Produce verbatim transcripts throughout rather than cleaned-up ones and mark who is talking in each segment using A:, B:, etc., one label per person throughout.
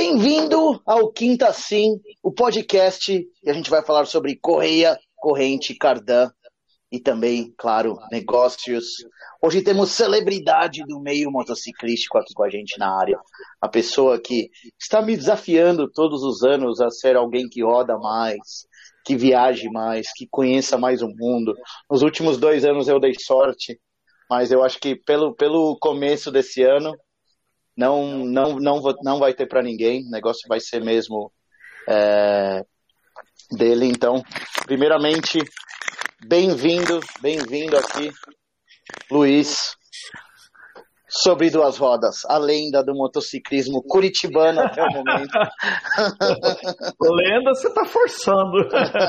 A: Bem-vindo ao Quinta Sim, o podcast, e a gente vai falar sobre correia, corrente, cardan e também, claro, negócios. Hoje temos celebridade do meio motociclístico aqui com a gente na área. A pessoa que está me desafiando todos os anos a ser alguém que roda mais, que viaje mais, que conheça mais o mundo. Nos últimos dois anos eu dei sorte, mas eu acho que pelo, pelo começo desse ano, Não, não, não, não vai ter para ninguém, o negócio vai ser mesmo é, dele. Então, primeiramente, bem-vindo, bem-vindo aqui, Luiz, sobre duas rodas, a lenda do motociclismo curitibano até o momento.
B: Lenda, você tá forçando.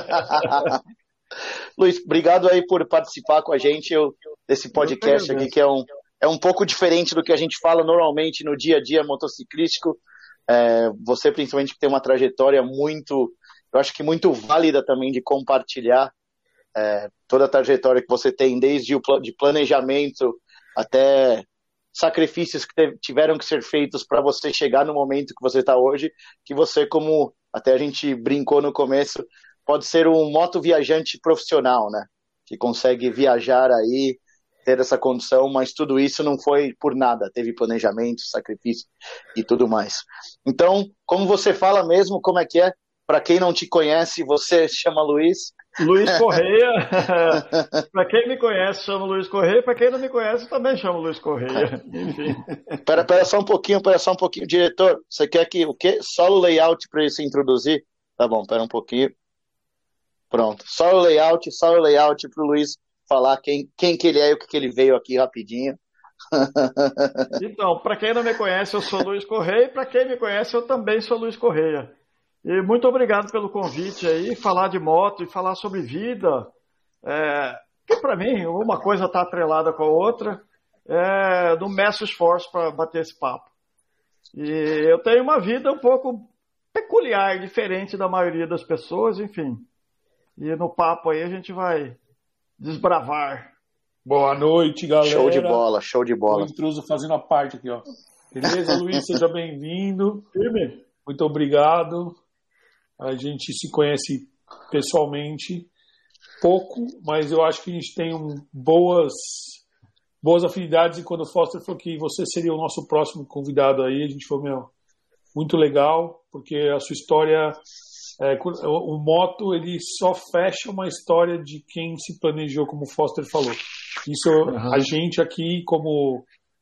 A: Luiz, obrigado aí por participar com a gente eu, desse podcast aqui, que é um É um pouco diferente do que a gente fala normalmente no dia a dia motociclístico. É, você, principalmente, que tem uma trajetória muito, eu acho que muito válida também de compartilhar é, toda a trajetória que você tem, desde o de planejamento até sacrifícios que teve, tiveram que ser feitos para você chegar no momento que você está hoje, que você, como até a gente brincou no começo, pode ser um motoviajante profissional, né? Que consegue viajar aí, ter essa condição, mas tudo isso não foi por nada, teve planejamento, sacrifício e tudo mais. Então, como você fala mesmo, como é que é? Para quem não te conhece, você se chama Luiz?
B: Luiz Correia. Para quem me conhece, chama Luiz Correia. Para quem não me conhece, também chama Luiz Correia. Enfim.
A: Pera, pera só um pouquinho, pera só um pouquinho. Diretor, você quer que o quê? Só o layout para ele se introduzir? Tá bom, pera um pouquinho. Pronto. Só o layout, só o layout para o Luiz falar quem, quem que ele é e o que, que ele veio aqui rapidinho.
B: Então, para quem não me conhece, eu sou Luiz Correia, e para quem me conhece, eu também sou Luiz Correia. E muito obrigado pelo convite aí, falar de moto e falar sobre vida, é, que para mim, uma coisa está atrelada com a outra, é, não meço esforço para bater esse papo. E eu tenho uma vida um pouco peculiar, diferente da maioria das pessoas, enfim. E no papo aí a gente vai desbravar.
C: Boa noite, galera.
A: Show de bola, show de bola.
C: O intruso fazendo a parte aqui, ó. Beleza, Luiz? Seja bem-vindo.
B: Firme.
C: Muito obrigado. A gente se conhece pessoalmente pouco, mas eu acho que a gente tem um, boas, boas afinidades. E quando o Foster falou que você seria o nosso próximo convidado aí, a gente falou, meu, muito legal, porque a sua história... É, o moto, ele só fecha uma história de quem se planejou, como o Foster falou. Isso, uhum. A gente aqui, como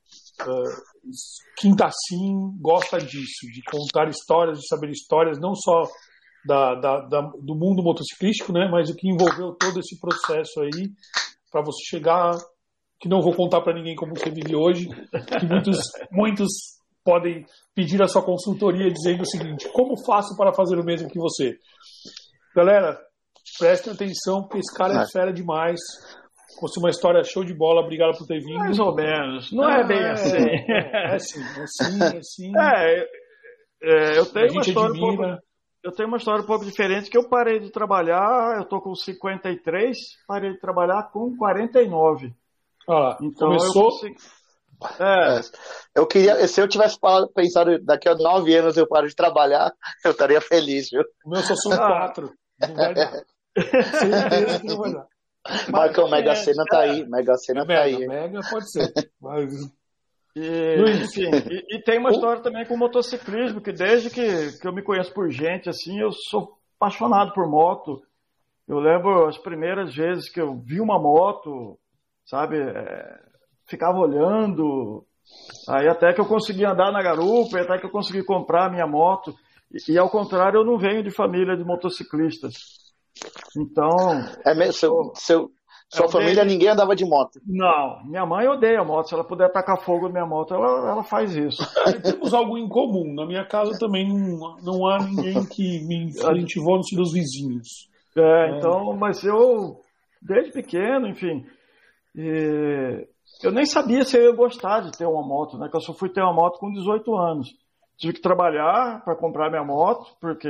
C: uh, Quinta Sim, gosta disso, de contar histórias, de saber histórias, não só da, da, da, do mundo motociclístico, né, mas o que envolveu todo esse processo aí, para você chegar, que não vou contar para ninguém como você vive hoje, que muitos, muitos podem pedir a sua consultoria dizendo o seguinte: como faço para fazer o mesmo que você? Galera, prestem atenção, porque esse cara é fera demais. Fosse uma história show de bola, obrigado por ter vindo.
B: Mais ou menos, não é, é bem assim.
C: É, é sim, é sim, é sim.
B: É, é, eu tenho
C: a
B: uma
C: gente
B: história
C: admira.
B: Um pouco, eu tenho uma história um pouco diferente, que eu parei de trabalhar, eu tô com cinquenta e três, parei de trabalhar com quarenta e nove.
C: Ah,
B: então
C: começou...
B: eu consegui... É.
A: Eu queria, se eu tivesse pensado daqui a nove anos eu paro de trabalhar, eu estaria feliz, viu?
C: O meu só são quatro. Não vai dar. Certeza que não vai dar.
A: Marca, o Mega Sena é, tá aí. Mega Sena é, tá
C: Mega,
A: aí.
C: Mega pode ser. Mas...
B: E, enfim, e, e tem uma história também com motociclismo, que desde que, que eu me conheço por gente, assim, eu sou apaixonado por moto. Eu lembro as primeiras vezes que eu vi uma moto, sabe, é, ficava olhando, aí até que eu consegui andar na garupa, até que eu consegui comprar a minha moto, e, e ao contrário, eu não venho de família de motociclistas. Então...
A: É mesmo, seu, seu, sua família, odeio... ninguém andava de moto?
B: Não, minha mãe odeia moto, se ela puder tacar fogo na minha moto, ela, ela faz isso.
C: Temos algo em comum, na minha casa também não, não há ninguém que me incentivou nos dos vizinhos.
B: É, é, então, mas eu, desde pequeno, enfim... E... eu nem sabia se eu ia gostar de ter uma moto, né? Que eu só fui ter uma moto com dezoito anos. Tive que trabalhar para comprar minha moto, porque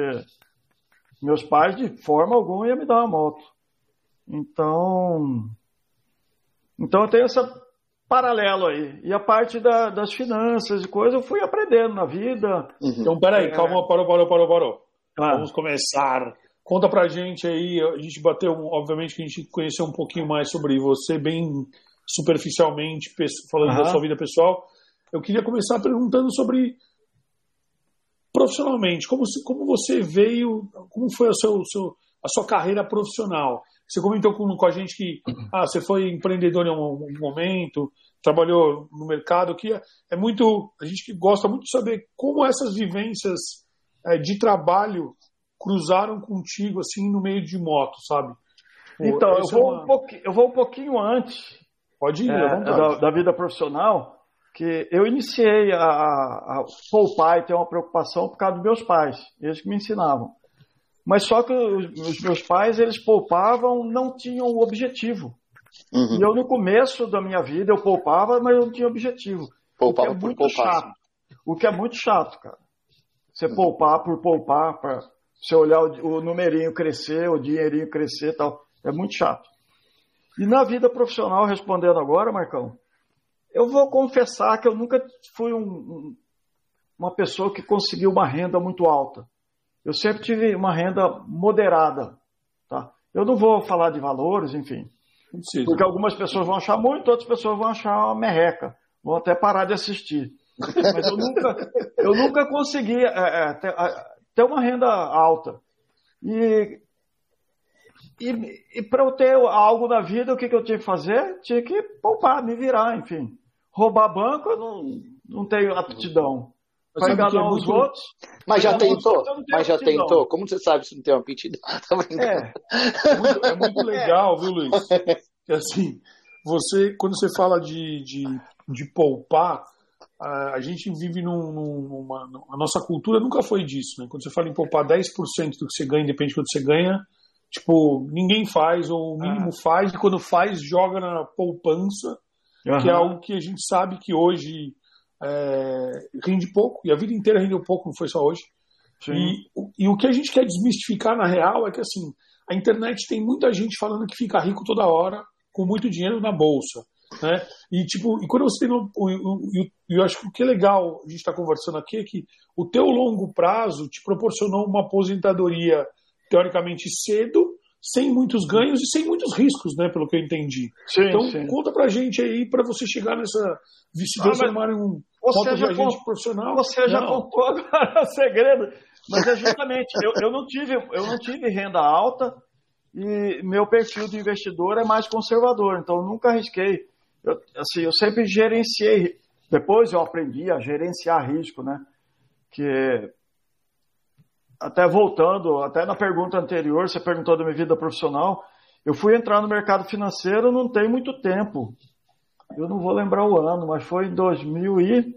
B: meus pais, de forma alguma, iam me dar uma moto. Então, então eu tenho essa paralelo aí. E a parte da, das finanças e coisas eu fui aprendendo na vida.
C: Uhum. Então, peraí, é... calma, parou, parou, parou, parou.
B: Ah.
C: Vamos começar. Conta pra gente aí, a gente bateu, obviamente que a gente conheceu um pouquinho mais sobre você, bem superficialmente, falando uhum. da sua vida pessoal. Eu queria começar perguntando sobre, profissionalmente, como, como você veio, como foi a, seu, seu, a sua carreira profissional? Você comentou com, com a gente que ah, você foi empreendedor em um, um momento, trabalhou no mercado, que é, é muito, a gente que gosta muito de saber como essas vivências é, de trabalho cruzaram contigo assim no meio de moto, sabe? Pô,
B: então, eu vou,
C: é uma...
B: um pouquinho, eu vou um pouquinho antes
C: Pode ir,
B: é, da, da vida profissional, que eu iniciei a, a poupar e ter uma preocupação por causa dos meus pais, eles que me ensinavam. Mas só que os, os meus pais, eles poupavam, não tinham objetivo. Uhum. E eu, no começo da minha vida, eu poupava, mas eu não tinha objetivo.
A: Poupava
B: o que é
A: por
B: muito
A: poupar.
B: chato. O que é muito chato, cara. Você uhum. poupar por poupar, para você olhar o, o numerinho crescer, o dinheirinho crescer e tal. É muito chato. E na vida profissional, respondendo agora, Marcão, eu vou confessar que eu nunca fui um, um, uma pessoa que conseguiu uma renda muito alta. Eu sempre tive uma renda moderada. Tá? Eu não vou falar de valores, enfim. Porque algumas pessoas vão achar muito, outras pessoas vão achar uma merreca. Vão até parar de assistir. Mas eu nunca, eu nunca consegui é, é, ter, ter uma renda alta. E, e, e para eu ter algo na vida, o que, que eu tinha que fazer? Tinha que poupar, me virar, enfim. Roubar banco, eu não, não tenho aptidão. Para enganar é os muito... outros.
A: Mas já tentou? Mas já aptidão. tentou? Como você sabe se não tem uma aptidão?
C: É. É, muito, é muito legal, é. viu, Luiz? Que assim, você, quando você fala de, de, de poupar, a gente vive num, numa... A nossa cultura nunca foi disso, né? Quando você fala em poupar dez por cento do que você ganha, independente de quanto você ganha, tipo, ninguém faz, ou o mínimo ah. faz, e quando faz, joga na poupança, uhum. que é algo que a gente sabe que hoje... É, rende pouco, e a vida inteira rendeu pouco, não foi só hoje. E, e o que a gente quer desmistificar na real é que assim, a internet tem muita gente falando que fica rico toda hora com muito dinheiro na bolsa, né? E tipo, e quando você tem, eu acho que o que é legal a gente está conversando aqui é que o teu longo prazo te proporcionou uma aposentadoria teoricamente cedo, sem muitos ganhos e sem muitos riscos, né, pelo que eu entendi. Sim, então, sim. Conta pra gente aí, pra você chegar nessa... Se Deus chamar um motoviajante profissional...
B: Você já não. contou agora o segredo. Mas é justamente, eu, eu, não tive, eu não tive renda alta e meu perfil de investidor é mais conservador, então eu nunca arrisquei. Eu, assim, eu sempre gerenciei... Depois eu aprendi a gerenciar risco, né? Que... Até voltando, até na pergunta anterior, você perguntou da minha vida profissional, eu fui entrar no mercado financeiro não tem muito tempo. Eu não vou lembrar o ano, mas foi em dois mil e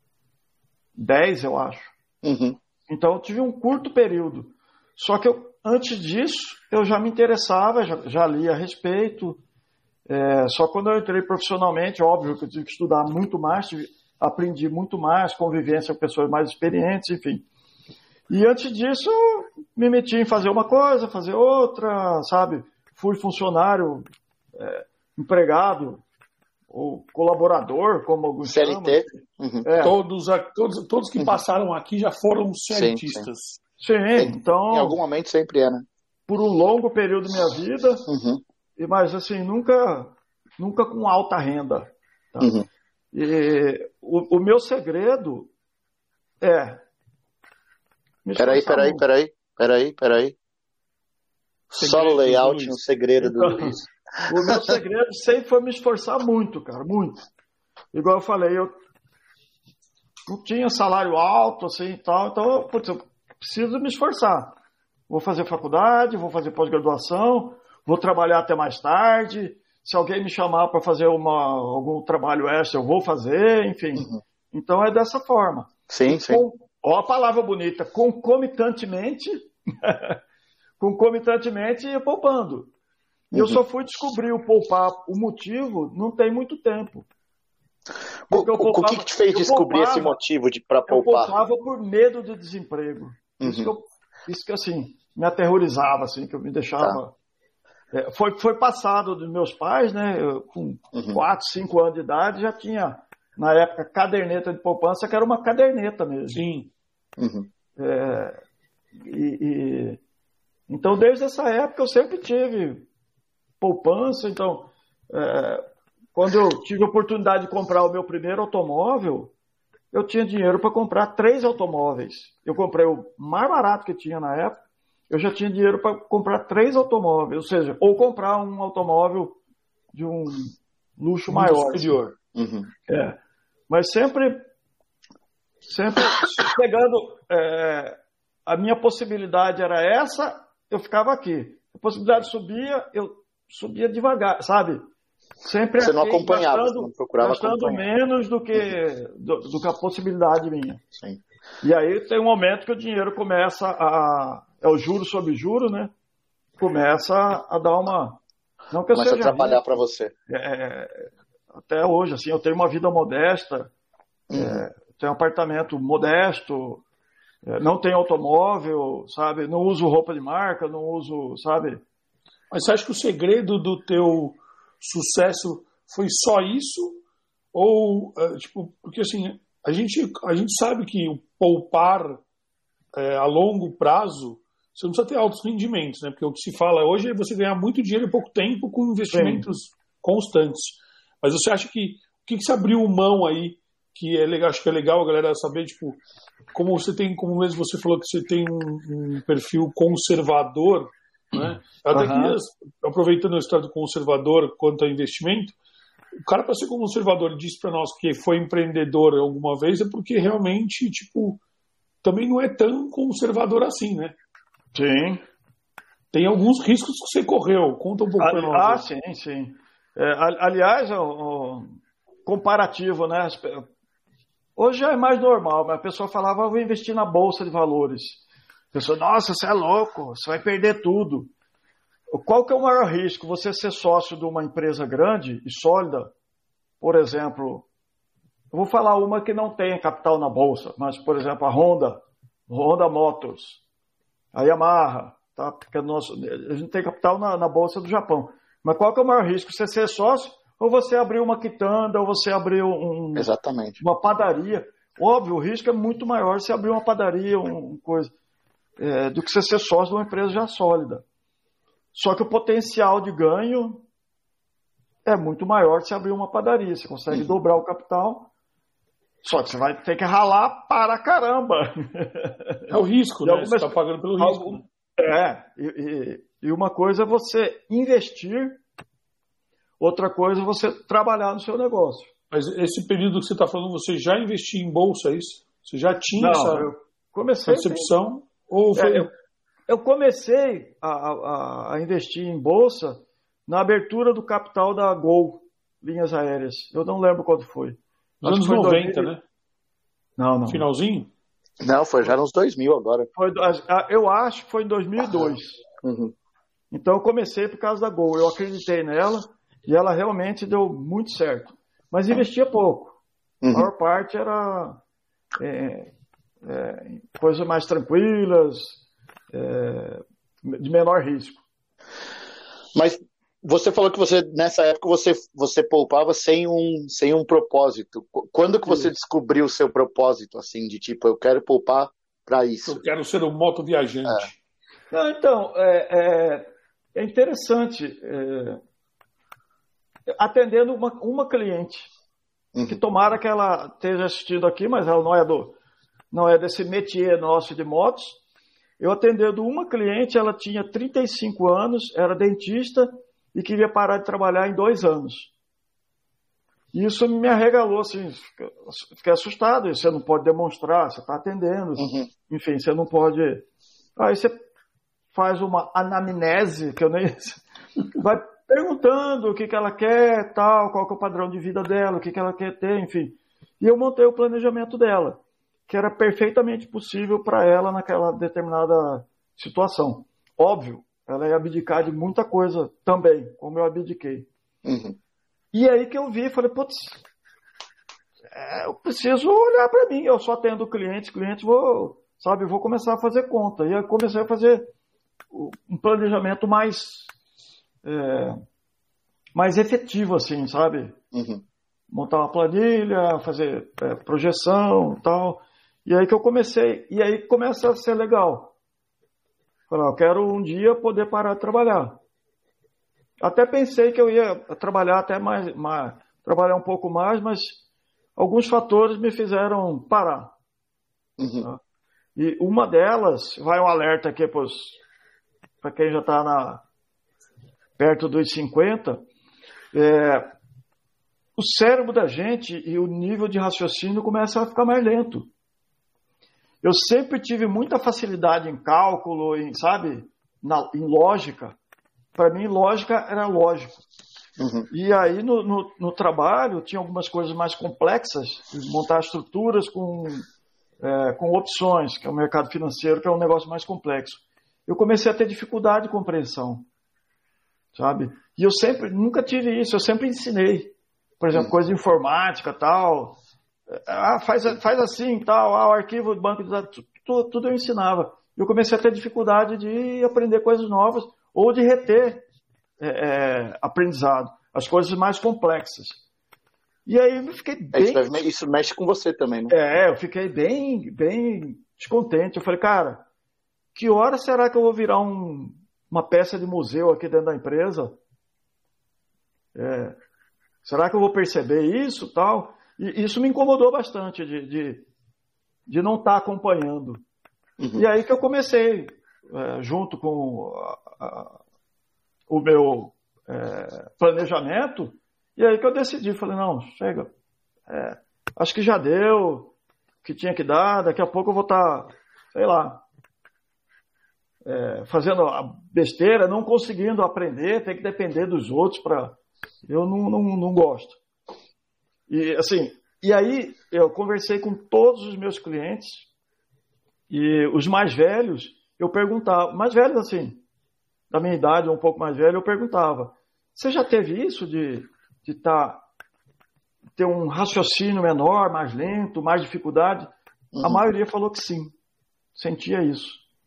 B: dez, eu acho.
A: Uhum.
B: Então eu tive um curto período. Só que eu, antes disso, eu já me interessava, já, já li a respeito. É, só quando eu entrei profissionalmente, óbvio que eu tive que estudar muito mais, tive, aprendi muito mais, convivência com pessoas mais experientes, enfim. E antes disso, me meti em fazer uma coisa, fazer outra, sabe? Fui funcionário, é, empregado, ou colaborador, como alguns
A: C L T.
B: chamam.
C: Uhum. É. Todos, todos, todos que passaram aqui já foram CLTistas.
B: Sim, sim. sim, então...
A: Em algum momento sempre é, né?
B: Por um longo período da minha vida,
A: uhum.
B: mas assim, nunca, nunca com alta renda. Tá?
A: Uhum.
B: E o, o meu segredo é...
A: Peraí, peraí, peraí, peraí, peraí. Só o layout, um segredo do Luiz.
B: O meu segredo sempre foi me esforçar muito, cara, muito. Igual eu falei, eu não tinha salário alto, assim, e tal, então, putz, eu preciso me esforçar. Vou fazer faculdade, vou fazer pós-graduação, vou trabalhar até mais tarde. Se alguém me chamar para fazer uma, algum trabalho extra, eu vou fazer, enfim. Uhum. Então é dessa forma.
A: Sim, sim.
B: Com, ó a palavra bonita, concomitantemente, concomitantemente poupando. E uhum. eu só fui descobrir o poupar, o motivo, não tem muito tempo.
A: O, poupava, o que, que te fez descobrir poupava, esse motivo de, para poupar?
B: Eu poupava por medo de desemprego. Uhum. Isso, que eu, isso que, assim, me aterrorizava, assim, que eu me deixava... Tá. É, foi, foi passado dos meus pais, né? Eu, com
A: Uhum.
B: quatro, cinco anos de idade, já tinha, na época, caderneta de poupança, que era uma caderneta mesmo.
C: Sim.
A: Uhum.
B: É, e, e- então, desde essa época, eu sempre tive poupança. Então, é, quando eu tive a oportunidade de comprar o meu primeiro automóvel, eu tinha dinheiro para comprar três automóveis. Eu comprei o mais barato que tinha na época. Eu já tinha dinheiro para comprar três automóveis, ou seja, ou comprar um automóvel de um luxo
C: Muito
B: maior.
C: superior.
A: Uhum.
B: É. Mas sempre, sempre pegando, é, a minha possibilidade era essa, eu ficava aqui. A possibilidade subia, eu subia devagar, sabe? Sempre
A: Você não
B: aqui,
A: acompanhava,
B: gastando,
A: você não procurava
B: gastando
A: acompanhar.
B: menos do que, do, do que a possibilidade minha.
A: Sim.
B: E aí tem um momento que o dinheiro começa a... É o juro sobre juro, né? Começa a dar uma... Não que eu
A: Começa a
B: seja
A: trabalhar
B: rico,
A: para você.
B: é, até hoje, assim, eu tenho uma vida modesta,
A: Uhum.
B: é, tenho um apartamento modesto, é, não tenho automóvel, sabe? Não uso roupa de marca, não uso, sabe?
C: Mas você acha que o segredo do teu sucesso foi só isso? Ou, eh, tipo, porque assim, a gente, a gente sabe que o poupar eh, a longo prazo, você não precisa ter altos rendimentos, né? Porque o que se fala hoje é você ganhar muito dinheiro em pouco tempo com investimentos constantes. Mas você acha que, o que, que você abriu mão aí, que é legal, acho que é legal a galera saber, tipo, como você tem, como mesmo você falou que você tem um, um perfil conservador, né? Eu até
B: Aham.
C: queria, aproveitando a história do conservador quanto a investimento, o cara, para ser conservador, disse para nós que foi empreendedor alguma vez, é porque realmente, tipo, também não é tão conservador assim, né?
B: Sim.
C: Tem alguns riscos que você correu. Conta um pouco para nós.
B: Ah,
C: aí.
B: sim, sim. É, a- aliás, o, o comparativo, né? As pe- Hoje já é mais normal, mas a pessoa falava, eu vou investir na Bolsa de Valores. A pessoa, nossa, você é louco, você vai perder tudo. Qual que é o maior risco? Você ser sócio de uma empresa grande e sólida, por exemplo, eu vou falar uma que não tem capital na Bolsa, mas, por exemplo, a Honda, Honda Motors, a Yamaha, tá? Porque a, nossa, a gente tem capital na, na Bolsa do Japão. Mas qual que é o maior risco? Você ser sócio ou você abrir uma quitanda ou você abrir um,
A: Exatamente.
B: uma padaria? Óbvio, o risco é muito maior se abrir uma padaria, um, coisa, é, do que você ser sócio de uma empresa já sólida. Só que o potencial de ganho é muito maior se abrir uma padaria. Você consegue
A: Uhum.
B: dobrar o capital, só que você vai ter que ralar para caramba.
C: É o risco,
B: E
C: né?
B: algumas-
C: Você está pagando pelo risco.
B: Algum-
C: né?
B: É, e, e- e uma coisa é você investir, outra coisa é você trabalhar no seu negócio.
C: Mas esse período que você está falando, você já investiu em bolsa, é isso? Você já tinha essa
B: eu comecei.
C: concepção? Ou foi...
B: É, eu, eu comecei a, a- a investir em bolsa na abertura do capital da Gol, linhas aéreas. Eu não lembro quando foi.
C: nos
B: Acho
C: anos
B: que foi em
C: noventa,
B: dois mil.
C: né?
B: Não, não.
C: Finalzinho?
A: Não, foi já nos dois mil agora.
B: Foi, eu acho que foi em dois mil e dois.
A: Uhum.
B: Então eu comecei por causa da Gol. Eu acreditei nela e ela realmente deu muito certo. Mas investia pouco. A
A: Uhum.
B: maior parte era é, é, coisas mais tranquilas, é, de menor risco.
A: Mas você falou que você nessa época você, você poupava sem um, sem um propósito. Qu- Quando que você
B: Isso.
A: descobriu o seu propósito, assim, de tipo, eu quero poupar para isso?
C: Eu quero ser um moto viajante.
B: Não, então, é, é, é interessante. é, atendendo uma, uma cliente,
A: Uhum.
B: que tomara que ela esteja assistindo aqui, mas ela não é, do, não é desse métier nosso de motos. Eu atendendo uma cliente, ela tinha trinta e cinco anos, era dentista e queria parar de trabalhar em dois anos. E isso me arregalou, assim, fiquei assustado. Você não pode demonstrar, você está atendendo,
A: Uhum.
B: enfim, você não pode... Aí você faz uma anamnese, que eu nem... vai perguntando o que, que ela quer, tal, qual que é o padrão de vida dela, o que, que ela quer ter, enfim. E eu montei o planejamento dela, que era perfeitamente possível para ela naquela determinada situação. Óbvio, ela ia abdicar de muita coisa também, como eu abdiquei.
A: Uhum.
B: E aí que eu vi, falei, putz, é, eu preciso olhar para mim, eu só atendo clientes, clientes, vou, sabe, vou começar a fazer conta. E aí eu comecei a fazer um planejamento mais, é, mais efetivo, assim, sabe?
A: Uhum.
B: Montar uma planilha, fazer é, projeção e tal. E aí que eu comecei, e aí começa a ser legal. Falar, eu quero um dia poder parar de trabalhar. Até pensei que eu ia trabalhar até mais, mais trabalhar um pouco mais, mas alguns fatores me fizeram parar.
A: Uhum.
B: Tá? E uma delas, vai um alerta aqui para quem já está perto dos cinquenta, é, o cérebro da gente e o nível de raciocínio começa a ficar mais lento. Eu sempre tive muita facilidade em cálculo, em, sabe, na, em lógica. Para mim, lógica era lógico.
A: Uhum.
B: E aí, no, no, no trabalho, tinha algumas coisas mais complexas, montar estruturas com, é, com opções, que é o mercado financeiro, que é um negócio mais complexo. Eu comecei a ter dificuldade de compreensão, sabe? E eu sempre, nunca tive isso, eu sempre ensinei. Por exemplo, coisa de informática, tal. Ah, faz, faz assim, tal. Ah, o arquivo do banco de dados, tudo, tudo eu ensinava. Eu comecei a ter dificuldade de aprender coisas novas ou de reter é, é, aprendizado, as coisas mais complexas. E aí eu fiquei bem...
A: Isso, deve, isso mexe com você também, né?
B: É, eu fiquei bem, bem descontente. Eu falei, cara, que hora será que eu vou virar um, uma peça de museu aqui dentro da empresa? É, será que eu vou perceber isso, tal? E isso me incomodou bastante de, de, de não estar acompanhando. Uhum. E aí que eu comecei, é, junto com a, a, o meu é, planejamento, e aí que eu decidi, falei, não, chega, é, acho que já deu o que tinha que dar, daqui a pouco eu vou estar, sei lá, é, fazendo a besteira, não conseguindo aprender, tem que depender dos outros para... Eu não, não, não gosto. E assim, e aí eu conversei com todos os meus clientes e os mais velhos, eu perguntava, mais velhos assim, da minha idade, um pouco mais velho, eu perguntava, você já teve isso de de tá, ter um raciocínio menor, mais lento, mais dificuldade? Uhum. A maioria falou que sim, sentia isso.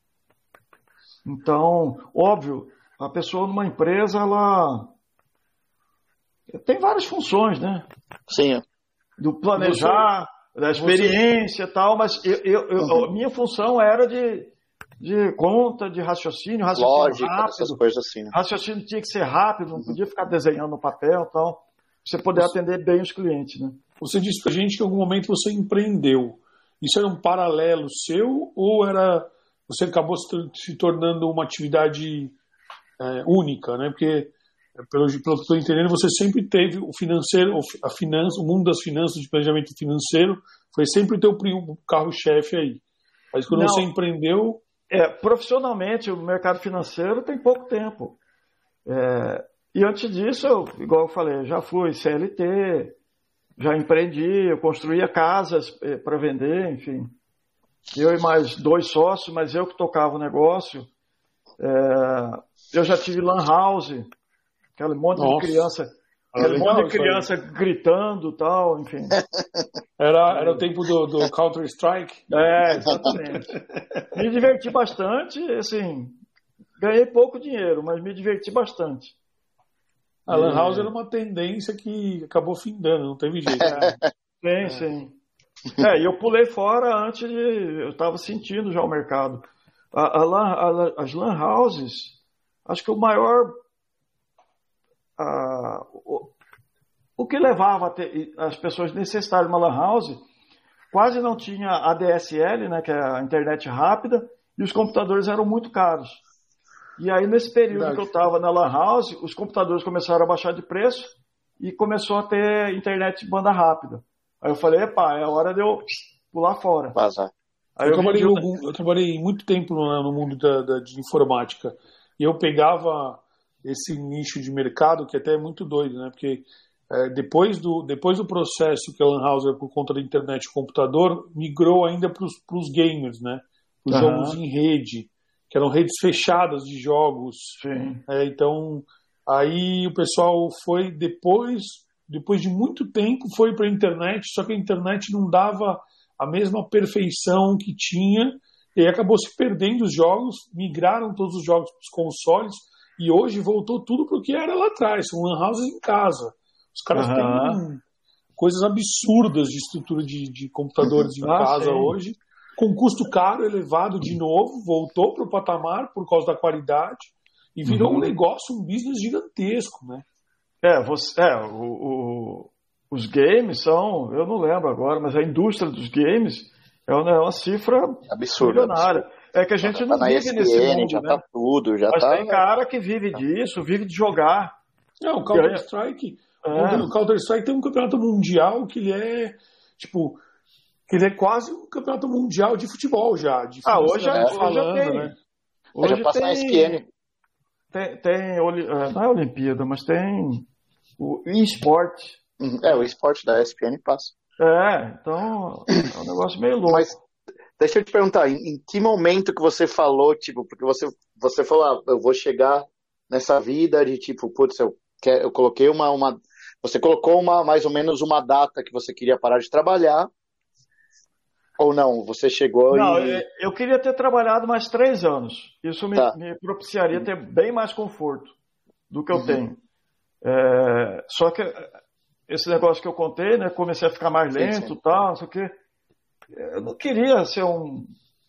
B: Então, óbvio, a pessoa numa empresa, ela tem várias funções, né?
A: Sim.
B: Do planejar, você, da experiência e tal, mas eu, eu, eu, uhum. a minha função era de, de conta, de raciocínio, raciocínio
A: lógica,
B: rápido.
A: Essas coisas assim. Né?
B: Raciocínio tinha que ser rápido, não podia ficar desenhando no papel e tal. Você poder você, atender bem os clientes, né?
C: Você disse pra gente que em algum momento você empreendeu. Isso era um paralelo seu ou era você acabou se tornando uma atividade é, única, né? Porque Pelo, pelo que eu estou entendendo, você sempre teve o financeiro, a finança, o mundo das finanças, de planejamento financeiro, foi sempre o teu carro-chefe aí. Mas quando Não, você empreendeu...
B: É, profissionalmente, o mercado financeiro tem pouco tempo. É, e antes disso, eu, igual eu falei, já fui C L T, já empreendi, eu construía casas para vender, enfim. Eu e mais dois sócios, mas eu que tocava o negócio. É, eu já tive lan house, aquele monte Nossa. de criança, aquele monte de criança gritando e tal, enfim.
C: Era, era o tempo do, do Counter-Strike?
B: É, exatamente. Me diverti bastante, assim, ganhei pouco dinheiro, mas me diverti bastante.
C: A lan house era uma tendência que acabou findando, não teve jeito.
B: É, sim, sim. É, e eu pulei fora antes de... Eu estava sentindo já o mercado. A, a lan, a, as lan houses, acho que o maior... A, o, o que levava a ter, as pessoas necessitarem de uma lan house, quase não tinha A D S L, né, que é a internet rápida, e os computadores eram muito caros. E aí, nesse período Verdade. que eu estava na lan house, os computadores começaram a baixar de preço e começou a ter internet de banda rápida. Aí eu falei, epa, é hora de eu pular fora.
A: Vazar.
C: Aí eu, eu, trabalhei algum, eu trabalhei muito tempo no, no mundo da, da, de informática. E eu pegava esse nicho de mercado, que até é muito doido, né? Porque é, depois, do, depois do processo que a Lan House, por conta da internet e computador, migrou ainda para os gamers, né? Os uhum. jogos em rede, que eram redes fechadas de jogos. É, então, aí o pessoal foi, depois, depois de muito tempo, foi para a internet, só que a internet não dava a mesma perfeição que tinha, e aí acabou se perdendo os jogos, migraram todos os jogos para os consoles, E hoje voltou tudo para o que era lá atrás, são lan houses em casa. Os caras uhum. têm coisas absurdas de estrutura de, de computadores em ah, casa sim. hoje, com custo caro, elevado de novo, voltou para o patamar por causa da qualidade e virou uhum. um negócio, um business gigantesco, né?
B: É, você, é o, o, os games são, eu não lembro agora, mas a indústria dos games é uma, é uma cifra
A: absurda.
B: Milionária. Absurda. É que a gente já não tá vive nesse mundo,
A: já
B: né?
A: Tá tudo, já
B: mas
A: tá...
B: tem cara que vive disso, vive de jogar.
C: Não, o Counter-Strike... É. O Counter-Strike tem um campeonato mundial que ele é, tipo, que ele é quase um campeonato mundial de futebol já. De
B: ah, hoje,
C: é,
B: hoje falando, tem. Né?
A: Hoje já passa
B: tem,
A: a E S P N.
B: Tem, tem, não é Olimpíada, mas tem o eSport.
A: É, o eSport da E S P N passa.
B: É, então é um negócio meio louco.
A: Mas deixa eu te perguntar, em, em que momento que você falou, tipo, porque você, você falou, ah, eu vou chegar nessa vida de tipo, putz, eu, quer, eu coloquei uma... uma Você colocou uma, mais ou menos uma data que você queria parar de trabalhar? Ou não? Você chegou
B: não,
A: e...
B: eu queria ter trabalhado mais três anos. Isso me, tá. me propiciaria ter bem mais conforto do que eu uhum. tenho. É, só que esse negócio que eu contei, né? Comecei a ficar mais lento e tal, não sei o quê. Eu não queria ser um,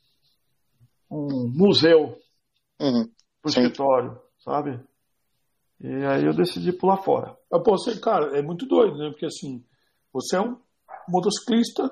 B: um museu
A: uhum.
B: pro escritório, sabe? E aí eu decidi pular fora.
C: Eu posso ser, cara, é muito doido, né? Porque assim, você é um motociclista,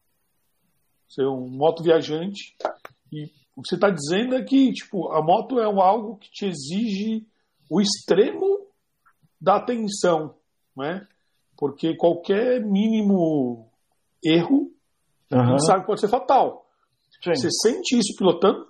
C: você é um motoviajante, e o que você está dizendo é que, tipo, a moto é algo que te exige o extremo da atenção, né? Porque qualquer mínimo erro, uhum. a gente sabe que pode ser fatal. Sim. Você sente isso pilotando?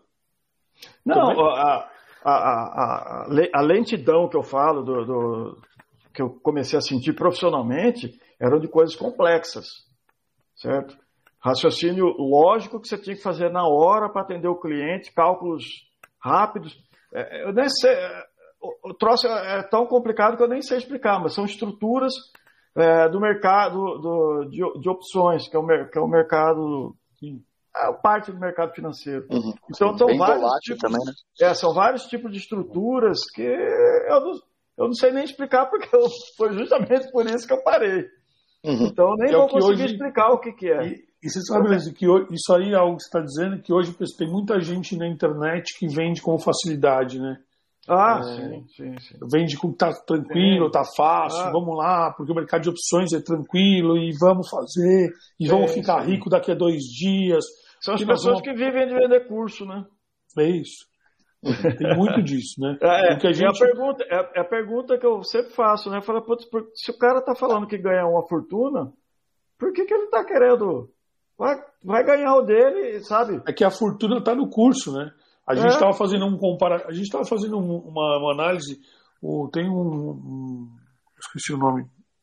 B: Não, a... A, a, a lentidão que eu falo, do, do, que eu comecei a sentir profissionalmente, eram de coisas complexas, certo? Raciocínio lógico que você tinha que fazer na hora para atender o cliente, cálculos rápidos. Eu nem sei, o troço é tão complicado que eu nem sei explicar, mas são estruturas é, do mercado do, de, de opções, que é o, que é o mercado... É parte do mercado financeiro.
A: Uhum.
B: Então, são vários, tipos,
A: também, né?
B: é, são vários tipos de estruturas que eu não, eu não sei nem explicar, porque eu, foi justamente por isso que eu parei.
A: Uhum.
B: Então, nem
C: é
B: vou conseguir
C: hoje,
B: explicar o que, que é.
C: E, e você sabe, Luiz, que hoje, isso aí é algo que você está dizendo, que hoje tem muita gente na internet que vende com facilidade, né?
B: Ah,
C: é,
B: sim, sim, sim.
C: Vende com tá tranquilo, sim. tá fácil, ah. vamos lá, porque o mercado de opções é tranquilo e vamos fazer, e sim, vamos ficar sim. rico daqui a dois dias.
B: São as pessoas vamos... que vivem de vender curso, né?
C: É isso. Tem muito disso, né?
B: É,
C: Porque a gente...
B: é, a pergunta, é, é a pergunta que eu sempre faço, né? Fala, putz, se o cara tá falando que ganha uma fortuna, por que que ele tá querendo? Vai, vai ganhar o dele, sabe?
C: É que a fortuna tá no curso, né? A gente estava é. fazendo um compara... a gente estava fazendo uma, uma análise, o... tem um, um... esqueci o nome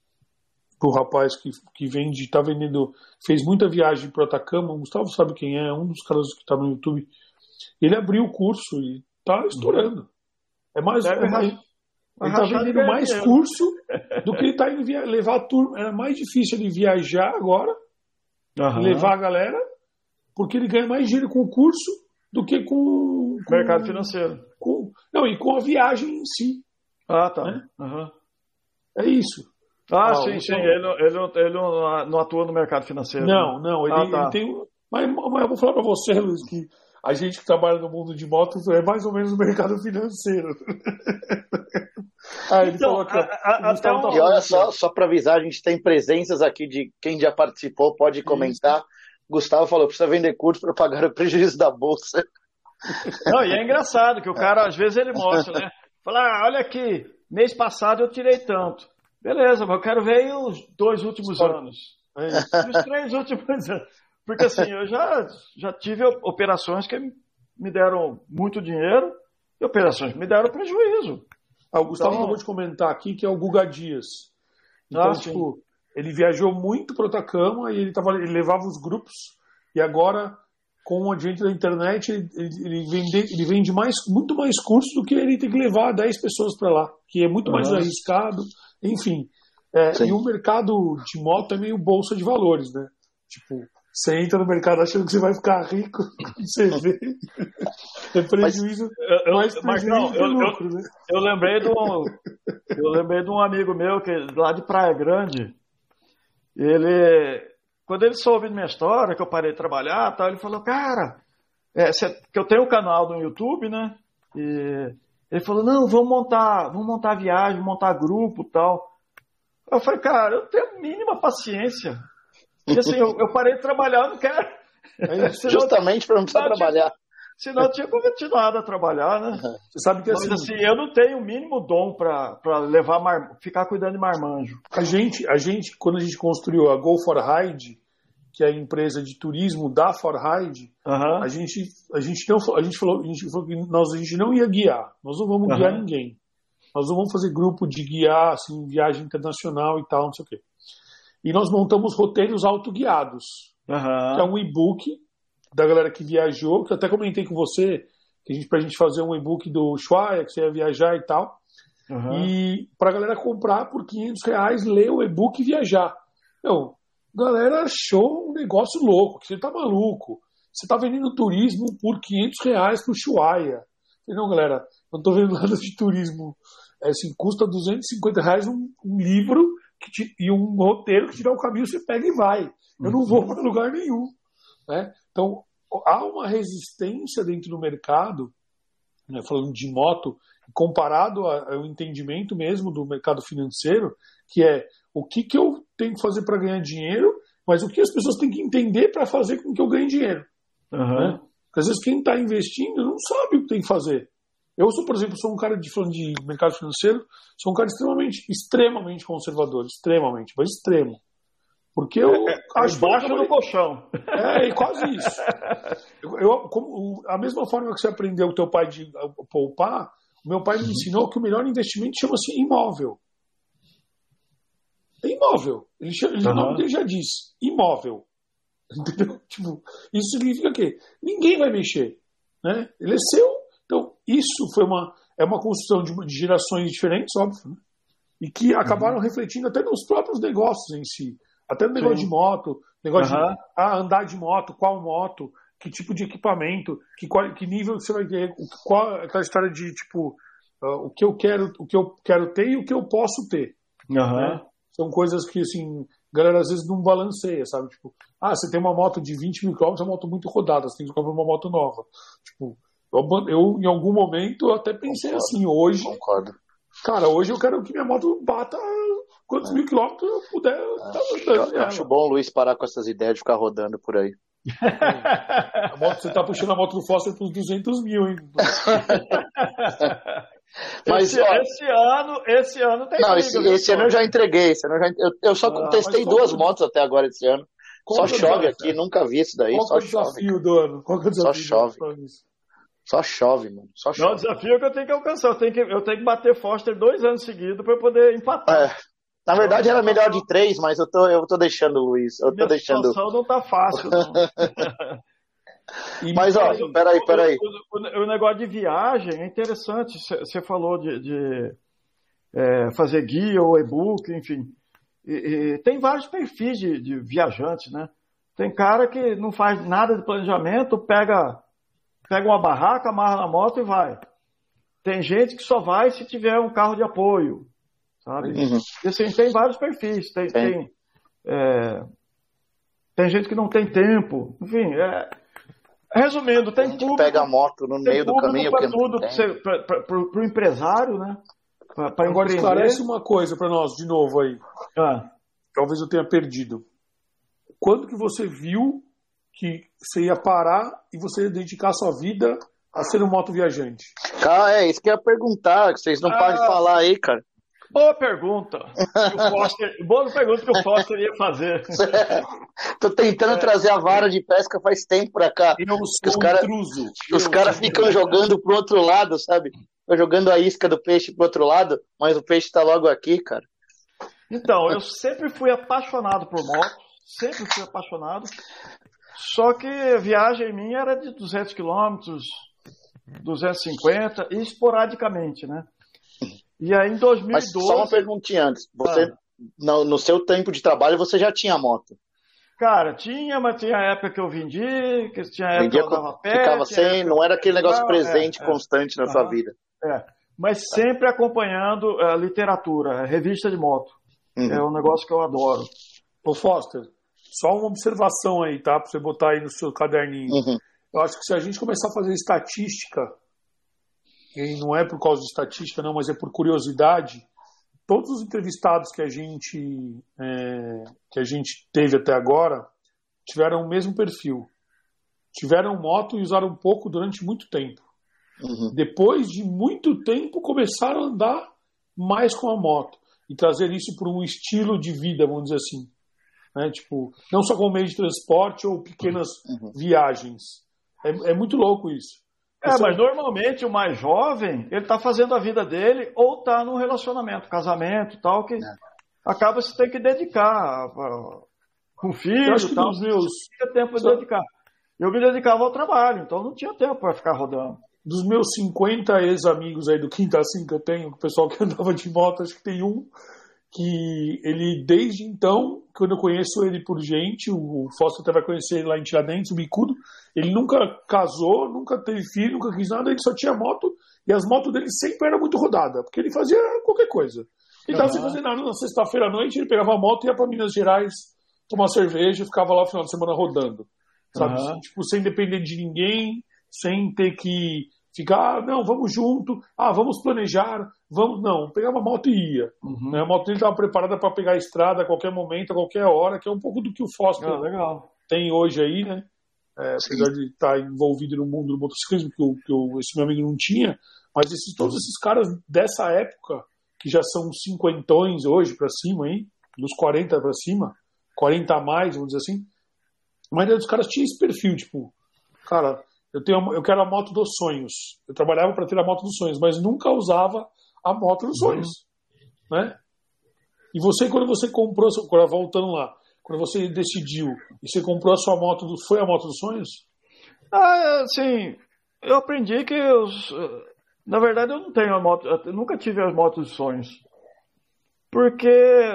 C: do rapaz que, que vende, tá vendendo, fez muita viagem para o Atacama, o Gustavo sabe quem é, um dos caras que está no YouTube. Ele abriu o curso e tá estourando. É mais, é mais ele tá vendendo mais curso do que ele tá indo via... levar a turma. Era mais difícil ele viajar agora, uhum. levar a galera, porque ele ganha mais dinheiro com o curso do que com, com
B: mercado financeiro.
C: Com, não, e com a viagem em si.
B: Ah, tá.
C: Né?
B: Uhum.
C: É isso.
B: Ah, ah sim, sim. Então... Ele, ele, ele não atua no mercado financeiro.
C: Não, né? não. Ele,
B: ah, tá.
C: ele tem. Mas, mas eu vou falar para você, Luiz, que a gente que trabalha no mundo de motos é mais ou menos o mercado financeiro.
A: ah, ele então, falou que. A, a, a, tá e olha só, só para avisar, a gente tem presenças aqui de quem já participou, pode comentar. Isso. Gustavo falou: precisa vender curso para pagar o prejuízo da bolsa.
B: Não, e é engraçado que o cara, às vezes, ele mostra, né? Fala, ah, olha aqui, mês passado eu tirei tanto. Beleza, mas eu quero ver aí os dois últimos Só... anos. É os três últimos anos. Porque assim, eu já, já tive operações que me deram muito dinheiro e operações que me deram prejuízo.
C: Ah, o Gustavo então... acabou de comentar aqui que é o Guga Dias. Então, ah, tipo, ele viajou muito para o Atacama e ele, tava, ele levava os grupos e agora, com o advento da internet, ele, ele, vende, ele vende mais, muito mais cursos do que ele tem que levar dez pessoas para lá, que é muito mais uhum. arriscado. Enfim, é, e o mercado de moto é meio bolsa de valores, né? Tipo, Você entra no mercado achando que você vai ficar rico, você vê. É prejuízo,
B: eu,
C: mais prejuízo
B: Marcão,
C: que
B: eu,
C: lucro,
B: eu,
C: né?
B: eu lembrei de um, eu lembrei de um amigo meu que lá de Praia Grande. Ele, quando ele soube minha história, que eu parei de trabalhar, tal, ele falou, cara, é, cê, que eu tenho um canal no YouTube, né? E ele falou, não, vamos montar, vamos montar viagem, montar grupo, tal. Eu falei, cara, eu tenho a mínima paciência. E assim, eu, eu parei de trabalhar, eu não quero.
C: É
A: senão, justamente para não precisar não, trabalhar.
B: Tinha, senão eu tinha continuado a trabalhar, né?
C: Você sabe que assim,
B: mas assim, eu não tenho o mínimo dom para levar mar, ficar cuidando de marmanjo.
C: A gente, a gente, quando a gente construiu a Go for Ride, que é a empresa de turismo da For Ride, uhum. a gente, a gente não, a gente falou, a gente falou que nós a gente não ia guiar, nós não vamos uhum. guiar ninguém, nós não vamos fazer grupo de guiar, assim, viagem internacional e tal, não sei o quê. E nós montamos roteiros autoguiados, uhum. que é um e-book da galera que viajou, que eu até comentei com você, que a gente, pra gente fazer um e-book do Ushuaia, que você ia viajar e tal, uhum. e pra galera comprar por quinhentos reais, ler o e-book e viajar. Meu, galera achou um negócio louco, que você tá maluco. Você tá vendendo turismo por quinhentos reais pro Ushuaia. Não, galera, não tô vendo nada de turismo. É assim, custa duzentos e cinquenta reais um, um livro que te, e um roteiro que te dá o caminho, você pega e vai. Eu não vou para lugar nenhum. Né? Então, há uma resistência dentro do mercado, né, falando de moto, comparado ao entendimento mesmo do mercado financeiro, que é o que, que eu tenho que fazer para ganhar dinheiro, mas o que as pessoas têm que entender para fazer com que eu ganhe dinheiro. Uhum. Né? Porque às vezes quem está investindo não sabe o que tem que fazer. Eu, sou, por exemplo, sou um cara de, falando de mercado financeiro, sou um cara extremamente, extremamente conservador, extremamente, mas extremo. Porque eu
B: é,
C: acho
B: baixo
C: que
B: do colchão.
C: É, quase isso. Eu, eu, como, a mesma forma que você aprendeu o teu pai de poupar, o meu pai me ensinou que o melhor investimento chama-se imóvel. É imóvel. Ele, ele, uhum. O nome dele já diz, imóvel. Entendeu? Tipo, isso significa que ninguém vai mexer. Né? Ele é seu. Então, isso foi uma, é uma construção de, de gerações diferentes, óbvio, né? E que acabaram uhum. refletindo até nos próprios negócios em si. Até no negócio Sim. de moto, negócio uhum. de ah, andar de moto, qual moto, que tipo de equipamento, que, qual, que nível você vai ter, qual aquela história de tipo uh, o que eu quero, o que eu quero ter e o que eu posso ter. Uhum. Né? São coisas que assim, a galera às vezes não balanceia, sabe? Tipo, ah, você tem uma moto de vinte mil quilômetros, é uma moto muito rodada, você tem que comprar uma moto nova. Tipo, eu, eu em algum momento eu até pensei Concordo. assim, hoje. Concordo. Cara, hoje eu quero que minha moto bata quantos é. mil quilômetros eu puder. É. Tá
A: eu, eu acho bom o Luiz parar com essas ideias de ficar rodando por aí.
C: A moto, você tá puxando a moto do Foster por duzentos mil, hein?
B: Mas, esse, ó, esse ano, esse ano tem.
A: Não, esse, esse ano eu já entreguei. Esse ano eu, já, eu, eu só ah, testei duas é? motos até agora esse ano. Qual só chove aqui, cara? Nunca vi isso daí.
C: Qual
A: só
C: é o desafio chove. do ano? Qual é o desafio
A: só chove. Só chove, mano. Só chove.
B: Não, o desafio é que eu tenho que alcançar. Eu tenho que, eu tenho que bater Foster dois anos seguidos para eu poder empatar.
A: É. Na verdade era melhor de três, mas eu tô, eu tô deixando, Luiz. Eu tô
B: Minha
A: deixando.
B: A situação não tá fácil, não.
A: Mas, ó, peraí, peraí.
B: O, o, o negócio de viagem é interessante. Você falou de, de é, fazer guia ou e-book, enfim. E, e tem vários perfis de, de viajantes, né? Tem cara que não faz nada de planejamento, pega, pega uma barraca, amarra na moto e vai. Tem gente que só vai se tiver um carro de apoio, sabe? Uhum. E, assim, tem vários perfis. Tem, tem, é, tem gente que não tem tempo. Enfim, é... Resumindo, tem público.
A: Pega a moto no meio do caminho.
B: Para tudo, para o empresário, né? Pra, pra
C: Agora empreender. Esclarece uma coisa para nós, de novo aí.
B: Ah.
C: Talvez eu tenha perdido. Quando que você viu que você ia parar e você ia dedicar a sua vida a ser um motoviajante?
A: Ah, é isso que eu ia perguntar, que vocês não ah. param de falar aí, cara.
B: Boa pergunta. Foster, boa pergunta que o Foster ia fazer.
A: Tô tentando é. trazer a vara de pesca faz tempo pra cá.
C: Eu sou
A: os cara,
C: intruso.
A: Os caras ficam jogando pro outro lado, sabe? Tô jogando a isca do peixe pro outro lado, mas o peixe tá logo aqui, cara.
B: Então, eu sempre fui apaixonado por moto, sempre fui apaixonado. Só que a viagem minha era de duzentos quilômetros, duzentos e cinquenta, e esporadicamente, né? E aí em dois mil e doze...
A: Mas só uma perguntinha antes. Você, ah. no, no seu tempo de trabalho, você já tinha moto?
B: Cara, tinha, mas tinha época que eu vendi, que tinha época
A: Vendia,
B: que eu dava pé.
A: ficava sem, não era aquele negócio
B: Não,
A: presente,
B: é,
A: constante
B: é,
A: na sua
B: uhum,
A: vida.
B: é. Mas sempre acompanhando a literatura, revista de moto.
A: Uhum.
B: É um negócio que eu adoro.
C: Ô Foster, só uma observação aí, tá? Pra você botar aí no seu caderninho.
A: Uhum.
C: Eu acho que se a gente começar a fazer estatística, e não é por causa de estatística não, mas é por curiosidade, todos os entrevistados que a gente, é, que a gente teve até agora tiveram o mesmo perfil. Tiveram moto e usaram pouco durante muito tempo.
A: Uhum.
C: Depois de muito tempo, começaram a andar mais com a moto e trazer isso para um estilo de vida, vamos dizer assim. Né? Tipo, não só como meio de transporte ou pequenas
A: uhum.
C: viagens. É, é muito louco isso.
B: É, Esse mas é... normalmente o mais jovem, ele está fazendo a vida dele ou está num relacionamento, casamento e tal, que é. acaba se tem que dedicar com filho e tal.
C: Dos meus...
B: Não tinha tempo de dedicar. Eu me dedicava ao trabalho, então não tinha tempo para ficar rodando.
C: Dos meus cinquenta ex-amigos aí do Quinta Assim que eu tenho, o pessoal que andava de moto, acho que tem um que ele, desde então, quando eu conheço ele por gente, o Foster até vai conhecer ele lá em Tiradentes, o Bicudo, ele nunca casou, nunca teve filho, nunca quis nada, ele só tinha moto, e as motos dele sempre eram muito rodadas, porque ele fazia qualquer coisa. Ele estava uhum. sem fazer nada, na sexta-feira à noite, ele pegava a moto e ia para Minas Gerais tomar cerveja e ficava lá o final de semana rodando. Sabe? Uhum. Tipo, sem depender de ninguém, sem ter que ficar, ah, não, vamos junto, ah, vamos planejar, vamos, não, pegava a moto e ia. Uhum. Né? A moto dele estava preparada para pegar a estrada a qualquer momento, a qualquer hora, que é um pouco do que o Foster
B: ah, legal.
C: tem hoje aí, né? É, apesar de estar envolvido no mundo do motociclismo, que, o, que o, esse meu amigo não tinha, mas esses, todos esses caras dessa época, que já são cinquentões hoje para cima, hein? Dos quarenta para cima, quarenta a mais, vamos dizer assim, a maioria dos caras tinha esse perfil, tipo, cara, eu, tenho, eu quero a moto dos sonhos. Eu trabalhava para ter a moto dos sonhos, mas nunca usava a moto dos sonhos, uhum. né? E você, quando você comprou, voltando lá, quando você decidiu e você comprou a sua moto, foi a moto dos sonhos?
B: Ah, assim, eu aprendi que eu, na verdade eu não tenho a moto, eu nunca tive as motos dos sonhos, porque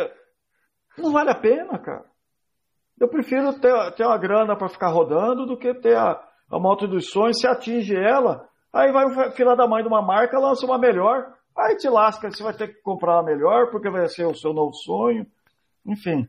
B: não vale a pena, cara. Eu prefiro ter, ter uma grana para ficar rodando do que ter a, a moto dos sonhos. Se atinge ela, aí vai o filho da mãe de uma marca, lança uma melhor, aí te lasca, você vai ter que comprar a melhor, porque vai ser o seu novo sonho. Enfim.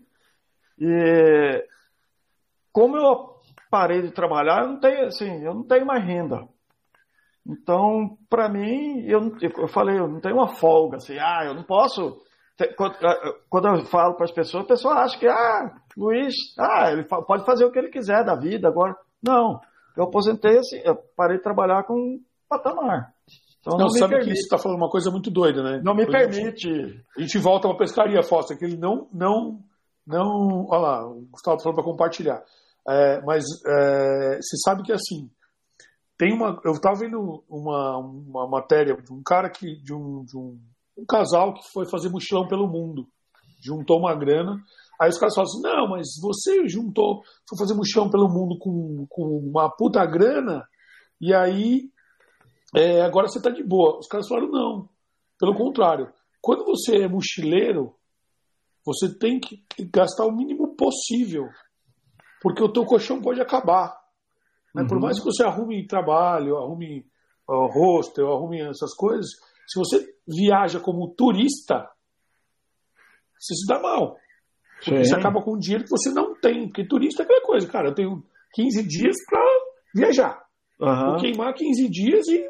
B: E como eu parei de trabalhar, eu não tenho, assim, eu não tenho mais renda. Então, para mim, eu, eu falei, eu não tenho uma folga, assim, ah, eu não posso... Quando eu falo para as pessoas, a pessoa acha que, ah, Luiz, ah, ele pode fazer o que ele quiser da vida agora. Não, eu aposentei assim, eu parei de trabalhar com um patamar. Então,
C: não,
B: não
C: sabe
B: me
C: que você está falando uma coisa muito doida, né?
B: Não me
C: Por
B: permite.
C: Exemplo, a gente volta para a pescaria, Foster, que ele não, não, não, olha lá, o Gustavo falou para compartilhar. É, mas é, você sabe que assim, tem uma, eu estava vendo uma, uma matéria de um cara que, de um, de um um casal que foi fazer mochilão pelo mundo, juntou uma grana, aí os caras falam assim, não, mas você juntou, foi fazer mochilão pelo mundo com, com uma puta grana, e aí é, agora você tá de boa. Os caras falaram, não, pelo contrário, quando você é mochileiro, você tem que gastar o mínimo possível, porque o teu colchão pode acabar, né? Uhum. Por mais que você arrume trabalho, arrume uh, hostel, arrume essas coisas, se você viaja como turista, você se dá mal. Porque Sim. você acaba com um dinheiro que você não tem. Porque turista é aquela coisa, cara, eu tenho quinze dias para viajar. Uhum. Vou queimar quinze dias e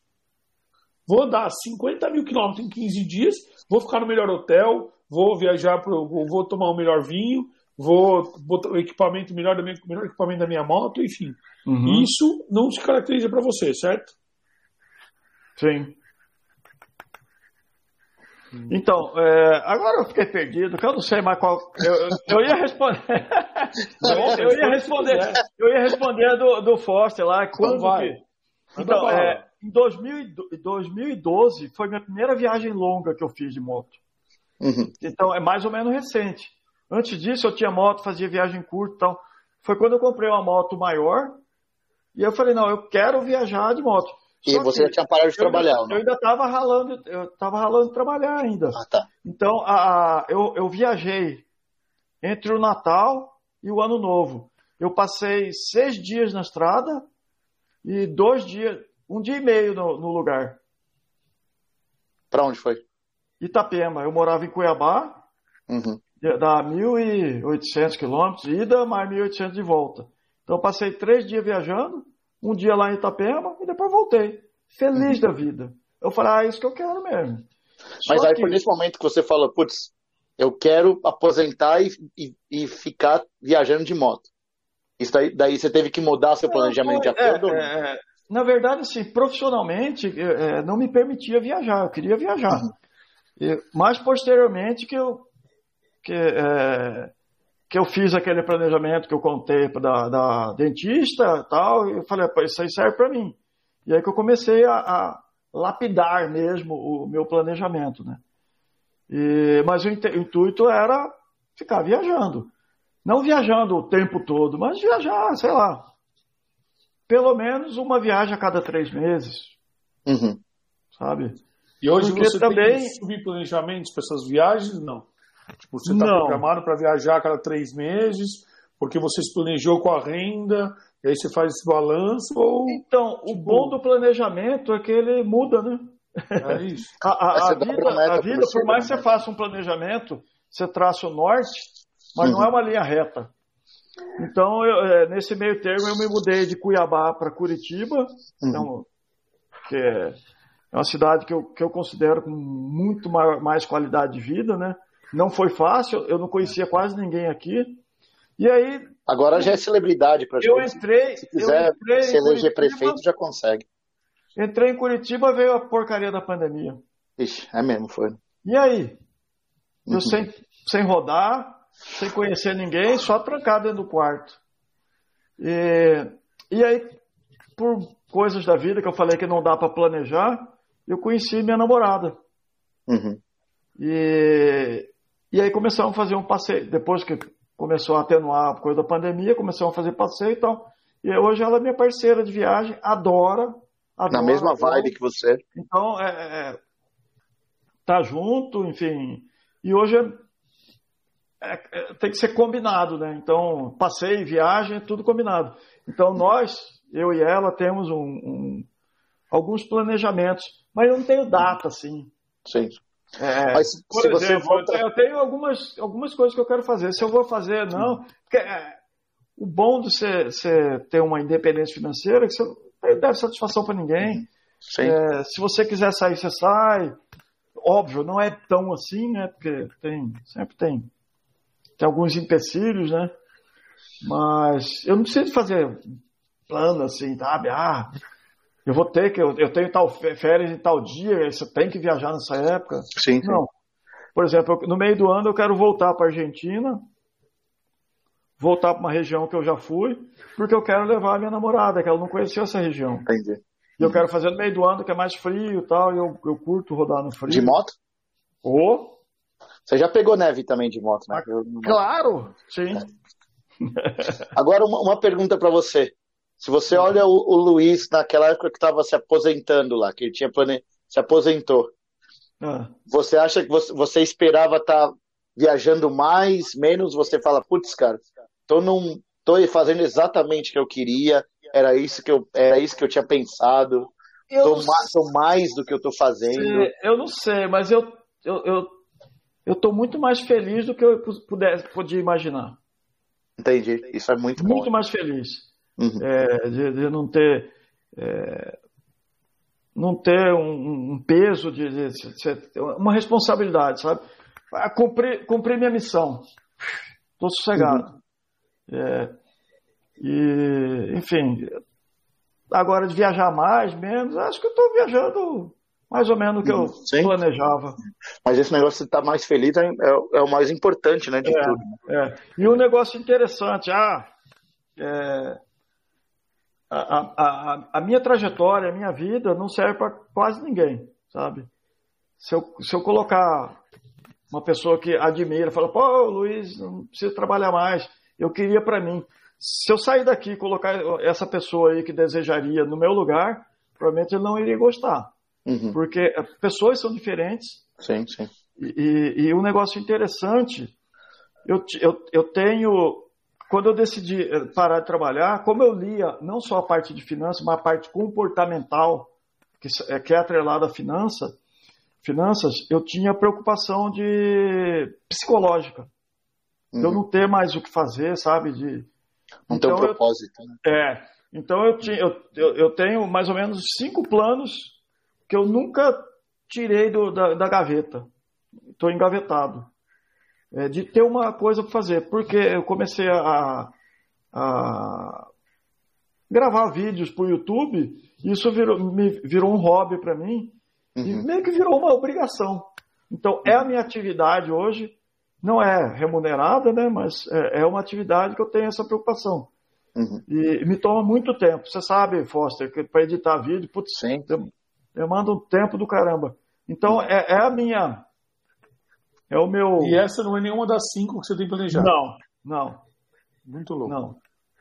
C: vou dar cinquenta mil quilômetros em quinze dias, vou ficar no melhor hotel, vou viajar, pro, vou tomar o melhor vinho, vou botar o equipamento melhor, o melhor equipamento da minha moto, enfim. Uhum. Isso não se caracteriza para você, certo?
B: Sim. Então, é, agora eu fiquei perdido, que eu não sei mais qual. Eu, eu, eu ia responder. eu, ia responder. Eu ia responder do, do Foster lá. Quando
C: vai.
B: Que... Então, é, em dois mil e doze foi minha primeira viagem longa que eu fiz de moto. Uhum. Então, é mais ou menos recente. Antes disso, eu tinha moto, fazia viagem curta e tal. Foi quando eu comprei uma moto maior. E eu falei, não, eu quero viajar de moto.
A: E Só você já tinha parado de trabalhar,
B: ainda,
A: não?
B: Eu ainda estava ralando, eu estava ralando de trabalhar ainda.
A: Ah, tá.
B: Então, a, a, eu, eu viajei entre o Natal e o Ano Novo. Eu passei seis dias na estrada e dois dias, um dia e meio no, no lugar.
A: Para onde foi?
B: Itapema. Eu morava em Cuiabá,
A: uhum.
B: dá mil e oitocentos quilômetros, ida mais mil e oitocentos de volta. Então eu passei três dias viajando, um dia lá em Itapema e depois voltei. Feliz uhum. da vida. Eu falei, ah, é isso que eu quero mesmo.
A: Mas
B: Só
A: aí
B: que...
A: foi nesse momento que você falou, putz, eu quero aposentar e, e, e ficar viajando de moto. Isso daí, daí você teve que mudar seu planejamento de acordo?
B: É, é, na verdade, assim, profissionalmente, é, não me permitia viajar, eu queria viajar. Uhum. E, mais posteriormente que eu, que, é, que eu fiz aquele planejamento que eu contei da, da dentista e tal, e eu falei, pô, isso aí serve para mim. E aí que eu comecei a, a lapidar mesmo o meu planejamento, né? E, mas o intuito era ficar viajando. Não viajando o tempo todo, mas viajar, sei lá, pelo menos uma viagem a cada três meses,
A: uhum.
B: sabe?
C: E hoje
B: Porque
C: você
B: também...
C: tem subplanejamentos para essas viagens? Não. Tipo, você está
B: Não.
C: programado para viajar a cada três meses, porque você se planejou com a renda, e aí você faz esse balanço? Ou,
B: então, tipo... o bom do planejamento é que ele muda, né?
C: É isso.
B: a, a, a vida, a vida por mais que você faça um planejamento, você traça o norte, mas uhum. não é uma linha reta. Então, eu, nesse meio termo, eu me mudei de Cuiabá para Curitiba, uhum. então, que é uma cidade que eu, que eu considero com muito mais qualidade de vida, né? Não foi fácil, eu não conhecia quase ninguém aqui. E aí...
A: Agora já é celebridade para
B: eu gente. Entrei,
A: Se quiser
B: eu entrei
A: se eleger prefeito, já consegue.
B: Entrei em Curitiba, veio a porcaria da pandemia.
A: Ixi, é mesmo, foi.
B: E aí? Eu
A: uhum.
B: sem, sem rodar, sem conhecer ninguém, só trancado dentro do quarto. E, e aí, por coisas da vida que eu falei que não dá para planejar, eu conheci minha namorada.
A: Uhum.
B: E, e aí começamos a fazer um passeio. Depois que começou a atenuar a coisa da pandemia, começamos a fazer passeio e tal. E hoje ela é minha parceira de viagem, adora. adora
A: Na mesma
B: adora.
A: vibe que você.
B: Então, é, é, tá junto, enfim. E hoje é, é, tem que ser combinado, né? Então, passeio, viagem, tudo combinado. Então, nós, eu e ela, temos um, um, alguns planejamentos, mas eu não tenho data, assim.
A: Sim.
B: É,
A: mas,
B: por
A: se
B: exemplo,
A: você volta...
B: eu tenho algumas, algumas coisas que eu quero fazer. Se eu vou fazer, não. Porque, é, o bom de você, você ter uma independência financeira é que você não deve satisfação para ninguém. É, se você quiser sair, você sai. Óbvio, não é tão assim, né? Porque tem, sempre tem, tem alguns empecilhos, né? Mas eu não preciso fazer plano assim, sabe? Ah, eu vou ter que, eu, eu tenho tal férias em tal dia, você tem que viajar nessa época.
A: Sim, sim.
B: Não. Por exemplo, no meio do ano eu quero voltar para a Argentina, voltar para uma região que eu já fui, porque eu quero levar a minha namorada, que ela não conhecia essa região.
A: Entendi.
B: E eu quero fazer no meio do ano, que é mais frio e tal, e eu, eu curto rodar no frio.
A: De moto?
B: Oh.
A: Você já pegou neve também de moto, né? Eu...
B: Claro, sim.
A: É. Agora, uma, uma pergunta para você. Se você olha o, o Luiz naquela época que estava se aposentando lá, que ele tinha plane... se aposentou, ah. você acha que você, você esperava estar tá viajando mais, menos? Você fala, putz, cara, tô, num, tô fazendo exatamente o que eu queria, era isso que eu, era isso que eu tinha pensado, eu tô, ma- tô mais do que eu tô fazendo.
B: Sei, eu não sei, mas eu, eu, eu, eu tô muito mais feliz do que eu puder, podia imaginar.
A: Entendi, isso é muito, muito bom.
B: Muito mais feliz.
A: Uhum.
B: É, de, de não ter é, não ter um, um peso de, de, de uma responsabilidade, sabe? Cumprir, cumprir minha missão, estou sossegado. Uhum. É, e enfim, agora de viajar mais, menos, acho que eu estou viajando mais ou menos o que eu Sim. planejava.
A: Mas esse negócio de estar tá mais feliz é, é, é o mais importante, né, de
B: é,
A: tudo.
B: É. E um negócio interessante, ah, é, A, a, a minha trajetória, a minha vida não serve para quase ninguém, sabe? Se eu, se eu colocar uma pessoa que admira, fala, pô, Luiz, não precisa trabalhar mais, eu queria para mim. Se eu sair daqui e colocar essa pessoa aí que desejaria no meu lugar, provavelmente ele não iria gostar.
A: Uhum.
B: Porque pessoas são diferentes.
A: Sim, sim.
B: E, e, e um negócio interessante, eu, eu, eu tenho quando eu decidi parar de trabalhar, como eu lia não só a parte de finanças, mas a parte comportamental, que é, que é atrelada à finança, finanças, eu tinha preocupação de psicológica. Uhum. Eu não ter mais o que fazer, sabe? De,
A: não ter um propósito.
B: Eu, né? É. Então eu, tinha, eu, eu, eu tenho mais ou menos cinco planos que eu nunca tirei do, da, da gaveta. Estou engavetado. É, de ter uma coisa para fazer. Porque eu comecei a, a gravar vídeos para o YouTube e isso virou, me, virou um hobby para mim. Uhum. E meio que virou uma obrigação. Então, é a minha atividade hoje, não é remunerada, né? Mas é, é uma atividade que eu tenho essa preocupação. Uhum. E me toma muito tempo. Você sabe, Foster, que para editar vídeo, putz, eu, eu mando um tempo do caramba. Então, uhum. é, é a minha... É o meu...
C: E essa não é nenhuma das cinco que você tem planejado?
B: Não, não.
C: Muito louco.
B: Não.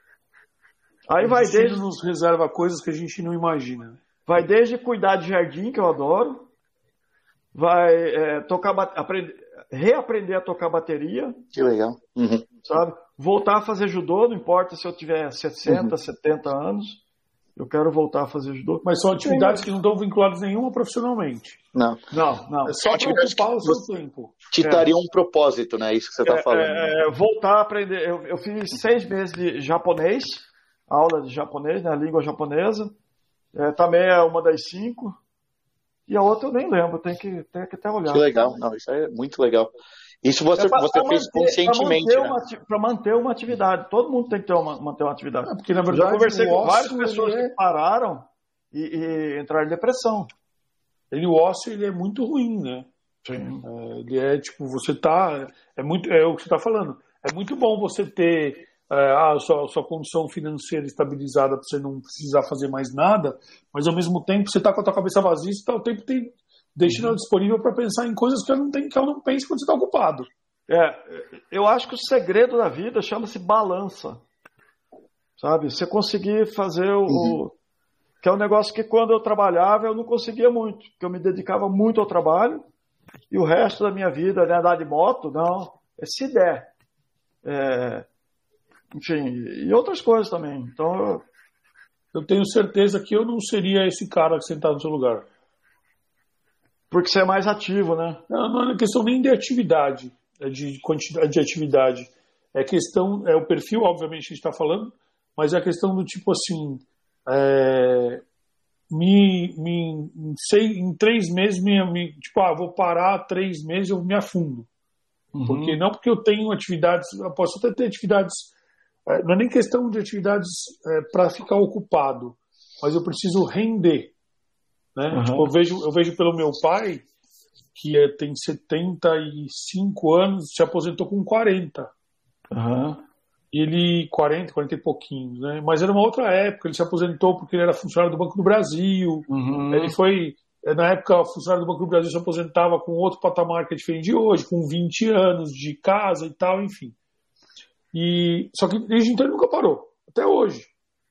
B: Aí vai desde...
C: nos reserva coisas que a gente não imagina.
B: Vai desde cuidar de jardim, que eu adoro, vai é, tocar, aprender, reaprender a tocar bateria.
A: Que legal. Uhum.
B: Sabe? Voltar a fazer judô, não importa se eu tiver sessenta, uhum. setenta anos, eu quero voltar a fazer judô.
C: Mas são atividades que não estão vinculadas nenhuma profissionalmente.
A: Não.
B: Não, não.
C: É só para ocupar o seu tempo.
A: Te daria é. um propósito, né? Isso que você está
B: é,
A: falando.
B: É, voltar a aprender. Eu, eu fiz seis meses de japonês, aula de japonês, né? Língua japonesa. É, também é uma das cinco. E a outra eu nem lembro, tem que, tem que até olhar.
A: Que legal, não, isso é muito legal. Isso você, é pra, você pra fez manter, conscientemente.
B: Para né? manter uma atividade. Todo mundo tem que ter uma, manter uma atividade.
C: É, porque, na verdade,
B: eu já conversei com várias
C: ócio,
B: pessoas
C: é...
B: que pararam e, e entraram em depressão.
C: Ele, o ócio ele é muito ruim, né?
B: Sim.
C: É, ele é tipo, você tá. É, muito, é o que você está falando. É muito bom você ter. A sua, a sua condição financeira estabilizada para você não precisar fazer mais nada, mas ao mesmo tempo você está com a tua cabeça vazia e está o tempo tem, deixando ela disponível para pensar em coisas que ela não tem, que ela não pensa quando você está ocupado.
B: É, eu acho que o segredo da vida chama-se balança, sabe? Você conseguir fazer o, uhum. o que é um negócio que quando eu trabalhava eu não conseguia muito, porque eu me dedicava muito ao trabalho e o resto da minha vida, né, andar de moto, não, é se der. É, enfim, e outras coisas também. Então, eu...
C: eu tenho certeza que eu não seria esse cara sentado no seu lugar.
B: Porque você é mais ativo, né?
C: Não, não é questão nem de atividade, é de quantidade de atividade. É questão, é o perfil, obviamente, que a gente está falando, mas é a questão do tipo assim, é, me, me, sei, em três meses, me, me, tipo, ah, vou parar três meses, eu me afundo. Uhum. Porque não porque eu tenho atividades, eu posso até ter atividades. Não é nem questão de atividades é, para ficar ocupado, mas eu preciso render. Né? Uhum. Tipo, eu, vejo, eu vejo pelo meu pai, que é, tem setenta e cinco anos, se aposentou com quarenta.
B: Uhum.
C: Ele, quarenta, quarenta e pouquinhos. Né? Mas era uma outra época, ele se aposentou porque ele era funcionário do Banco do Brasil.
B: Uhum.
C: Ele foi, na época, o funcionário do Banco do Brasil se aposentava com outro patamar que é diferente de hoje, com vinte anos de casa e tal, enfim. E, só que desde então ele nunca parou, até hoje.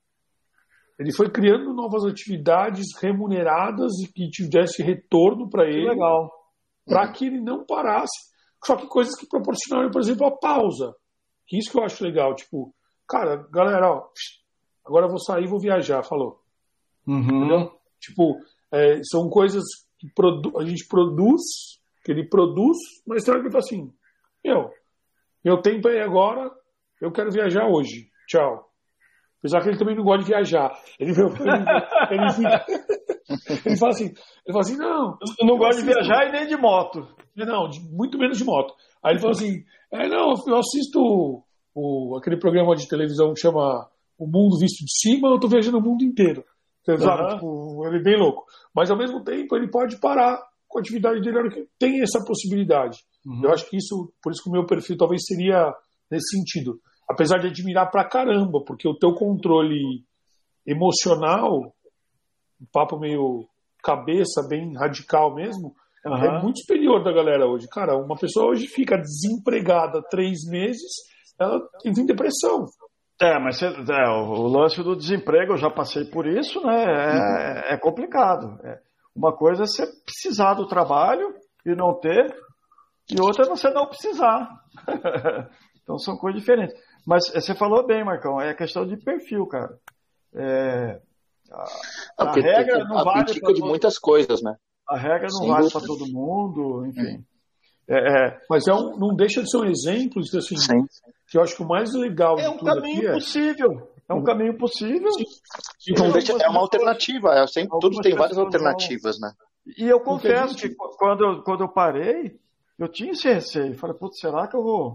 C: Ele foi criando novas atividades remuneradas e que tivesse retorno para ele.
B: Legal.
C: Para que ele não parasse. Só que coisas que proporcionaram, por exemplo, a pausa. Que isso que eu acho legal. Tipo, cara, galera, ó, agora eu vou sair e vou viajar, falou.
B: Uhum.
C: Entendeu? Tipo, é, são coisas que produ- a gente produz, que ele produz, mas tem hora que ele fala assim, meu, meu tempo é agora. Eu quero viajar hoje. Tchau. Apesar que ele também não gosta de viajar. Ele, ele, ele, fica, ele fala assim, ele fala assim, não.
B: Eu não gosto de viajar e nem de moto.
C: Não, de, muito menos de moto. Aí ele fala assim, é, não, eu assisto o, aquele programa de televisão que chama O Mundo Visto de Cima, eu tô viajando o mundo inteiro. Sabe? Uhum. Tipo, ele é bem louco. Mas ao mesmo tempo ele pode parar com a atividade dele, hora que tem essa possibilidade. Uhum. Eu acho que isso, por isso que o meu perfil talvez seria nesse sentido. Apesar de admirar pra caramba, porque o teu controle emocional, um papo meio cabeça, bem radical mesmo, uhum. é muito superior da galera hoje. Cara, uma pessoa hoje fica desempregada três meses, ela entra em depressão.
B: É, mas é, o lance do desemprego, eu já passei por isso, né? É, uhum. é complicado. É. Uma coisa é você precisar do trabalho e não ter, e outra é você não precisar. Então são coisas diferentes. Mas você falou bem, Marcão, é questão de perfil, cara. É, a,
A: Ah,
B: a
A: porque
B: regra
A: tem-
B: não vale
A: abdica
B: para
A: de
B: todo,
A: muitas coisas, né?
B: a regra não
A: Sem
B: vale
A: dúvida.
B: para todo mundo, enfim. É, é,
C: Mas é um, não deixa de ser um exemplo, de, assim,
A: Sim.
C: que eu acho que o mais legal
B: é
C: de
B: um
C: tudo
B: caminho
C: aqui é...
B: possível. É um caminho possível.
A: E não
B: E
A: deixa,
B: algumas
A: é uma
B: pessoas-
A: alternativa. É sempre, tudo
B: algumas
A: tem várias
B: pessoas vão-
A: alternativas, né?
B: E eu
C: Porque a
B: confesso
C: gente-
B: que qu- quando eu, quando eu parei, eu tinha esse receio. Falei, putz, será que eu vou,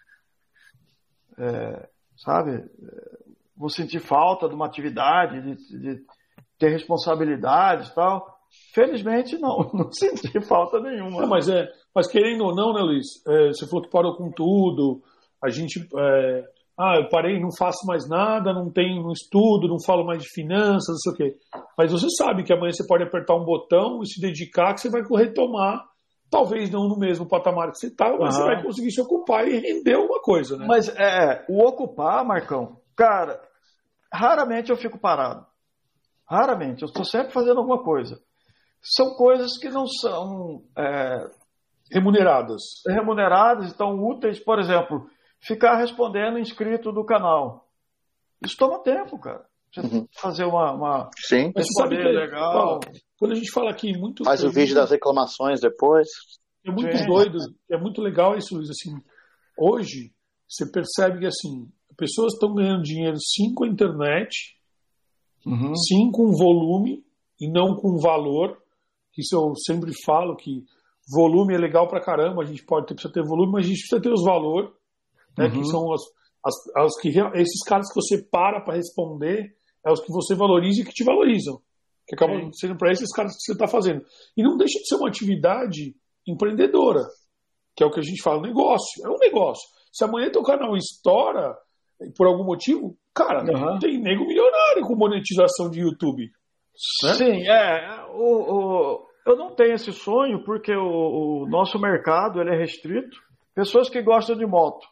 B: é, sabe, é, vou sentir falta de uma atividade, de, de ter responsabilidades e tal? Felizmente, não. Não senti falta nenhuma.
C: Não, mas, é, mas querendo ou não, né, Luiz? É, você falou que parou com tudo. A gente... é, ah, eu parei, não faço mais nada, não tenho, não estudo, não falo mais de finanças, não sei o quê. Mas você sabe que amanhã você pode apertar um botão e se dedicar, que você vai retomar, talvez não no mesmo patamar que você estava, mas
B: Aham.
C: você vai conseguir se ocupar e render uma coisa, né?
B: Mas é, o ocupar, Marcão, cara, raramente eu fico parado. Raramente. Eu estou sempre fazendo alguma coisa. São coisas que não são é,
C: Remuneradas.
B: remuneradas e tão úteis. Por exemplo, ficar respondendo inscrito do canal. Isso toma tempo, cara. Você
A: Uhum.
B: fazer uma, uma
A: Sim.
C: Mas você sabe
B: responder
C: que,
B: legal.
C: ó, quando a gente fala aqui muito...
A: Faz o
C: é
A: vídeo
C: muito-
A: das reclamações depois.
C: É muito
B: Sim.
C: doido, é muito legal isso, Luiz. Assim, hoje, você percebe que assim, pessoas estão ganhando dinheiro sim com a internet,
B: Uhum.
C: sim com volume e não com valor. Isso eu sempre falo que volume é legal pra caramba, a gente pode ter, precisa ter volume, mas a gente precisa ter os valores, né,
B: Uhum.
C: que são as, as, as que, real- esses caras que você para para responder, é os que você valoriza e que te valorizam. Que acabam
B: Sim.
C: sendo para esses caras que você está fazendo. E não deixa de ser uma atividade empreendedora, que é o que a gente fala, negócio. É um negócio. Se amanhã teu canal estoura, por algum motivo, cara,
B: Uhum.
C: tem nego milionário com monetização de YouTube. Né?
B: Sim, é. O, o- eu não tenho esse sonho porque o, o nosso mercado ele é restrito. Pessoas que gostam de moto.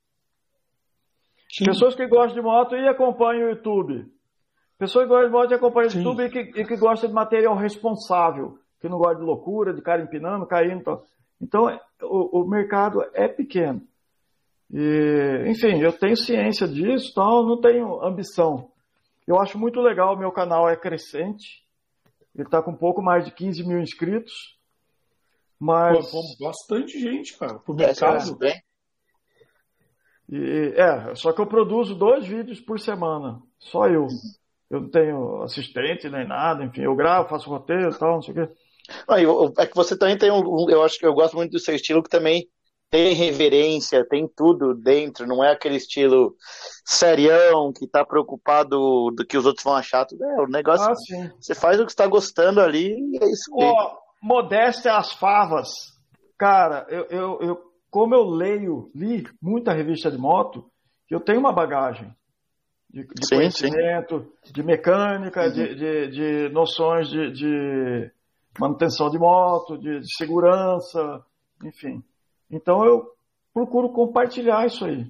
C: Sim.
B: Pessoas que gostam de moto e acompanham o YouTube. Pessoas que gostam de moto e acompanham o
C: Sim.
B: YouTube e que, e que gostam de material responsável. Que não gosta de loucura, de cara empinando, caindo. Tal. Então, é- o, o mercado é pequeno. E, enfim, eu tenho ciência disso, então eu não tenho ambição. Eu acho muito legal, o meu canal é crescente. Ele está com um pouco mais de quinze mil inscritos. Mas.
C: Pô, pô, bastante gente, cara, pro
A: É, você
C: mercado.
A: bem?
B: E, é, só que eu produzo dois vídeos por semana. Só eu. Eu não tenho assistente nem nada, enfim, eu gravo, faço roteiro e tal, não sei o quê.
A: Não, e o- é que você também tem um, um- eu acho que eu gosto muito do seu estilo, que também tem reverência, tem tudo dentro, não é aquele estilo serião, que tá preocupado do que os outros vão achar, tudo é, o negócio,
B: Ah, sim.
A: você faz o que você tá gostando ali e é isso mesmo.
B: Ó, modéstia às favas. Cara, eu, eu, eu, como eu leio, li muita revista de moto, eu tenho uma bagagem de, de
A: Sim,
B: conhecimento, de mecânica,
A: Uhum.
B: de, de, de noções de, de manutenção de moto, de, de segurança, enfim. Então eu procuro compartilhar isso aí.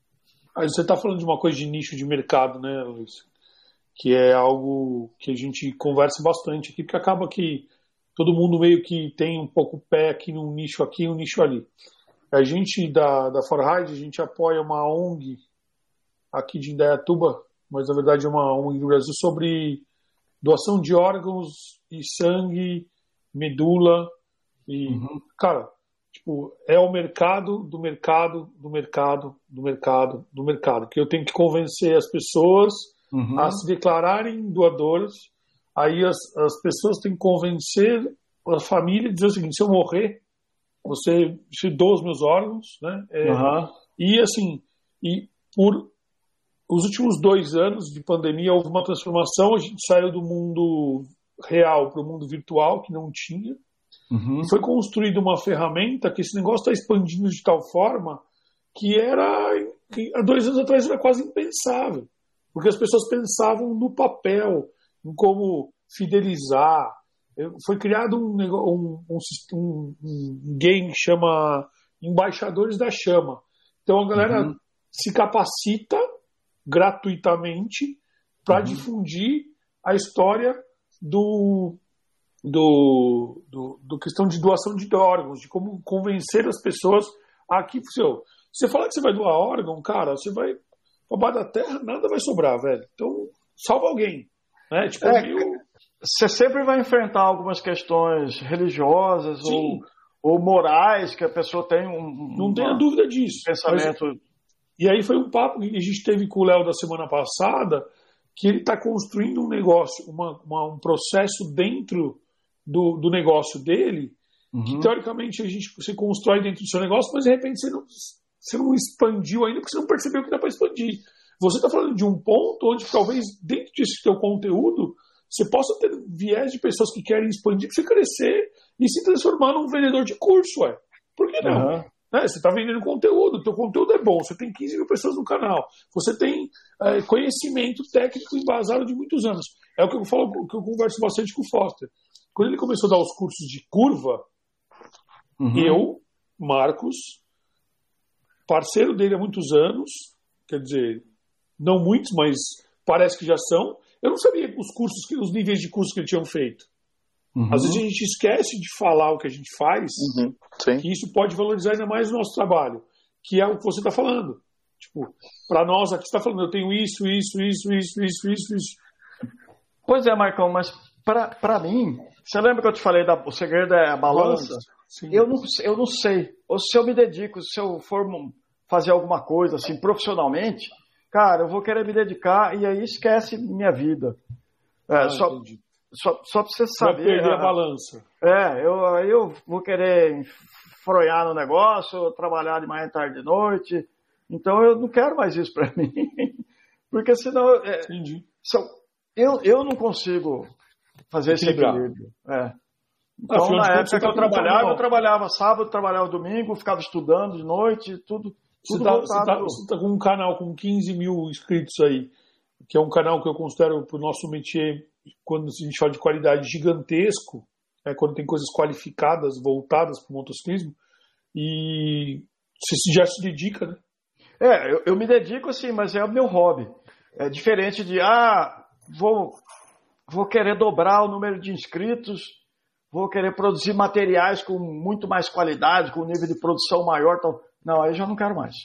C: Aí você está falando de uma coisa de nicho de mercado, né, Luiz? Que é algo que a gente conversa bastante aqui, porque acaba que todo mundo meio que tem um pouco o pé aqui num nicho aqui e um nicho ali. A gente da, da Forride, a gente apoia uma O N G aqui de Indaiatuba, mas na verdade é uma O N G do Brasil, sobre doação de órgãos e sangue, medula e,
B: Uhum.
C: cara, tipo, é o mercado do mercado, do mercado, do mercado, do mercado, que eu tenho que convencer as pessoas
B: Uhum.
C: a se declararem doadoras. Aí as, as pessoas têm que convencer a família e dizer o seguinte: se eu morrer, você se doa os meus órgãos, né? É,
B: Uhum.
C: E assim, e por os últimos dois anos de pandemia houve uma transformação. A gente saiu do mundo real para o mundo virtual, que não tinha.
B: Uhum.
C: Foi construída uma ferramenta que esse negócio está expandindo de tal forma que era, que há dois anos atrás era quase impensável. Porque as pessoas pensavam no papel, em como fidelizar. Foi criado um, nego- um, um, um- um game que chama Embaixadores da Chama. Então a galera
B: Uhum.
C: se capacita gratuitamente para
B: Uhum.
C: difundir a história do, do, do, do questão de doação de órgãos, de como convencer as pessoas a que, seu, você fala que você vai doar órgão, cara, você vai roubar da terra, nada vai sobrar, velho. Então, salva alguém. Né? Tipo,
B: é,
C: meio...
B: Você sempre vai enfrentar algumas questões religiosas ou, ou morais que a pessoa tem um.
C: Não tenha dúvida disso.
B: Pensamento.
C: Mas, e aí foi um papo que a gente teve com o Léo da semana passada, que ele está construindo um negócio, uma, uma, um processo dentro do, do negócio dele, uhum. que teoricamente a gente, você constrói dentro do seu negócio, mas de repente você não, você não expandiu ainda, porque você não percebeu que dá para expandir. Você está falando de um ponto onde talvez dentro desse teu conteúdo você possa ter viés de pessoas que querem expandir, que você crescer e se transformar num vendedor de curso, ué. Por que não? Uhum. Né? Você está vendendo conteúdo, o teu conteúdo é bom, você tem quinze mil pessoas no canal, você tem é, conhecimento técnico embasado de muitos anos. É o que eu falo, que eu converso bastante com o Foster. Quando ele começou a dar os cursos de curva, uhum. eu, Marcos, parceiro dele há muitos anos, quer dizer, não muitos, mas parece que já são, eu não sabia os cursos, os níveis de curso que eles tinham feito. Uhum. Às vezes a gente esquece de falar o que a gente faz,
A: uhum.
C: que isso pode valorizar ainda mais o nosso trabalho, que é o que você está falando. Tipo, para nós aqui você está falando, eu tenho isso, isso, isso, isso, isso, isso, isso.
B: Pois é, Marcão, mas para mim, você lembra que eu te falei, da, o segredo é a balança?
C: Sim.
B: Eu, não, eu não sei. Ou se eu me dedico, se eu for fazer alguma coisa assim profissionalmente, cara, eu vou querer me dedicar e aí esquece minha vida. É,
C: ah,
B: só, só, só pra você saber.
C: Vai perder a balança.
B: É, eu, aí eu vou querer enfronhar no negócio, trabalhar de manhã, tarde, de noite. Então eu não quero mais isso pra mim. Porque senão. É,
C: Entendi.
B: Só, eu, eu não consigo fazer esse equilíbrio. É. Então, ah, na época que eu trabalhava, eu trabalhava sábado, trabalhava domingo, ficava estudando de noite, tudo.
C: Você está tá, tá com um canal com quinze mil inscritos aí, que é um canal que eu considero para o nosso métier, quando a gente fala de qualidade, gigantesco, né, quando tem coisas qualificadas, voltadas para o motociclismo, e você já se dedica, né?
B: É, eu, eu me dedico assim, mas é o meu hobby. É diferente de, ah, vou, vou querer dobrar o número de inscritos, vou querer produzir materiais com muito mais qualidade, com um nível de produção maior, então... Não, aí já não quero mais.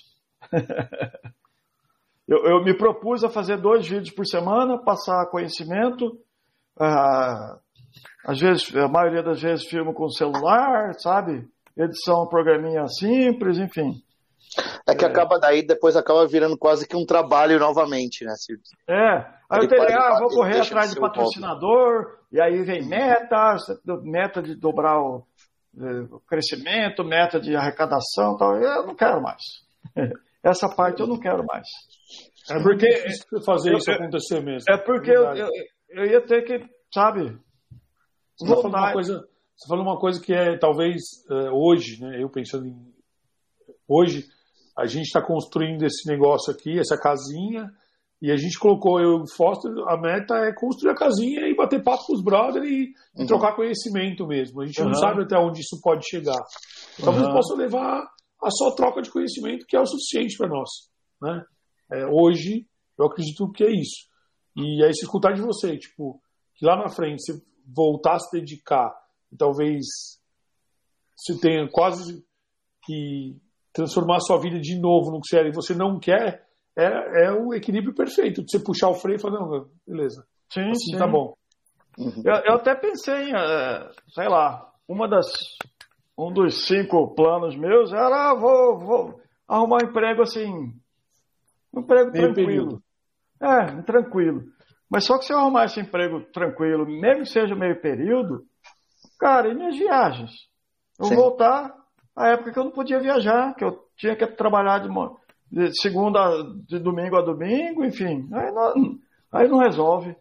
B: eu, eu me propus a fazer dois vídeos por semana, passar conhecimento. Ah, às vezes, a maioria das vezes filmo com celular, sabe? Edição, programinha simples, enfim.
A: É que é. acaba daí, depois acaba virando quase que um trabalho novamente, né, Silvio?
B: É. Aí eu teria, ah, vou correr atrás de patrocinador, hobby. E aí vem meta, meta de dobrar o crescimento, meta de arrecadação, tal. Eu não quero mais. Essa parte eu não quero mais.
C: É porque fazer eu, isso acontecer mesmo.
B: É porque eu, eu, eu ia ter que, sabe?
C: Você falou uma coisa, você falou uma coisa que é talvez uh, hoje, né? Eu pensando em hoje a gente está construindo esse negócio aqui, essa casinha. E a gente colocou, eu e o Foster, a meta é construir a casinha e bater papo com os brothers e, uhum. e trocar conhecimento mesmo. A gente uhum. não sabe até onde isso pode chegar. Talvez uhum. possa levar a só troca de conhecimento, que é o suficiente para nós. Né? É, hoje, eu acredito que é isso. E aí, se escutar de você, tipo, que lá na frente você voltar a se dedicar, e talvez você tenha quase que transformar a sua vida de novo no que você era e você não quer, É, é o equilíbrio perfeito, de você puxar o freio e falar, não, beleza,
B: sim,
C: assim
B: sim.
C: tá bom.
B: Uhum. Eu, eu até pensei, é, sei lá, uma das, um dos cinco planos meus era, ah, vou, vou arrumar um emprego assim, um emprego
C: meio
B: tranquilo. Período. É, tranquilo. Mas só que se eu arrumar esse emprego tranquilo, mesmo que seja meio período, cara, e minhas viagens? Eu vou voltar à época que eu não podia viajar, que eu tinha que trabalhar de uma... de segunda, de domingo a domingo, enfim, aí não, aí não resolve.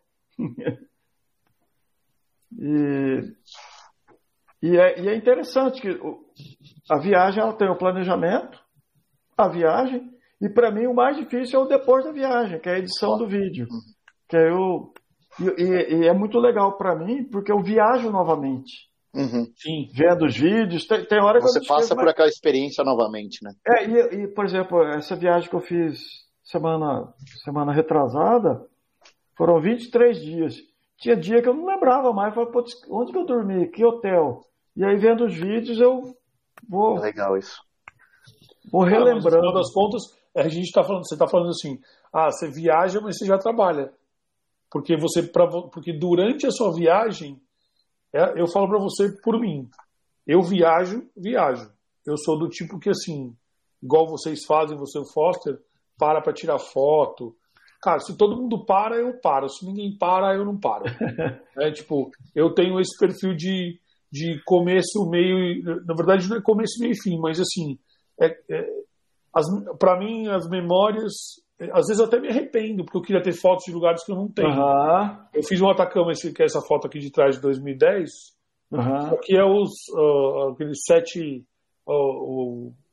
B: e, e, é, e é interessante que a viagem ela tem o planejamento, a viagem, e para mim o mais difícil é o depois da viagem, que é a edição do vídeo. Que é eu, e, e é muito legal para mim, porque eu viajo novamente.
A: Uhum.
B: Sim. Vendo os vídeos, tem, tem hora que
A: você
B: eu
A: passa por aquela experiência novamente, né?
B: É, e, e, por exemplo, essa viagem que eu fiz semana, semana retrasada, foram vinte e três dias. Tinha dia que eu não lembrava mais, eu falei, onde que eu dormi? Que hotel? E aí, vendo os vídeos, eu vou...
A: É legal isso.
B: Vou relembrando.
C: No final das contas, a gente tá falando, você está falando assim, ah, você viaja, mas você já trabalha. Porque, você, pra, porque durante a sua viagem, é, eu falo para você por mim, eu viajo, viajo. Eu sou do tipo que, assim, igual vocês fazem, você e o Foster, para para tirar foto. Cara, se todo mundo para, eu paro. Se ninguém para, eu não paro. É, tipo, eu tenho esse perfil de, de começo, meio... Na verdade, não é começo, meio e fim, mas, assim, é, é, para mim, as memórias... Às vezes eu até me arrependo, porque eu queria ter fotos de lugares que eu não tenho.
B: Uhum.
C: Eu fiz um Atacama, esse, que é essa foto aqui de trás de dois mil e dez.
B: Uhum.
C: Aqui é os uh, aqueles sete... Uh, uh,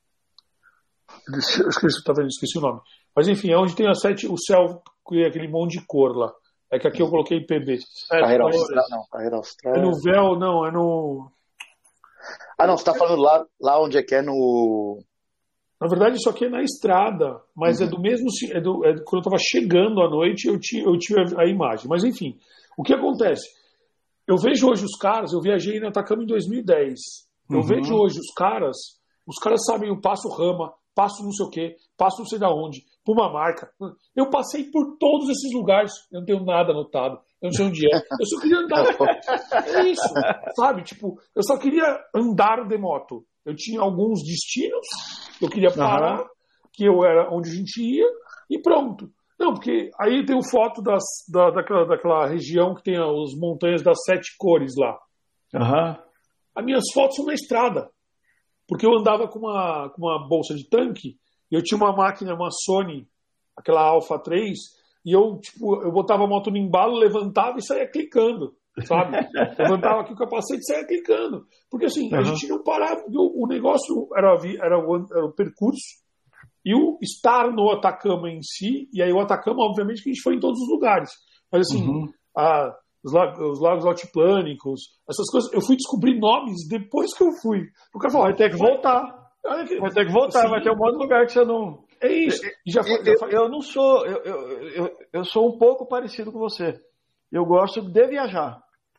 C: esqueci, tá vendo? Esqueci o nome. Mas enfim, é onde tem a sete, o céu, aquele monte de cor lá. É que aqui eu coloquei P B.
A: Carreira Austral, não. Carreira Austral.
C: É no véu, não, é no...
A: Ah, não, você tá falando lá, lá onde é que é no...
C: Na verdade, isso aqui é na estrada, mas uhum. é do mesmo... É do, é, quando eu estava chegando à noite, eu tive, eu tive a imagem. Mas, enfim, o que acontece? Eu vejo hoje os caras, eu viajei na Atacama em dois mil e dez. Eu uhum. vejo hoje os caras, os caras sabem o Passo Rama, passo não sei o quê, passo não sei da onde, por uma marca. Eu passei por todos esses lugares, eu não tenho nada anotado, eu não sei onde é. Eu só queria andar. É isso, sabe? Tipo, eu só queria andar de moto. Eu tinha alguns destinos, eu queria parar, uhum. que eu era onde a gente ia, e pronto. Não, porque aí tem foto das, da, daquela, daquela região que tem as montanhas das sete cores lá.
B: Uhum.
C: As minhas fotos são na estrada. Porque eu andava com uma, com uma bolsa de tanque, e eu tinha uma máquina, uma Sony, aquela Alpha três, e eu, tipo, eu botava a moto no embalo, levantava e saía clicando, sabe? Levantava aqui o capacete e saía clicando. Porque assim, uhum. a gente não parava, o, o negócio era, era, o, era o percurso, e o estar no Atacama em si, e aí o Atacama, obviamente, que a gente foi em todos os lugares. Mas assim, uhum. a... Os lagos, os lagos altiplânicos, essas coisas, eu fui descobrir nomes depois que eu fui. O cara falou,
B: vai ter que voltar. Vai ter que voltar, assim, vai ter um monte de lugar que você não...
C: É isso.
B: Já foi, eu, já foi... eu não sou... Eu, eu, eu, eu sou um pouco parecido com você. Eu gosto de viajar.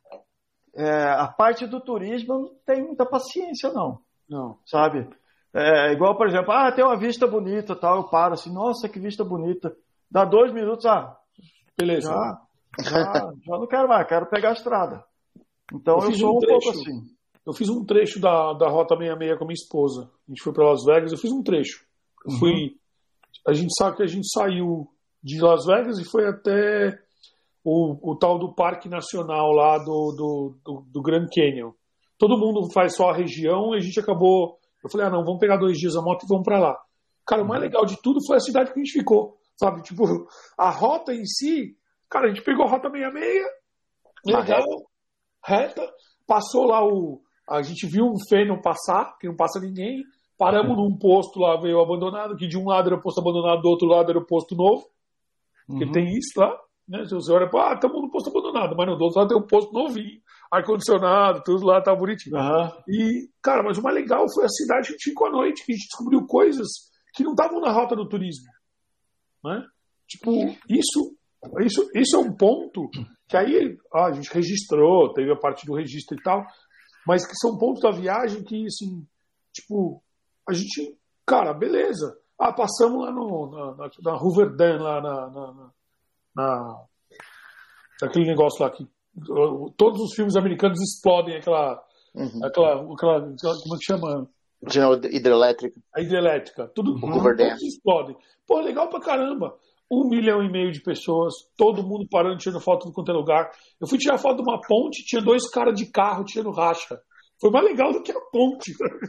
B: É, a parte do turismo eu não tenho muita paciência, não.
C: Não.
B: Sabe? É, igual, por exemplo, ah, tem uma vista bonita, tal, eu paro assim, nossa, que vista bonita. Dá dois minutos, ah,
C: beleza.
B: Já... Já, já não quero mais, quero pegar a estrada. Então eu, eu sou um, um pouco assim.
C: Eu fiz um trecho da, da Rota sessenta e seis com a minha esposa. A gente foi para Las Vegas, eu fiz um trecho. Eu uhum. fui, a gente sabe que a gente saiu de Las Vegas e foi até o, o tal do Parque Nacional lá do, do, do, do Grand Canyon. Todo mundo faz só a região e a gente acabou... Eu falei, ah não, vamos pegar dois dias a moto e vamos para lá. Cara, o mais legal de tudo foi a cidade que a gente ficou. Sabe, tipo, a rota em si... Cara, a gente pegou a Rota sessenta e seis, legal, reta, passou lá o... A gente viu o feno passar, que não passa ninguém, paramos num posto lá, veio abandonado, que de um lado era o posto abandonado, do outro lado era o posto novo, porque uhum. tem isso lá, né? Se você olha, ah, estamos no posto abandonado, mas no outro lado tem um posto novinho, ar-condicionado, tudo lá tá bonitinho.
B: Uhum.
C: E, cara, mas o mais legal foi a cidade que a gente ficou à noite, que a gente descobriu coisas que não estavam na rota do turismo, né? Tipo, isso... Isso, isso é um ponto que aí ah, a gente registrou, teve a parte do registro e tal, mas que são pontos da viagem que, assim, tipo, a gente, cara, beleza. Ah, passamos lá no, na, na, na Hoover Dam, lá na, na, na, naquele negócio lá que todos os filmes americanos explodem aquela, uhum. aquela, aquela, aquela, como é que chama?
A: Hidrelétrica.
C: A hidrelétrica. Tudo,
A: uhum.
C: todos explodem. Pô, legal pra caramba. Um milhão e meio de pessoas, todo mundo parando, tirando foto de qualquer lugar. Eu fui tirar foto de uma ponte, tinha dois caras de carro tirando racha. Foi mais legal do que a ponte.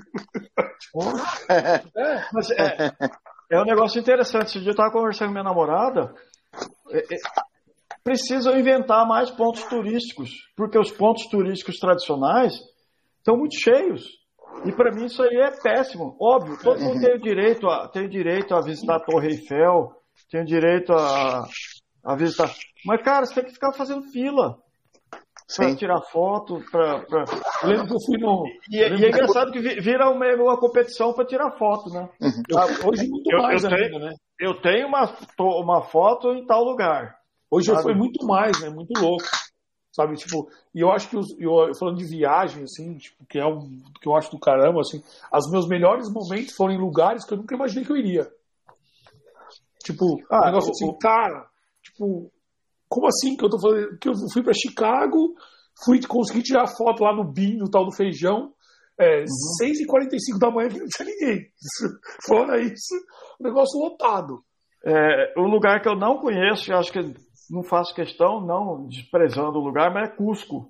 B: é, mas é, é um negócio interessante. Esse dia eu estava conversando com minha namorada. É, é, precisam inventar mais pontos turísticos, porque os pontos turísticos tradicionais estão muito cheios. E para mim isso aí é péssimo. Óbvio, todo mundo tem o direito a, tem o direito a visitar a Torre Eiffel, tem o direito a, a visitar. Mas, cara, você tem que ficar fazendo fila para tirar foto. Pra, pra...
C: Eu lembro que eu fui no.
B: E, e é engraçado que vira uma, uma competição para tirar foto, né?
C: Eu, hoje muito
B: eu,
C: mais
B: eu
C: ainda,
B: tenho,
C: né?
B: Eu tenho uma, uma foto em tal lugar.
C: Hoje foi muito mais, né? Muito louco. Sabe, tipo, e eu acho que, os, eu, falando de viagem, assim, tipo, que é um que eu acho do caramba, assim, os meus melhores momentos foram em lugares que eu nunca imaginei que eu iria. Tipo,
B: Ah,
C: um negócio
B: o-
C: assim,
B: o-
C: cara, tipo, como assim que eu tô fazendo? Que eu fui pra Chicago, fui conseguir tirar foto lá no BIM, no tal do feijão, é,
B: Uhum.
C: seis e quarenta e cinco da manhã que não tinha ninguém. Fora isso, o negócio lotado.
B: É, o lugar que eu não conheço, eu acho que não faço questão, não desprezando o lugar, mas é Cusco.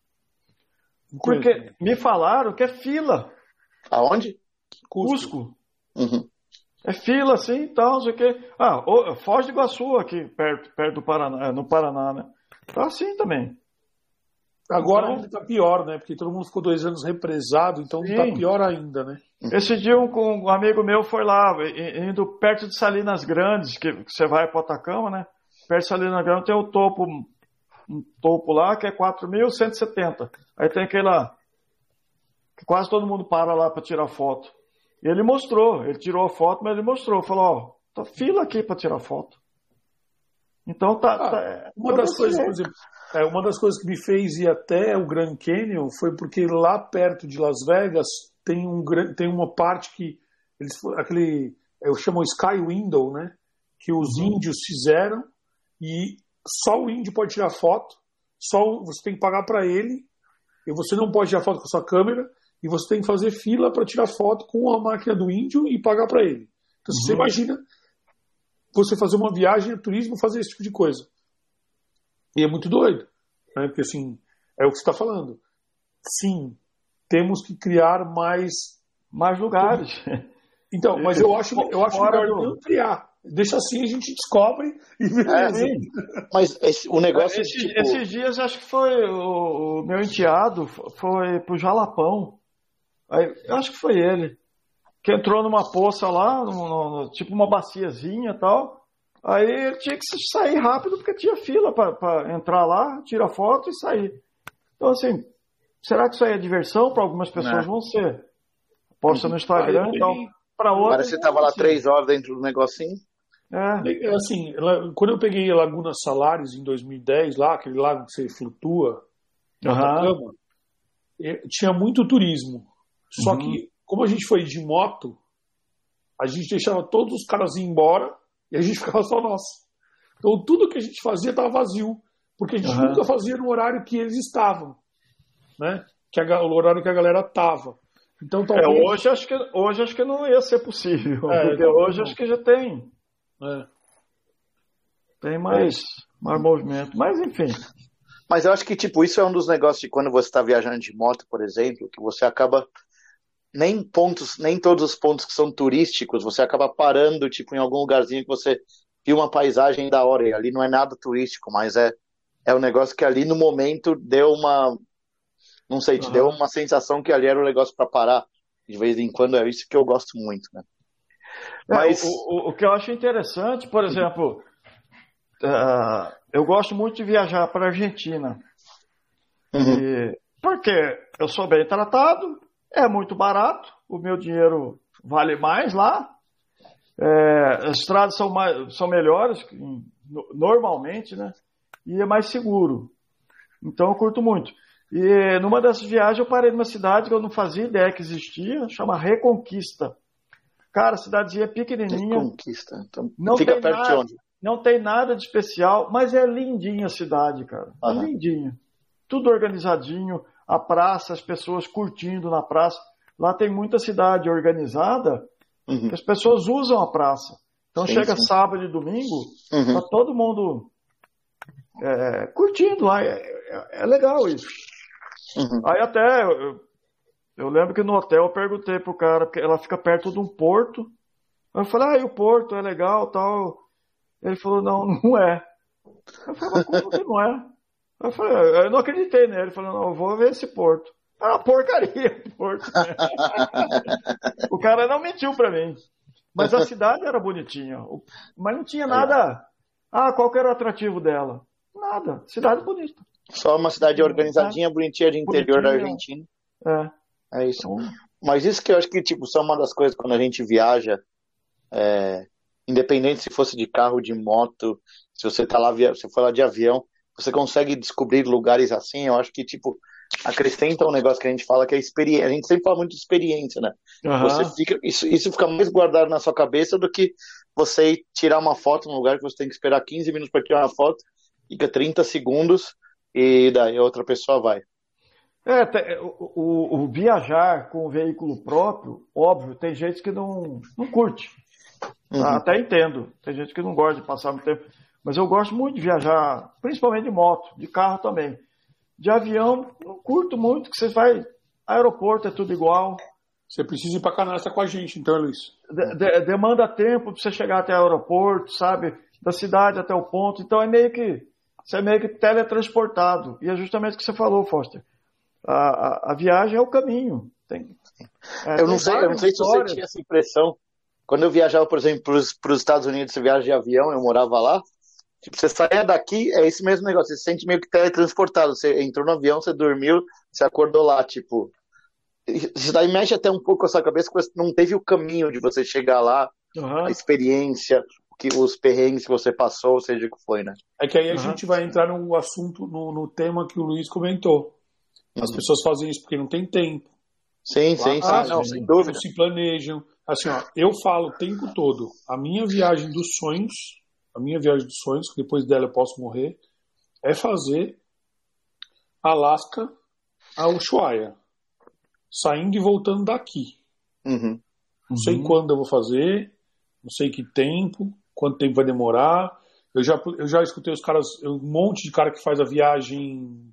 C: Não conheço.
B: Porque me falaram que é fila.
A: Aonde?
C: Cusco.
B: Cusco.
A: Uhum.
B: É fila assim e tal, não sei o quê. Ah, o- Foz do Iguaçu aqui, perto, perto do Paraná, é, no Paraná, né? Tá assim também.
C: Agora
B: Então-
C: ainda tá pior, né? Porque todo mundo ficou dois anos represado, então
B: Sim.
C: tá pior ainda, né?
B: Esse dia um, um amigo meu foi lá, i- indo perto de Salinas Grandes, que que você vai para Atacama, né? Perto de Salinas Grandes tem o topo, um topo lá que é quatro mil cento e setenta. Aí tem aquele lá, que quase todo mundo para lá para tirar foto. E ele mostrou, ele tirou a foto, mas ele mostrou, falou, ó, tá fila aqui para tirar foto. Então tá.
C: Ah,
B: tá
C: Uma
B: tá
C: das
B: desse
C: coisas, por
B: jeito.
C: exemplo, é, uma das coisas que me fez ir até o Grand Canyon foi porque lá perto de Las Vegas tem, um, gran- tem uma parte que eles aquele eu chamo Sky Window, né? Que os índios fizeram e só o índio pode tirar foto, só o- você tem que pagar para ele e você não pode tirar foto com a sua câmera e você tem que fazer fila para tirar foto com a máquina do índio e pagar para ele. Então você
B: Uhum.
C: imagina você fazer uma viagem de turismo, fazer esse tipo de coisa. E é muito doido, né? Porque assim, é o que você está falando. Sim, temos que criar mais.
B: Mais lugares.
C: Então, mas eu acho, eu acho
B: Fora
C: melhor
B: do-
C: não criar. Deixa assim, a gente descobre e beleza.
B: Sim.
A: Mas esse- o negócio
B: Esses,
A: de, tipo,
B: esses dias acho que foi o, o meu enteado f- foi pro Jalapão. Aí, eu acho que foi ele. Que entrou numa poça lá, num- num- tipo uma baciazinha e tal. Aí ele tinha que sair rápido porque tinha fila para entrar lá, tirar foto e sair. Então assim, será que isso aí é diversão? Para algumas pessoas
A: Não.
B: vão ser. Posta no
C: Ah,
B: Instagram
C: eu
B: e tal.
C: peguei-
B: Para outras.
A: parece que você tava lá
B: assim,
A: três horas dentro do negocinho.
B: É.
C: É assim, ela- quando eu peguei a Laguna Salares em dois mil e dez, lá, aquele lago que você flutua,
B: Aham.
C: Atacama, eh, tinha muito turismo. Só
B: Uhum.
C: que, como a gente foi de moto, a gente deixava todos os caras ir embora e a gente ficava só nós. Então tudo que a gente fazia estava vazio, porque a gente
B: Uhum.
C: nunca fazia no horário que eles estavam, né? Que a, ga- o horário que a galera tava. Então
B: É,
C: talvez.
B: hoje, acho que, hoje acho que não ia ser possível.
C: É,
B: porque
C: não,
B: hoje
C: não.
B: acho que já tem.
C: né?
B: Tem mais, mais movimento. Mas enfim.
A: Mas eu acho que, tipo, isso é um dos negócios de quando você está viajando de moto, por exemplo, que você acaba nem pontos, nem todos os pontos que são turísticos, você acaba parando, tipo, em algum lugarzinho que você viu uma paisagem da hora. E ali não é nada turístico, mas é, é um negócio que ali no momento deu uma, não sei, te
B: Aham.
A: deu uma sensação que ali era um negócio para parar. De vez em quando é isso que eu gosto muito, né?
B: É,
A: Mas,
B: o, o, o que eu acho interessante, por exemplo, ah, eu gosto muito de viajar para a Argentina.
A: uhum,
B: E- porque eu sou bem tratado, é muito barato, o meu dinheiro vale mais lá, é, as estradas são, mais, são melhores, em- no- normalmente, né? E é mais seguro. Então eu curto muito. E numa dessas viagens eu parei numa cidade que eu não fazia ideia que existia, chama Reconquista. Cara, a cidadezinha pequenininha,
A: conquista. Então,
B: não
A: fica
B: tem
A: perto de
B: nada,
A: onde?
B: não tem nada de especial, mas é lindinha a cidade, cara. É
A: Aham.
B: lindinha. Tudo organizadinho, a praça, as pessoas curtindo na praça. Lá tem muita cidade organizada
A: Uhum,
B: que as pessoas usam a praça. Então
A: Sim,
B: chega
A: sim.
B: sábado e domingo,
A: uhum.
B: tá todo mundo é, curtindo lá. É, é- é legal isso.
A: Uhum.
B: Aí até eu, eu lembro que no hotel eu perguntei pro cara, porque ela fica perto de um porto. Aí eu falei, ah, e o porto é legal tal. Ele falou, não, não é. Eu falei, mas como que não é? Eu falei, eu não acreditei nele. Ele falou, não, eu vou ver esse porto. É uma porcaria o porto. O cara não mentiu pra mim. Mas a cidade era bonitinha. O- Mas não tinha nada. Ah, qual que era o atrativo dela? Nada. Cidade bonita.
A: Só uma cidade organizadinha, bonitinha de interior da
B: Bonitinha.
A: Argentina.
B: É.
A: É isso.
B: Então,
A: Mas isso que eu acho que, tipo, são uma das coisas quando a gente viaja, é, independente se fosse de carro, de moto, se você tá lá, via- se for lá de avião, você consegue descobrir lugares assim, eu acho que, tipo, acrescenta um negócio que a gente fala que é experiência. A gente sempre fala muito de experiência, né?
B: aham.
A: Você fica, isso, isso fica mais guardado na sua cabeça do que você ir tirar uma foto num lugar que você tem que esperar quinze minutos para tirar uma foto, fica trinta segundos e daí a outra pessoa vai.
B: É, te- o, o- o viajar com o veículo próprio, óbvio, tem gente que não, não curte.
A: Uhum.
B: Até entendo. Tem gente que não gosta de passar muito tempo. Mas eu gosto muito de viajar, principalmente de moto, de carro também. De avião, não curto muito, que você vai. Aeroporto é tudo igual.
C: Você precisa ir pra Canastra com a gente, então, Luiz.
B: De- de- demanda tempo para você chegar até o aeroporto, sabe? Da cidade até o ponto. Então é meio que. Você é meio que teletransportado. E é justamente o que você falou, Foster. A, a, a viagem é o caminho. Tem, é,
A: Eu não
B: tem
A: sei, eu não
B: várias
A: sei se você
B: histórias.
A: tinha essa impressão. Quando eu viajava, por exemplo, para os Estados Unidos, você viaja de avião, eu morava lá. Tipo, você saía daqui, é esse mesmo negócio. Você se sente meio que teletransportado. Você entrou no avião, você dormiu, você acordou lá, tipo. Isso daí mexe até um pouco a sua cabeça, porque você não teve o caminho de você chegar lá,
B: Uhum.
A: a experiência, que, os perrengues que você passou, seja o que foi, né?
C: É que aí a
B: Uhum.
C: gente vai entrar no assunto, no, no tema que o Luiz comentou. As
A: Uhum.
C: pessoas fazem isso porque não tem tempo.
A: Sim, sim,
C: Ah,
A: sim, não,
C: sim,
A: sem
C: não
A: dúvida.
C: se planejam. Assim, ó, eu falo o tempo todo, a minha viagem dos sonhos, a minha viagem dos sonhos, que depois dela eu posso morrer, é fazer Alasca a Ushuaia. Saindo e voltando daqui.
A: Uhum.
C: Não sei
B: Uhum.
C: quando eu vou fazer, não sei que tempo, quanto tempo vai demorar. Eu já, eu já escutei os caras, um monte de cara que faz a viagem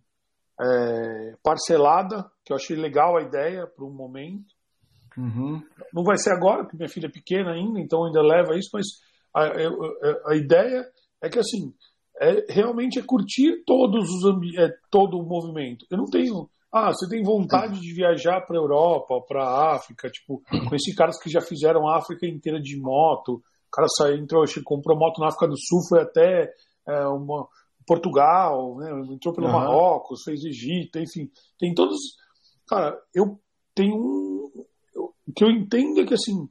C: é, parcelada, que eu achei legal a ideia para um momento.
B: Uhum.
C: Não vai ser agora, porque minha filha é pequena ainda, então ainda leva isso, mas a, a, a ideia é que assim, é, realmente é curtir todos os ambi- é, todo o movimento. Eu não tenho. Ah, você tem vontade de viajar para a Europa, para a África? Tipo, conheci caras que já fizeram a África inteira de moto. O cara saiu, entrou, comprou moto na África do Sul, foi até é, uma, Portugal, né? Entrou pelo
B: Uhum.
C: Marrocos, fez Egito, enfim. Tem todos. Cara, eu tenho um. eu- o que eu entendo é que assim,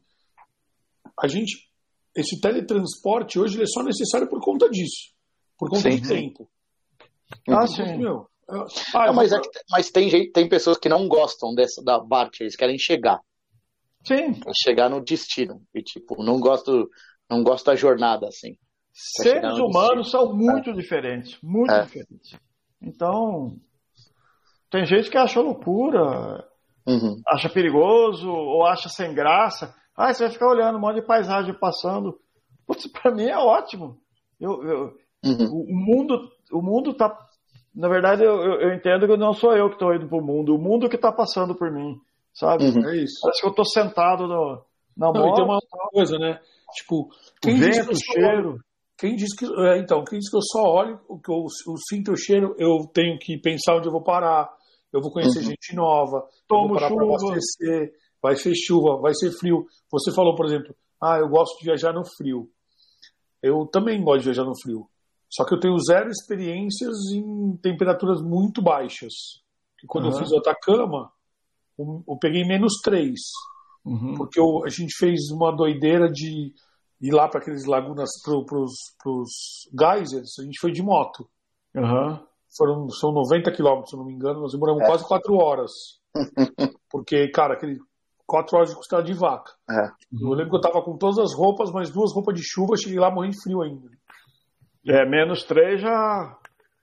C: a gente. Esse teletransporte hoje ele é só necessário por conta disso. Por conta
A: Sim,
C: de
A: sim.
C: tempo.
B: Ah,
C: Por
B: sim.
C: conta, meu, eu- ah, eu
A: Não, mas,
C: vou
A: é que- mas tem, gente, tem pessoas que não gostam dessa, da Bart, eles querem chegar.
B: Sim.
A: Chegar no destino. E, tipo, não gosto, não gosto da jornada, assim. Pra chegar
B: Seres
A: no
B: humanos são muito diferentes. Muito
A: É.
B: diferentes. Então, tem gente que acha loucura,
A: Uhum.
B: acha perigoso, ou acha sem graça. Ah, você vai ficar olhando um monte de paisagem passando. Putz, pra mim é ótimo. Eu, eu-
A: Uhum.
B: o, o mundo, o mundo tá. Na verdade, eu, eu- eu entendo que não sou eu que estou indo pro mundo, o mundo que tá passando por mim, sabe?
A: Uhum.
C: É isso.
B: Parece que eu tô sentado no, na
C: Não, e tem
B: moto,
C: uma coisa, né? Tipo,
B: o
C: quem diz que
B: vento,
C: eu
B: o
C: só olho,
B: cheiro.
C: quem diz que, é, então, quem diz que eu só olho, o que eu, eu sinto o cheiro, eu tenho que pensar onde eu vou parar, eu vou conhecer
A: Uhum.
C: gente nova, eu
B: Tomo
C: vou parar para
B: chuva.
C: abastecer, vai ser chuva, vai ser frio. Você falou, por exemplo, ah, eu gosto de viajar no frio. Eu também gosto de viajar no frio. Só que eu tenho zero experiências em temperaturas muito baixas. Que quando
B: Uhum.
C: eu fiz o Atacama, eu, eu peguei menos três.
B: Uhum.
C: Porque eu- a gente fez uma doideira de ir lá para aqueles lagunas, pro, pros, pros geysers, a gente foi de moto.
B: Uhum.
C: Foram, são noventa quilômetros, se eu não me engano, nós demoramos quase quatro horas. Porque, cara, aquele quatro horas de costela de vaca.
A: É.
C: Eu lembro que eu tava com todas as roupas, mas duas roupas de chuva, cheguei lá morrendo de frio ainda.
B: É, menos três já.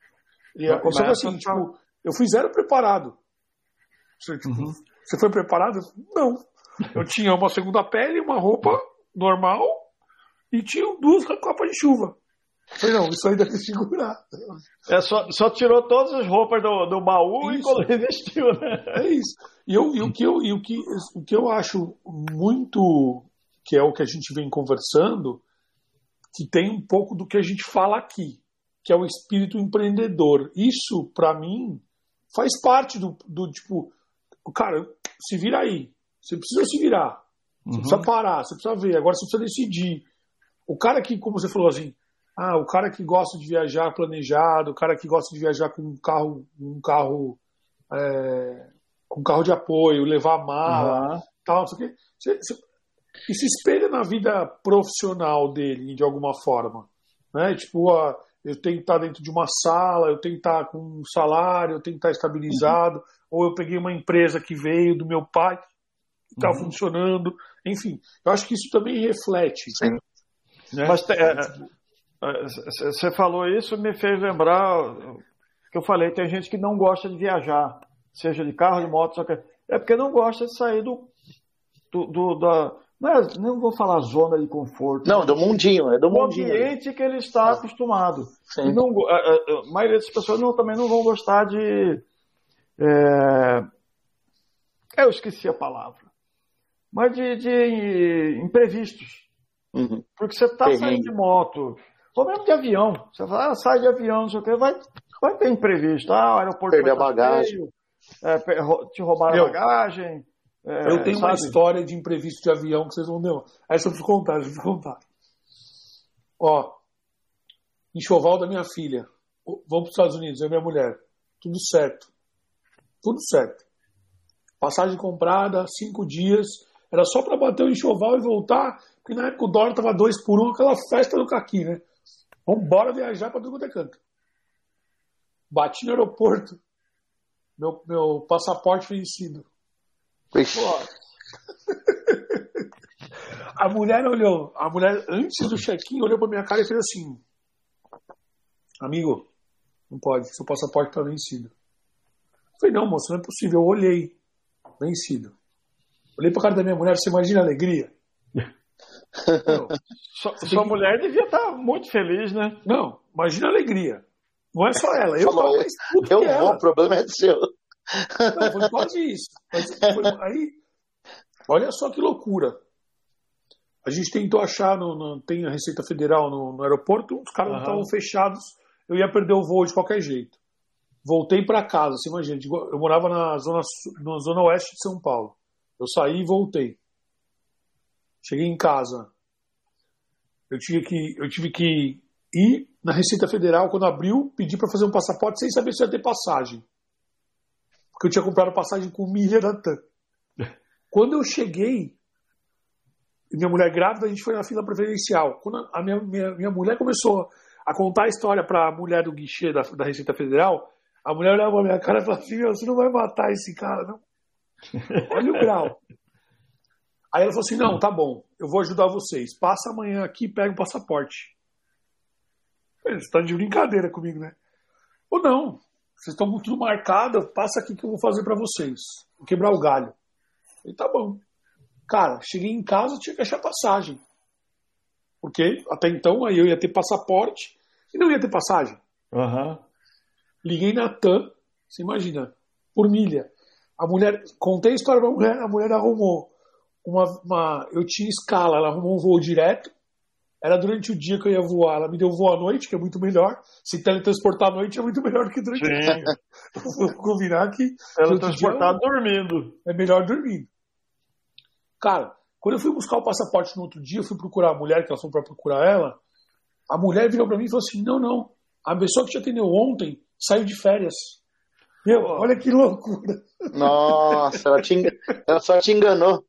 C: E
B: Já
C: a questão
B: começa
C: assim,
B: a ficar-
C: tipo, eu fui zero preparado. Você, tipo,
B: Uhum.
C: você foi preparado? Não. Eu tinha uma segunda pele, uma roupa normal e tinha duas copas de chuva. Eu falei, não, isso aí deve segurar.
B: É, só, só tirou todas as roupas do, do baú e
C: Isso.
B: colocou e vestiu, né?
C: É isso. E, eu, e, o, que eu, e o, que, o que eu acho muito, que é o que a gente vem conversando, que tem um pouco do que a gente fala aqui, que é o espírito empreendedor. Isso, pra mim, faz parte do, do tipo, cara, se vira aí. Você precisa se virar. Você
B: Uhum.
C: precisa parar, você precisa ver. Agora você precisa decidir. O cara que, como você falou assim, ah, o cara que gosta de viajar planejado, o cara que gosta de viajar com um carro, um carro, é, com um carro de apoio, levar mala,
B: Uhum.
C: tal, não sei o quê. Você, você, e se espelha na vida profissional dele, de alguma forma. Né? Tipo, ah, eu tenho que estar dentro de uma sala, eu tenho que estar com um salário, eu tenho que estar estabilizado, uhum. ou eu peguei uma empresa que veio do meu pai, está uhum. funcionando. Enfim, eu acho que isso também reflete.
A: Sim.
C: Né?
B: Mas você falou isso, me fez lembrar que eu falei, tem gente que não gosta de viajar, seja de carro, de moto, só que é porque não gosta de sair do, do, do da não, é, não vou falar zona de conforto.
A: Não, do mundinho, é do
B: o
A: mundinho.
B: ambiente que ele está acostumado. E não, a, a, a maioria das pessoas não, também não vão gostar de... É, eu esqueci a palavra. Mas de, de imprevistos.
A: Uhum.
B: Porque você está saindo de moto, ou mesmo de avião. Você vai, ah, sai de avião, não sei o que, vai, vai ter imprevisto. Ah, o aeroporto
A: perder a
B: vai
A: bagagem.
B: Cheio, é, te roubaram
C: Meu,
B: a bagagem. É,
C: eu tenho
B: sabe?
C: uma história de imprevisto de avião que vocês vão ver. Essa eu preciso contar, eu preciso contar. Ó, enxoval da minha filha. Vamos para os Estados Unidos, eu e minha mulher. Tudo certo. Tudo certo. Passagem comprada, cinco dias. Era só para bater o enxoval e voltar, porque na época o dólar estava dois por um, aquela festa do caqui, né? Vamos embora viajar para tudo quanto é canto. Bati no aeroporto. Meu, meu passaporte vencido. A mulher olhou, a mulher antes do check-in olhou pra minha cara e fez assim: amigo, não pode, seu passaporte tá vencido. Eu falei, não, moço, não é possível. Eu olhei, vencido. Olhei pra cara da minha mulher, você imagina a alegria? Não,
B: sua sua que... mulher devia estar muito feliz, né?
C: Não, imagina a alegria. Não é só ela, eu
A: Falou,
C: tava mais puto
A: eu
C: que
A: vou,
C: ela.
A: O problema é seu.
C: Não, foi quase isso. Mas foi, aí, olha só que loucura. A gente tentou achar, no, no, tem a Receita Federal no, no aeroporto, os caras não estavam fechados, eu ia perder o voo de qualquer jeito. Voltei para casa, você imagina, eu morava na zona, na zona oeste de São Paulo. Eu saí e voltei. Cheguei em casa. Eu tive que, eu tive que ir na Receita Federal, quando abriu, pedir para fazer um passaporte sem saber se ia ter passagem. Porque eu tinha comprado passagem com milha da TAM. Quando eu cheguei, minha mulher grávida, a gente foi na fila preferencial. Quando a minha, minha, minha mulher começou a contar a história para a mulher do guichê da, da Receita Federal, a mulher olhava pra minha cara e falava assim, meu, você não vai matar esse cara, não? Olha o grau. Aí ela falou assim, não, tá bom, eu vou ajudar vocês. Passa amanhã aqui e pega o passaporte. Você está de brincadeira comigo, né? Ou não, vocês estão com tudo marcado, passa aqui que eu vou fazer para vocês. Vou quebrar o galho. E tá bom. Cara, cheguei em casa, tinha que achar passagem. Porque até então aí eu ia ter passaporte e não ia ter passagem.
B: Uhum.
C: Liguei na TAM, você imagina, por milha. A mulher, contei a história pra mulher, a mulher arrumou uma, uma. Eu tinha escala, ela arrumou um voo direto. Era durante o dia que eu ia voar. Ela me deu voo à noite, que é muito melhor. Se teletransportar à noite é muito melhor do que durante o dia. Vou combinar que.
B: Teletransportar dormindo.
C: É melhor dormindo. Cara, quando eu fui buscar o passaporte no outro dia, eu fui procurar a mulher, que ela foi para procurar ela. A mulher virou para mim e falou assim: não, não. A pessoa que te atendeu ontem saiu de férias. Meu, olha que loucura.
A: Nossa, ela, te engan... ela só te enganou.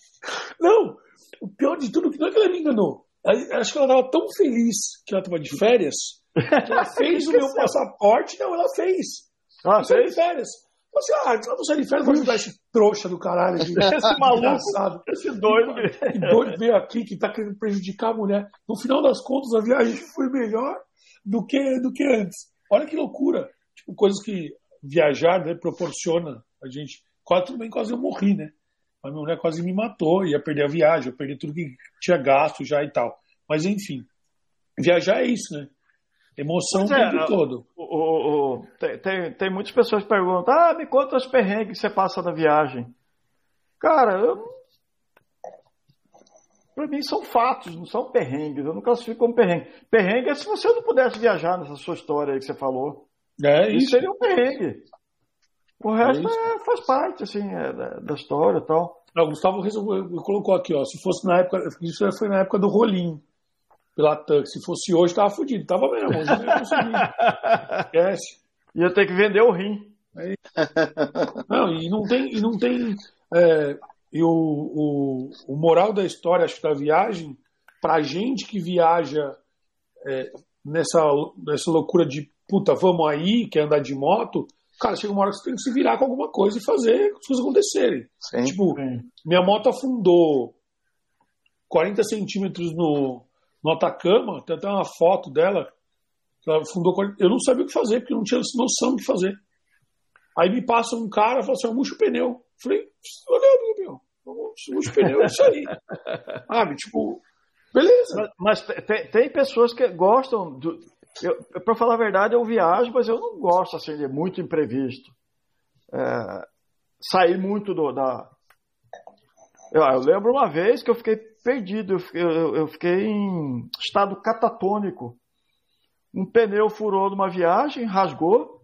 C: Não, o pior de tudo não é que ela me enganou. Acho que ela estava tão feliz que ela estava de férias que ela fez o meu passaporte. Não, ela fez.
B: Ah, fez?
C: De férias. Você, ah, ela não sai de férias, vou ajudar esse trouxa do caralho. De...
B: Esse maluco, esse doido.
C: Que doido veio aqui, que está querendo prejudicar a mulher. No final das contas, a viagem foi melhor do que, do que antes. Olha que loucura. Tipo, coisas que viajar, né, proporciona a gente. Quase, tudo bem, quase eu morri, né? A minha mulher quase me matou, ia perder a viagem, eu perdi tudo que tinha gasto já e tal. Mas enfim, viajar é isso, né? Emoção o
B: é,
C: tempo todo.
B: O, o, o, tem, tem, tem muitas pessoas que perguntam, ah, me conta os perrengues que você passa na viagem. Cara, eu... para mim são fatos, não são perrengues, eu não classifico como perrengue. Perrengue é se você não pudesse viajar nessa sua história aí que você falou.
C: É isso.
B: Isso seria um perrengue. O resto é é, faz parte, assim, é, da, da história e tal.
C: Não, o Gustavo resolveu, colocou aqui, ó, se fosse na época, isso foi na época do rolinho, pela T A C, se fosse hoje, tava fudido, tava mesmo, hoje não ia conseguir. Esquece.
B: Ia ter que vender o rim.
C: Aí, não, e não tem, e não tem, é, e o, o, o moral da história, acho que da viagem, pra gente que viaja é, nessa, nessa loucura de, puta, vamos aí, quer andar de moto, cara, chega uma hora que você tem que se virar com alguma coisa e fazer as coisas acontecerem.
A: Sim,
C: tipo,
B: sim.
C: Minha moto afundou quarenta centímetros no, no Atacama, tem até uma foto dela, que ela fundou, eu não sabia o que fazer, porque eu não tinha noção do que fazer. Aí me passa um cara e fala assim, murcha o pneu. Eu falei, olha, meu, murcha o pneu, é isso aí. Sabe, tipo, beleza.
B: Mas, mas tem, tem pessoas que gostam, do, eu, pra falar a verdade, eu viajo, mas eu não gosto assim, de muito imprevisto. É, sair muito do, da... Eu, eu lembro uma vez que eu fiquei perdido, eu fiquei, eu, eu fiquei em estado catatônico. Um pneu furou numa viagem, rasgou,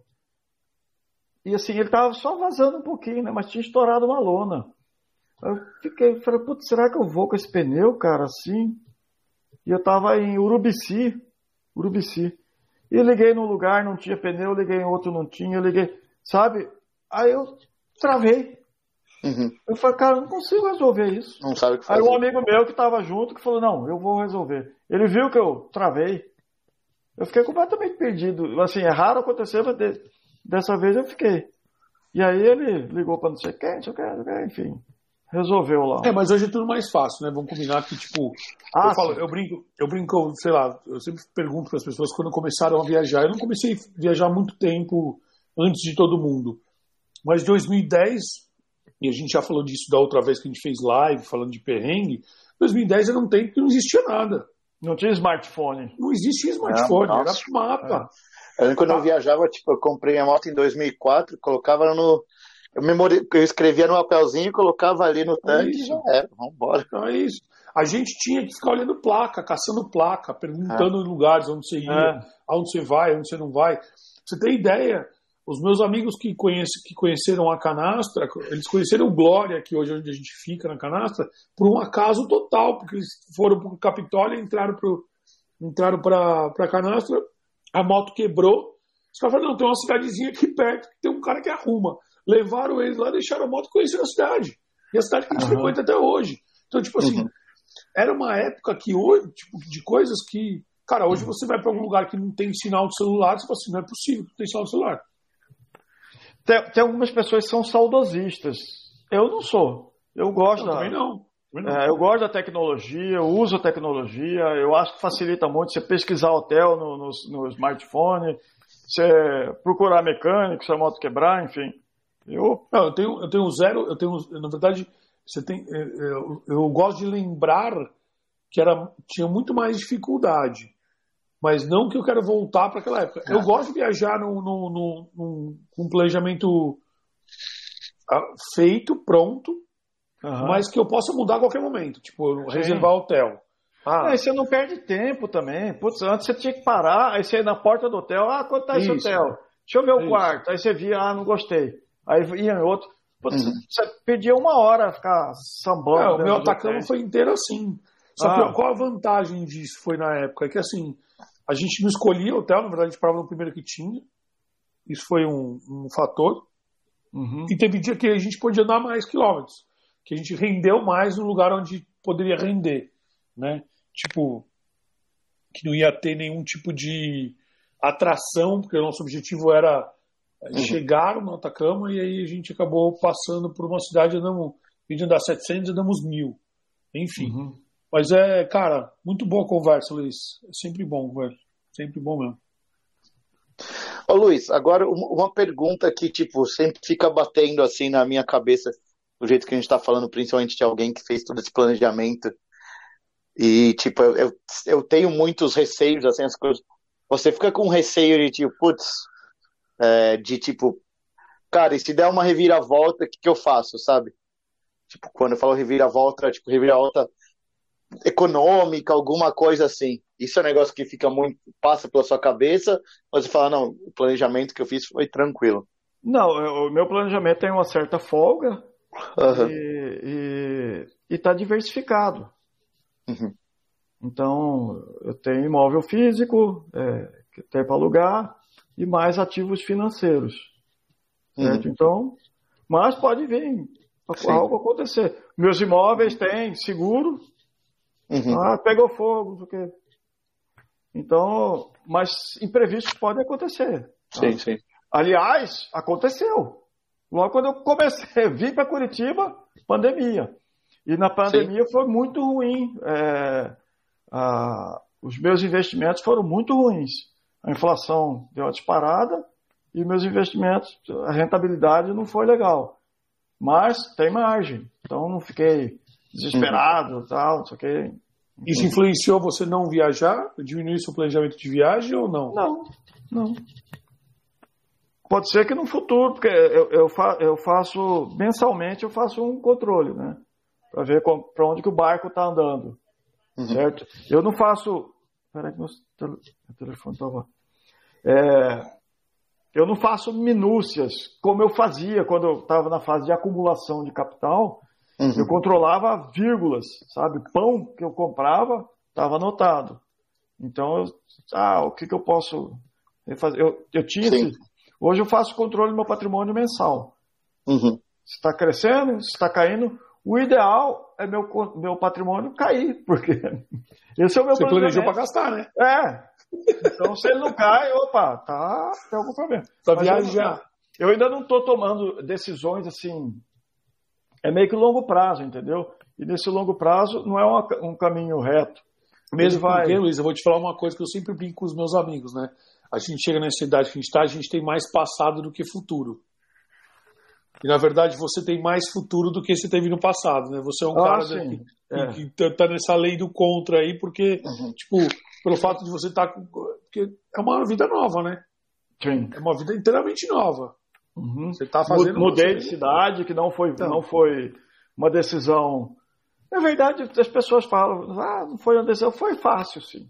B: e assim, ele estava só vazando um pouquinho, né? Mas tinha estourado uma lona. Eu fiquei, falei, putz, será que eu vou com esse pneu, cara, assim? E eu estava em Urubici, Urubici. E liguei num lugar, não tinha pneu, liguei em outro, não tinha, eu liguei, sabe? Aí eu travei.
A: Uhum.
B: Eu falei, cara, eu não consigo resolver isso.
A: Não sabe o que fazer.
B: Aí um amigo meu que estava junto, que falou, não, eu vou resolver. Ele viu que eu travei. Eu fiquei completamente perdido. Assim, é raro acontecer, mas de, dessa vez eu fiquei. E aí ele ligou para não sei quem, não sei o que, enfim. Resolveu lá.
C: É, mas hoje é tudo mais fácil, né? Vamos combinar que, tipo...
B: Ah,
C: eu, falo, eu brinco, eu brinco, sei lá, eu sempre pergunto para as pessoas quando começaram a viajar. Eu não comecei a viajar muito tempo antes de todo mundo. Mas em dois mil e dez, e a gente já falou disso da outra vez que a gente fez live, falando de perrengue, dois mil e dez era um tempo que não existia nada.
B: Não tinha smartphone.
C: Não existia smartphone,
A: Não,
C: era mapa.
A: É. Eu lembro quando eu viajava, tipo, eu comprei a moto em dois mil e quatro, colocava no... Eu, memori... eu escrevia no papelzinho, colocava ali no tanque e já era, vambora.
C: Então é isso. A gente tinha que ficar olhando placa, caçando placa, perguntando em lugares onde você ia,
B: É.
C: aonde você vai, onde você não vai. Pra você ter ideia, os meus amigos que, conhece, que conheceram a Canastra, eles conheceram o Glória, que hoje é onde a gente fica na Canastra, por um acaso total, porque eles foram pro Capitólio, entraram pro, entraram pra, pra Canastra, a moto quebrou. Os caras falaram, não, tem uma cidadezinha aqui perto, que tem um cara que arruma. Levaram eles lá, deixaram a moto e conheceram a cidade. E a cidade que a gente
B: Uhum.
C: frequenta até hoje. Então, tipo assim,
A: Uhum.
C: era uma época que hoje, tipo, de coisas que... Cara, hoje você vai pra algum lugar que não tem sinal de celular, você fala assim, não é possível que não tem sinal de celular.
B: Tem, tem algumas pessoas que são saudosistas. Eu não sou. Eu gosto
C: Não,
B: da...
C: também não. Também não.
B: É, eu gosto da tecnologia, eu uso a tecnologia, eu acho que facilita muito você pesquisar hotel no, no, no smartphone, você procurar mecânico, se a moto quebrar, enfim. Eu...
C: Não, eu tenho, eu tenho zero, eu tenho, na verdade, você tem, eu, eu gosto de lembrar que era, tinha muito mais dificuldade, mas não que eu quero voltar para aquela época. Eu gosto de viajar num, num, num, num, com um planejamento feito, pronto, uhum. mas que eu possa mudar a qualquer momento, tipo, Sim. reservar hotel.
B: Ah. Aí você não perde tempo também. Putz, antes você tinha que parar, aí você ia na porta do hotel, ah, quanto tá esse hotel? Deixa eu ver o Isso. quarto. Aí você via, ah, não gostei. Aí ia em outro. Putz, uhum. Você perdia uma hora ficar sambando.
C: É, o meu Atacama foi inteiro assim. Só
B: ah.
C: que qual a vantagem disso foi na época? É que assim, a gente não escolhia hotel, na verdade a gente parava no primeiro que tinha. Isso foi um, um fator.
B: Uhum.
C: E teve dia que a gente podia dar mais quilômetros. Que a gente rendeu mais no lugar onde poderia render. Né? Tipo, que não ia ter nenhum tipo de atração, porque o nosso objetivo era uhum. chegar no Atacama e aí a gente acabou passando por uma cidade, andamos, em vez de andar setecentos, andamos mil. Enfim. Uhum. Mas é, cara, muito boa a conversa, Luiz. É sempre bom, velho. Sempre bom mesmo.
A: Ô Luiz, agora uma pergunta que, tipo, sempre fica batendo assim na minha cabeça, do jeito que a gente tá falando, principalmente de alguém que fez todo esse planejamento. E, tipo, eu, eu tenho muitos receios, assim, as coisas. Você fica com receio de, tipo, putz, é, de, tipo, cara, e se der uma reviravolta, o que, que eu faço, sabe? Tipo, quando eu falo reviravolta, tipo, reviravolta econômica, alguma coisa assim. Isso é um negócio que fica muito, passa pela sua cabeça, ou você fala, não, o planejamento que eu fiz foi tranquilo?
B: Não, o meu planejamento tem uma certa folga
A: uhum.
B: e está diversificado.
A: Uhum.
B: Então, eu tenho imóvel físico, é, que tem para alugar, e mais ativos financeiros. Certo? Uhum. Então, mas pode vir Sim. algo acontecer. Meus imóveis têm seguro, uhum. ah, pegou fogo, não sei o quê. Então, mas imprevistos podem acontecer.
A: Sim,
B: tá?
A: sim.
B: Aliás, aconteceu. Logo quando eu comecei, vim para Curitiba, pandemia. E na pandemia Sim. foi muito ruim. É, a, os meus investimentos foram muito ruins. A inflação deu uma disparada e meus investimentos, a rentabilidade não foi legal. Mas tem margem, então não fiquei desesperado e tal, não sei o quê.
C: Isso influenciou você não viajar? Diminuir seu planejamento de viagem ou não?
B: Não, não. Pode ser que no futuro, porque eu, eu, fa, eu faço, mensalmente eu faço um controle, né? Para ver para onde que o barco está andando, uhum. certo? Eu não faço... Peraí que meu telefone estava... É, eu não faço minúcias, como eu fazia quando eu estava na fase de acumulação de capital, uhum. eu controlava vírgulas, sabe? Pão que eu comprava estava anotado. Então, eu, ah, o que, que eu posso fazer? Eu, eu tinha esse... Hoje eu faço controle do meu patrimônio mensal.
A: Uhum.
B: Se está crescendo, se está caindo, o ideal é meu, meu patrimônio cair, porque esse é o meu
C: Você planejou para gastar, né?
B: É. Então, se ele não cai, opa, tá, tem algum problema.
C: Para viajar.
B: Eu, eu ainda não estou tomando decisões assim, é meio que longo prazo, entendeu? E nesse longo prazo não é uma, um caminho reto.
C: Mesmo vai... porque, Luiz, eu vou te falar uma coisa que eu sempre brinco com os meus amigos, né? A gente chega nessa idade que a gente está, a gente tem mais passado do que futuro. E, na verdade, você tem mais futuro do que você teve no passado, né? Você é um ah, cara
B: sim.
C: Da, que, é. que tá nessa lei do contra aí, porque, uhum. tipo, pelo fato de você estar... Tá, porque é uma vida nova, né?
B: Sim.
C: É uma vida inteiramente nova.
B: Uhum.
C: Você tá fazendo...
B: Mudei de cidade, que não foi, então. não foi uma decisão... Na verdade, as pessoas falam, ah, não foi uma decisão, foi fácil, sim.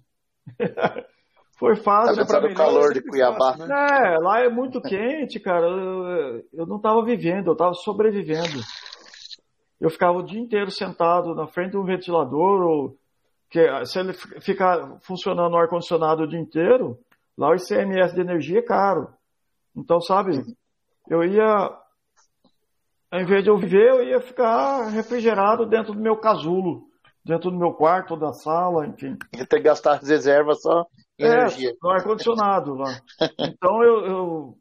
B: Foi fácil.
A: Tá para o calor de Cuiabá.
B: Fácil, né? É, lá é muito quente, cara. Eu, eu não estava vivendo, eu estava sobrevivendo. Eu ficava o dia inteiro sentado na frente de um ventilador, ou, que, se ele ficar funcionando no ar-condicionado o dia inteiro, lá o I C M S de energia é caro. Então, sabe, eu ia, ao invés de eu viver, eu ia ficar refrigerado dentro do meu casulo, dentro do meu quarto, da sala, enfim.
A: Ia ter que gastar as reservas só em
B: é,
A: energia.
B: No ar-condicionado lá. Então, eu, eu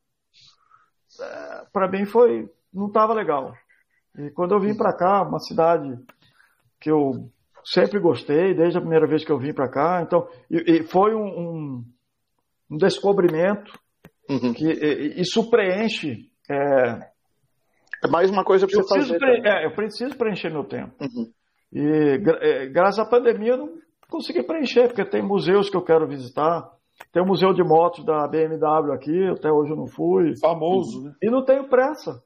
B: para mim foi, não estava legal. E quando eu vim para cá, uma cidade que eu sempre gostei, desde a primeira vez que eu vim para cá, então, e, e foi um, um, um descobrimento uhum. que e, isso preenche. É,
A: é mais uma coisa para você fazer.
B: Pre, é, eu preciso preencher meu tempo. Uhum. E é, graças à pandemia eu não consegui preencher, porque tem museus que eu quero visitar. Tem o museu de motos da B M W aqui, até hoje eu não fui.
C: Famoso, né?
B: E não tenho pressa.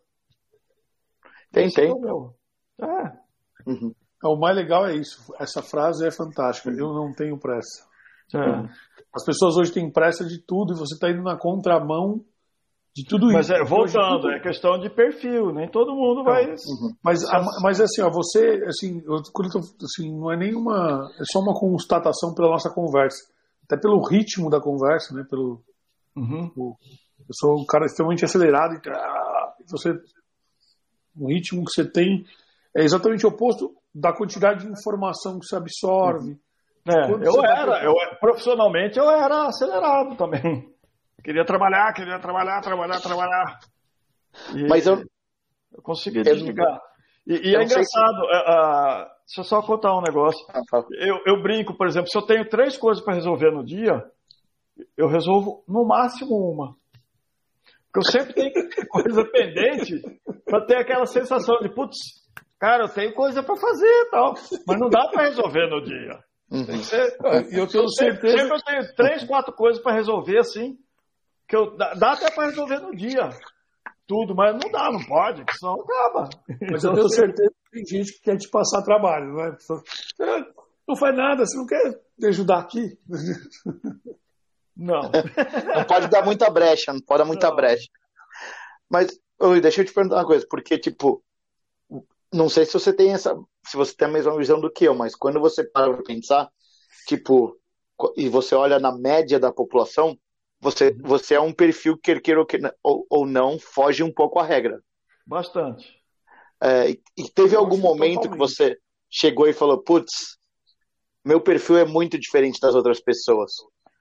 A: Tem,
B: Esse
A: tem.
B: É o meu. É.
C: Uhum. O mais legal é isso. Essa frase é fantástica. Eu não tenho pressa.
B: É.
C: As pessoas hoje têm pressa de tudo e você está indo na contramão de tudo
B: mas
C: isso.
B: Mas é, voltando, tudo... é questão de perfil. Nem todo mundo vai...
C: Uhum. Mas, mas assim, ó, você... Assim, eu, quando eu tô, assim, não é nenhuma... É só uma constatação pela nossa conversa. Até pelo ritmo da conversa, né? Pelo,
B: uhum.
C: o, eu sou um cara extremamente acelerado e ah, você... O ritmo que você tem é exatamente o oposto da quantidade de informação que você absorve.
B: É, eu era, tá... eu, profissionalmente eu era acelerado também. Queria trabalhar, queria trabalhar, trabalhar, trabalhar. E
A: Mas eu...
B: eu consegui desligar. E, e é engraçado, se... uh, uh, deixa eu só contar um negócio.
A: Ah, tá.
B: eu, eu brinco, por exemplo, se eu tenho três coisas para resolver no dia, eu resolvo no máximo uma. Porque eu sempre tenho coisa pendente para ter aquela sensação de, putz, cara, eu tenho coisa para fazer e tal, mas não dá para resolver no dia.
A: Uhum.
B: Tem que ser,
C: eu tenho certeza.
B: Sempre eu tenho três, quatro coisas para resolver, assim, que eu, dá, dá até para resolver no dia. Tudo, mas não dá, não pode, porque senão acaba.
C: Mas eu tenho certeza que tem gente que quer te passar trabalho, não é? Não faz nada, você não quer me ajudar aqui?
B: Não.
A: Não pode dar muita brecha, não pode dar muita não. brecha. Mas, oi, deixa eu te perguntar uma coisa, porque, tipo, não sei se você tem essa, se você tem a mesma visão do que eu, mas quando você para pra pensar, tipo, e você olha na média da população, você, você é um perfil que, queira ou, ou não, foge um pouco à regra.
B: Bastante.
A: É, e, e teve eu algum momento totalmente. Que você chegou e falou, putz, meu perfil é muito diferente das outras pessoas?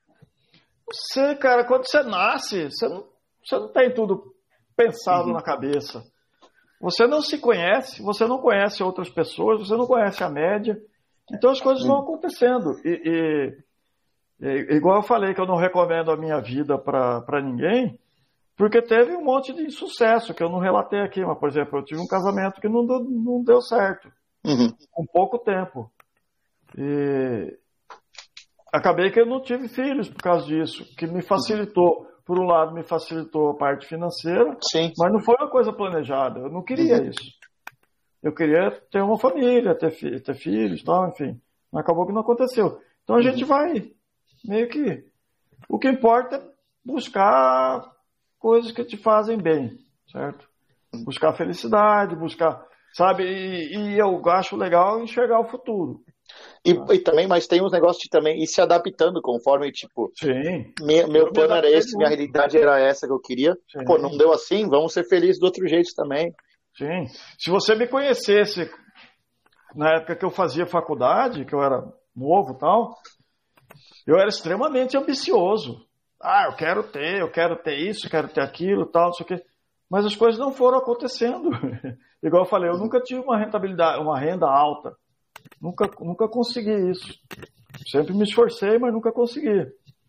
B: Você, cara, quando você nasce, você não, você não tem tudo pensado uhum. na cabeça. Você não se conhece, você não conhece outras pessoas, você não conhece a média. Então as coisas uhum. vão acontecendo. E, e É, igual eu falei que eu não recomendo a minha vida para ninguém, porque teve um monte de insucesso que eu não relatei aqui. Mas, por exemplo, eu tive um casamento que não deu, não deu certo,
A: Uhum.
B: com pouco tempo. E acabei que eu não tive filhos por causa disso, que me facilitou. Por um lado, me facilitou a parte financeira,
A: Sim.
B: mas não foi uma coisa planejada. Eu não queria
A: Uhum.
B: isso. Eu queria ter uma família, ter, fi- ter filhos, tal, enfim. Mas acabou que não aconteceu. Então a gente vai meio que... O que importa é buscar coisas que te fazem bem, certo? Buscar felicidade, buscar... Sabe? E, e eu acho legal enxergar o futuro.
A: E, e também, mas tem uns negócios de também ir se adaptando conforme, tipo,
B: Sim.
A: me- meu
B: Eu me
A: plano era
B: adaptei
A: esse, minha
B: muito.
A: realidade era essa que eu queria.
B: Sim.
A: Pô, não deu assim, vamos ser felizes do outro jeito também.
B: Sim. Se você me conhecesse na época que eu fazia faculdade, que eu era novo e tal, eu era extremamente ambicioso. Ah, eu quero ter, eu quero ter isso, eu quero ter aquilo, tal, não sei o quê. Mas as coisas não foram acontecendo. Igual eu falei, eu nunca tive uma rentabilidade, uma renda alta. Nunca, nunca consegui isso. Sempre me esforcei, mas nunca consegui.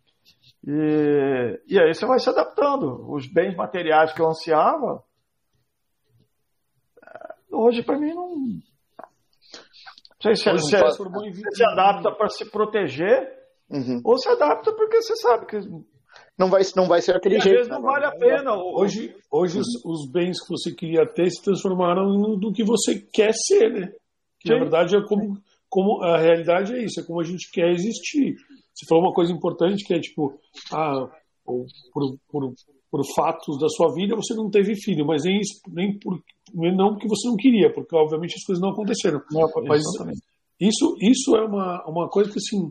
B: E, e aí você vai se adaptando. Os bens materiais que eu ansiava, hoje para mim não... Não sei se,
C: Hoje
B: se,
C: faz por bom e
B: se, se adapta para se proteger,
A: Uhum.
B: ou se adapta porque você sabe que
A: Não vai, não vai ser aquele
B: às
A: jeito.
B: vezes
A: né,
B: não
A: mano?
B: vale a pena.
C: Hoje, hoje os, os bens que você queria ter se transformaram no do que você quer ser, né? Que, na
B: Sim.
C: verdade, é como, como a realidade é isso, é como a gente quer existir. Você falou uma coisa importante que é tipo, ah, ou por, por, por fatos da sua vida você não teve filho, mas nem, isso- nem por, não porque você não queria, porque obviamente as coisas não aconteceram.
B: Não,
C: Mas
B: exatamente.
C: isso, isso é uma, uma coisa que, assim,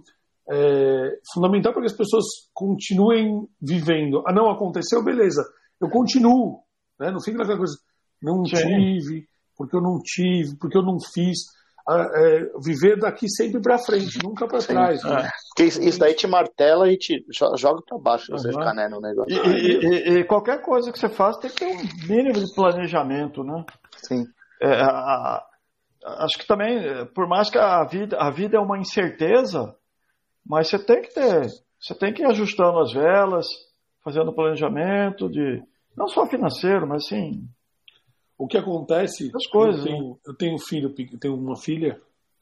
C: é fundamental para que as pessoas continuem vivendo. Ah, não aconteceu, beleza. Eu continuo. Né? Não fica naquela coisa, não
B: Sim.
C: tive, porque eu não tive, porque eu não fiz. Ah, é, viver daqui sempre para frente, nunca para trás. Né?
B: É.
A: Porque isso, isso daí te martela e te jo- joga pra baixo se você
B: Uhum.
A: ficar, né, no negócio.
B: E, e- e- e qualquer coisa que você faça tem que ter um mínimo de planejamento, né?
A: Sim.
B: É, a- a- acho que também, é, por mais que a vida, a vida é uma incerteza, mas você tem que ter, você tem que ir ajustando as velas, fazendo planejamento de, não só financeiro, mas sim,
C: O que acontece,
B: as coisas,
C: eu tenho, eu tenho um filho, pe- eu tenho uma filha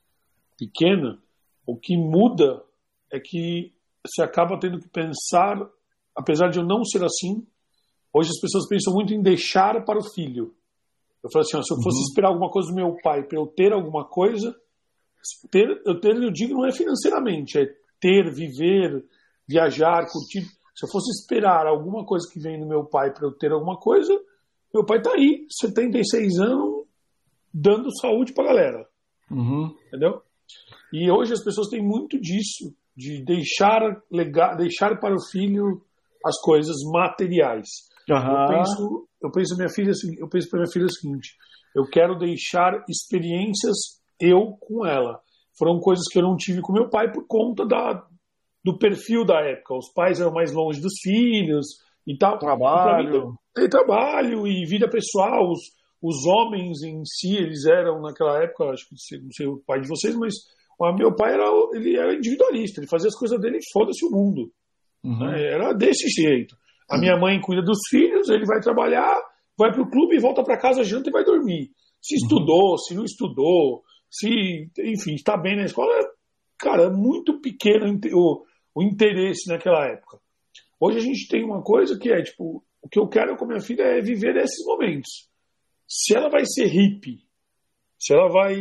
C: pequena, o que muda é que você acaba tendo que pensar, apesar de eu não ser assim, hoje as pessoas pensam muito em deixar para o filho. Eu falo assim, ó, se eu fosse esperar alguma coisa do meu pai para eu ter alguma coisa, ter, eu ter, eu digo, não é financeiramente, é ter, viver, viajar, curtir. Se eu fosse esperar alguma coisa que vem do meu pai para eu ter alguma coisa, meu pai tá aí, setenta e seis anos, dando saúde pra galera,
B: Uhum.
C: entendeu? E hoje as pessoas têm muito disso, de deixar, lega, deixar para o filho as coisas materiais. Eu
B: Aham.
C: penso, eu penso minha filha, eu penso para minha filha o seguinte: eu quero deixar experiências eu com ela. Foram coisas que eu não tive com meu pai por conta da, do perfil da época. Os pais eram mais longe dos filhos e tal.
B: Trabalho.
C: E pra mim, tem trabalho e vida pessoal. Os, os homens em si, eles eram naquela época, acho que não sei o pai de vocês, mas o meu pai era, ele era individualista. Ele fazia as coisas dele e foda-se o mundo.
B: Uhum.
C: Né? Era desse jeito. A minha mãe cuida dos filhos, ele vai trabalhar, vai pro clube e volta para casa, janta e vai dormir. Se estudou, se não estudou, se, enfim, está bem na escola, cara, é muito pequeno o, o interesse naquela época. Hoje a gente tem uma coisa que é, tipo, o que eu quero com minha filha é viver esses momentos. Se ela vai ser hippie, se ela vai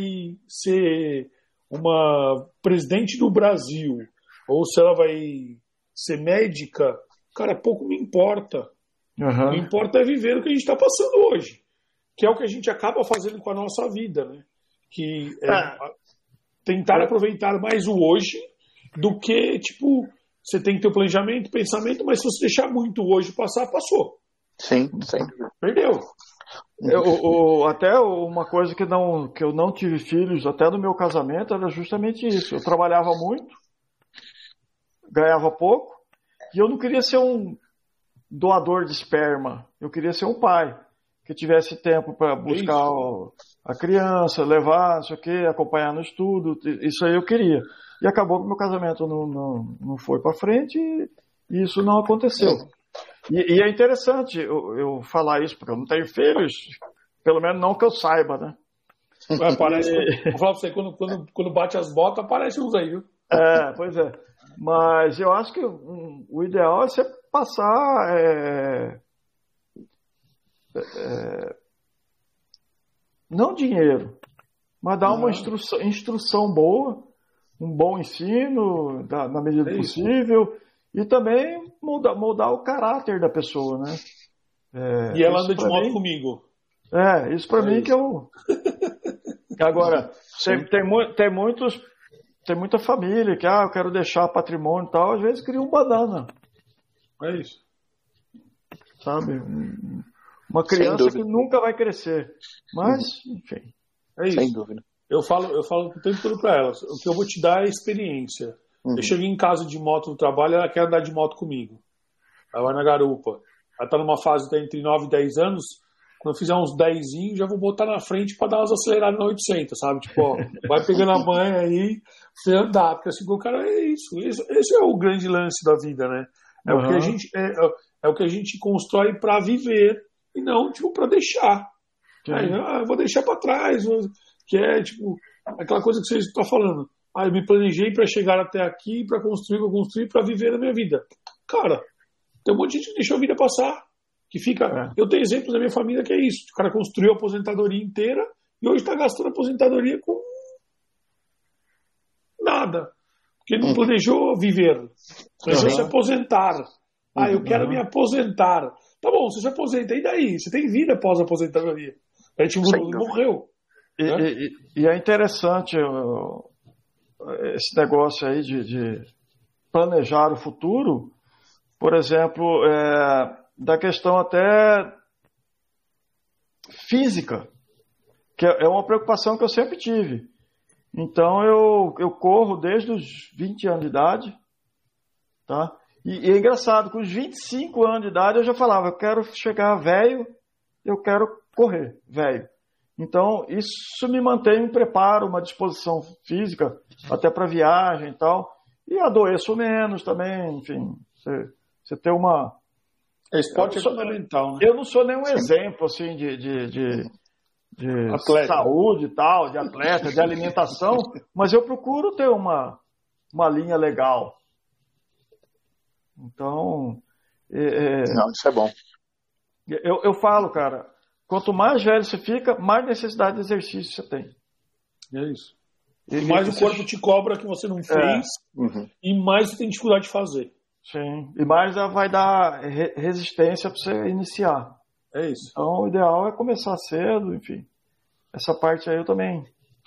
C: ser uma presidente do Brasil, ou se ela vai ser médica, cara, pouco me importa.
B: Uhum.
C: O que importa é viver o que a gente está passando hoje, que é o que a gente acaba fazendo com a nossa vida, né? Que é
B: É.
C: tentar aproveitar mais o hoje do que, tipo, você tem que ter o planejamento, pensamento, mas se você deixar muito hoje passar, passou.
A: Sim, sim.
C: Perdeu.
B: Eu, o- até uma coisa que, não, que eu não tive filhos, até no meu casamento, era justamente isso. Eu trabalhava muito, ganhava pouco, e eu não queria ser um doador de esperma, eu queria ser um pai. que tivesse tempo para buscar o, a criança, levar, não sei o quê, acompanhar no estudo, isso aí eu queria. E acabou que meu casamento não, não, não foi para frente e, e isso não aconteceu. E, e é interessante eu, eu falar isso, porque eu não tenho filhos, pelo menos não que eu saiba, né?
C: Aparece, e... Vou falar pra você, quando, quando, quando bate as botas, aparece uns aí, viu?
B: É, pois é. Mas eu acho que um, o ideal é você passar é, é, não dinheiro, mas dar uma instrução, instrução boa, um bom ensino da, na medida do possível e também mudar, mudar o caráter da pessoa, né? É,
C: e ela anda de moto
B: mim,
C: comigo.
B: É, isso pra é mim isso. que eu... Agora, tem, tem, tem muitos... Tem muita família que, ah, eu quero deixar patrimônio e tal, às vezes cria um banana.
C: É isso.
B: Sabe? Uma criança que nunca vai crescer. Mas, uhum. enfim.
C: É isso. Sem dúvida. Eu falo, eu falo o tempo todo para elas. O que eu vou te dar é experiência. Uhum. Eu cheguei em casa de moto no trabalho, ela quer andar de moto comigo. Ela vai na garupa. Ela tá numa fase de entre nove e dez anos. Quando eu fizer uns dezinho, já vou botar na frente para dar umas aceleradas na oitocentos, sabe? Tipo, ó, vai pegando a manha aí, você andar. Porque assim, o cara é isso. Esse, esse é o grande lance da vida, né? É, uhum. o, que a gente, é, é o que a gente constrói para viver e não, tipo, para deixar. Aí, ah, eu vou deixar para trás. Que é, tipo, aquela coisa que você está falando. Ah, eu me planejei para chegar até aqui, para construir, para construir, para viver na minha vida. Cara, tem um monte de gente que deixou a vida passar. Que fica, é. Eu tenho exemplos da minha família que é isso. O cara construiu a aposentadoria inteira e hoje está gastando a aposentadoria com nada. Porque não planejou viver. Planejou uhum. se aposentar. Ah, eu quero uhum. me aposentar. Tá bom, você se aposenta. E daí? Você tem vida após a aposentadoria. A gente morreu.
B: E, né? e, e é interessante uh, esse negócio aí de, de planejar o futuro. Por exemplo, é, da questão até física, que é uma preocupação que eu sempre tive. Então eu, eu corro desde os vinte anos de idade, tá? E, e é engraçado, com os vinte e cinco anos de idade eu já falava, eu quero chegar velho, eu quero correr velho. Então isso me mantém um preparo, uma disposição física, até para viagem e tal, e adoeço menos também, enfim, você, você ter uma...
C: Esporte é fundamental, né?
B: Eu não sou nenhum exemplo assim de, de, de, de saúde e tal, de atleta, de alimentação, mas eu procuro ter uma, uma linha legal. Então, é,
A: não, isso é bom.
B: Eu, eu falo, cara, quanto mais velho você fica, mais necessidade de exercício você tem.
C: É isso. E, e mais o corpo te cobra que você não fez, é. uhum. e mais você tem dificuldade de fazer.
B: Sim, e mais vai dar resistência para você iniciar.
C: É isso.
B: Então, o ideal é começar cedo, enfim. Essa parte aí eu também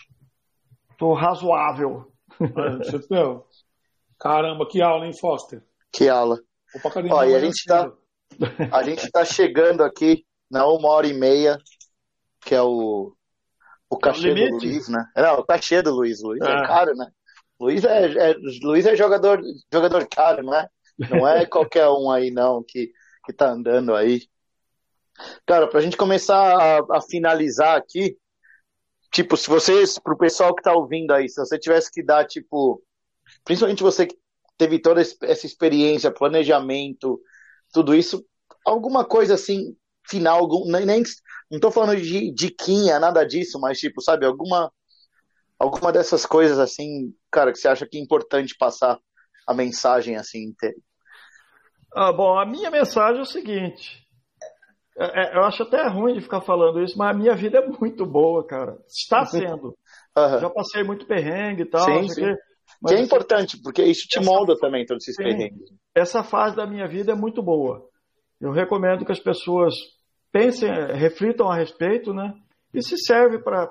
B: tô razoável.
C: É, caramba, que aula, hein, Foster?
A: Que aula. Ó, e a gente tá, a gente tá chegando aqui na uma hora e meia, que é o, o cachê do Luiz, né? Não, o cachê do Luiz. Luiz é, é caro, né? Luiz é, é, Luiz é jogador, jogador caro, não é? Não é qualquer um aí, não, que, que tá andando aí. Cara, pra gente começar a, a finalizar aqui, tipo, se vocês, pro pessoal que tá ouvindo aí, se você tivesse que dar, tipo, principalmente você que teve toda essa experiência, planejamento, tudo isso, alguma coisa assim, final, algum, nem, nem não tô falando de diquinha, nada disso, mas tipo, sabe, alguma, alguma dessas coisas assim, cara, que você acha que é importante passar a mensagem assim inteira.
B: Ah, bom, a minha mensagem é o seguinte, é, é, eu acho até ruim de ficar falando isso, mas a minha vida é muito boa, cara, está sendo, uhum. Já passei muito perrengue e tal,
A: sim, sim. Que, mas que é importante, porque isso te essa, molda também, todos esses sim, perrengues.
B: Essa fase da minha vida é muito boa, eu recomendo que as pessoas pensem, reflitam a respeito, né, e se serve para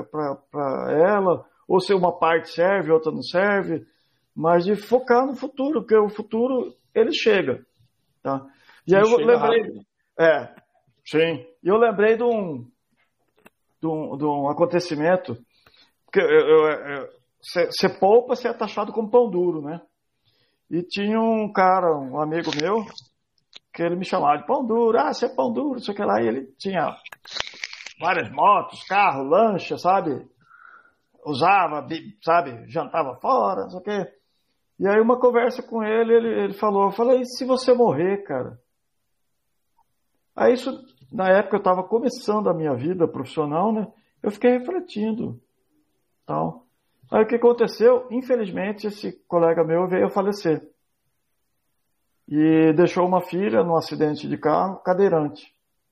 B: ela, ou se uma parte serve, outra não serve, mas de focar no futuro, porque o futuro, ele chega, tá? E aí eu lembrei... Rápido. É, sim. E eu lembrei de um, de um, de um acontecimento, porque você poupa, você é taxado como pão duro, né? E tinha um cara, um amigo meu, que ele me chamava de pão duro, ah, você é pão duro, não sei o que lá, e ele tinha várias motos, carro, lancha, sabe? Usava, sabe, jantava fora, não sei o que. E aí uma conversa com ele, ele, ele falou, eu falei, e se você morrer, cara? Aí isso, na época eu estava começando a minha vida profissional, né? Eu fiquei refletindo, tal. Aí o que aconteceu? Infelizmente, esse colega meu veio a falecer. E deixou uma filha num acidente de carro, cadeirante.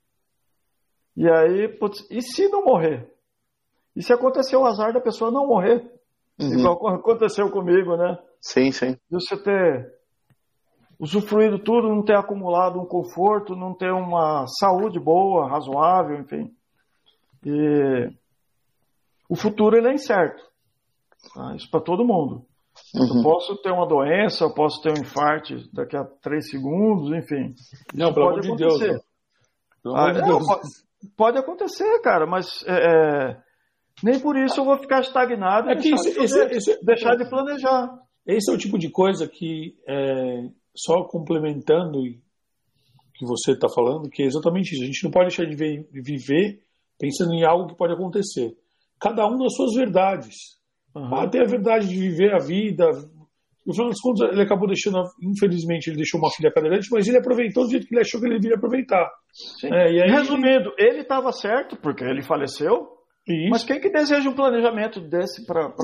B: E aí, putz, e se não morrer? E se acontecer o azar da pessoa não morrer? Uhum. Igual aconteceu comigo, né?
A: Sim, sim.
B: De você ter usufruído tudo, não ter acumulado um conforto, não ter uma saúde boa, razoável, enfim. E o futuro ele é incerto. Tá? Isso para todo mundo. Uhum. Eu posso ter uma doença, eu posso ter um infarto daqui a três segundos, enfim.
C: Não, pelo amor de Deus. Pelo amor de Deus.
B: Pode, pode acontecer, cara, mas é, nem por isso eu vou ficar estagnado e
C: é que
B: deixar,
C: esse,
B: de,
C: esse, esse,
B: deixar de planejar.
C: Esse é o tipo de coisa que, é, só complementando o que você está falando, que é exatamente isso. A gente não pode deixar de viver pensando em algo que pode acontecer. Cada um nas suas verdades. Uhum. Ah, tem a verdade de viver a vida. No final das contas, ele acabou deixando, infelizmente, ele deixou uma filha cadeirante, mas ele aproveitou do jeito que ele achou que ele devia aproveitar.
B: É, e aí... Resumindo, ele estava certo, porque ele faleceu, isso. Mas quem que deseja um planejamento desse para a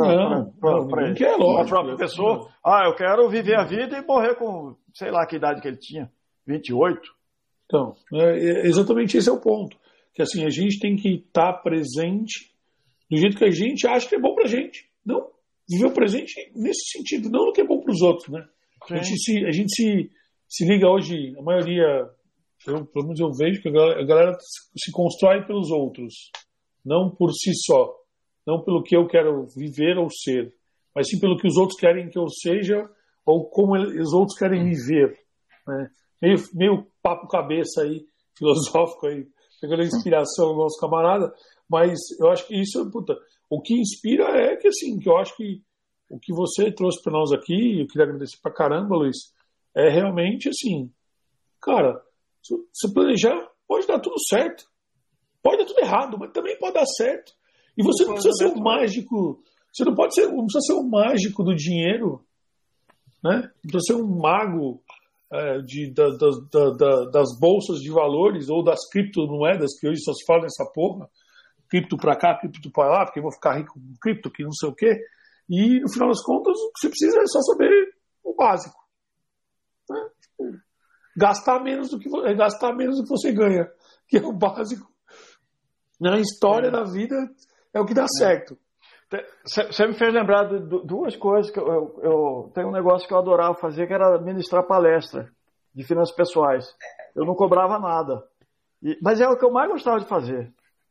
B: própria pessoa? Não. Ah, eu quero viver a vida e morrer com, sei lá que idade que ele tinha, vinte e oito.
C: Então, é, exatamente esse é o ponto. Que assim, a gente tem que estar tá presente do jeito que a gente acha que é bom pra gente. Não viver o presente nesse sentido, não no que é bom para os outros, né? A gente, se, a gente se, se liga hoje, a maioria, eu, pelo menos eu vejo que a galera, a galera se constrói pelos outros, não por si só, não pelo que eu quero viver ou ser, mas sim pelo que os outros querem que eu seja ou como ele, os outros querem me ver, né? Meio, meio papo cabeça aí, filosófico aí, pegando a inspiração do nosso camarada, mas eu acho que isso, puta, o que inspira é que, assim, que eu acho que o que você trouxe para nós aqui, eu queria agradecer pra caramba, Luiz, é realmente, assim, cara, se planejar, pode dar tudo certo. Pode dar tudo errado, mas também pode dar certo. E você não precisa ser um mágico, você não pode ser, não precisa ser um mágico do dinheiro, né? Não precisa ser um mago é, de, da, da, da, das bolsas de valores ou das criptomoedas, que hoje só se fala nessa porra. Cripto pra cá, cripto pra lá, porque eu vou ficar rico com cripto, que não sei o quê. E, no final das contas, o que você precisa é só saber o básico. Né? Tipo, gastar menos do que, gastar menos do que você ganha, que é o básico. Na história é. da vida é o que dá é. certo.
B: Você me fez lembrar de duas coisas. Que eu, eu, eu tenho um negócio que eu adorava fazer, que era ministrar palestra de finanças pessoais. Eu não cobrava nada. E, mas é o que eu mais gostava de fazer.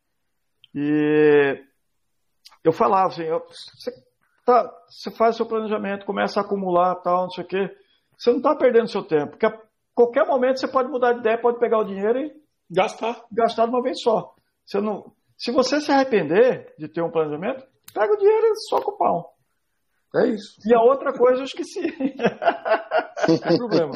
B: E eu falava assim, você, tá, você faz seu planejamento, começa a acumular, tal, não sei o quê. Você não está perdendo seu tempo, porque a qualquer momento você pode mudar de ideia, pode pegar o dinheiro e
C: gastar,
B: gastar de uma vez só. Você não, se você se arrepender de ter um planejamento, pega o dinheiro e soca o pau.
C: É isso.
B: E a outra coisa eu esqueci.
C: Não tem problema.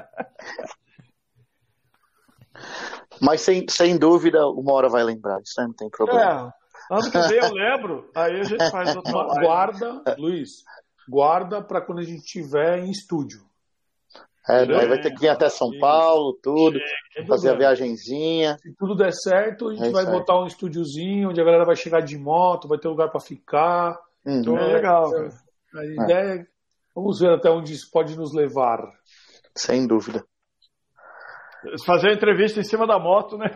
A: Mas sem, sem dúvida, uma hora vai lembrar, isso não tem problema.
B: É, ano que vem eu lembro, aí a gente faz outra live.
C: Guarda, Luiz, guarda para quando a gente estiver em estúdio.
A: É, aí vai ter que ir até São Paulo, tudo, é, fazer a viagenzinha.
C: Se tudo der certo, a gente é vai botar aí. Um estúdiozinho onde a galera vai chegar de moto, vai ter lugar para ficar.
B: Uhum. Então é legal.
C: É, a ideia é, vamos ver até onde isso pode nos levar.
A: Sem dúvida.
B: Fazer a entrevista em cima da moto, né?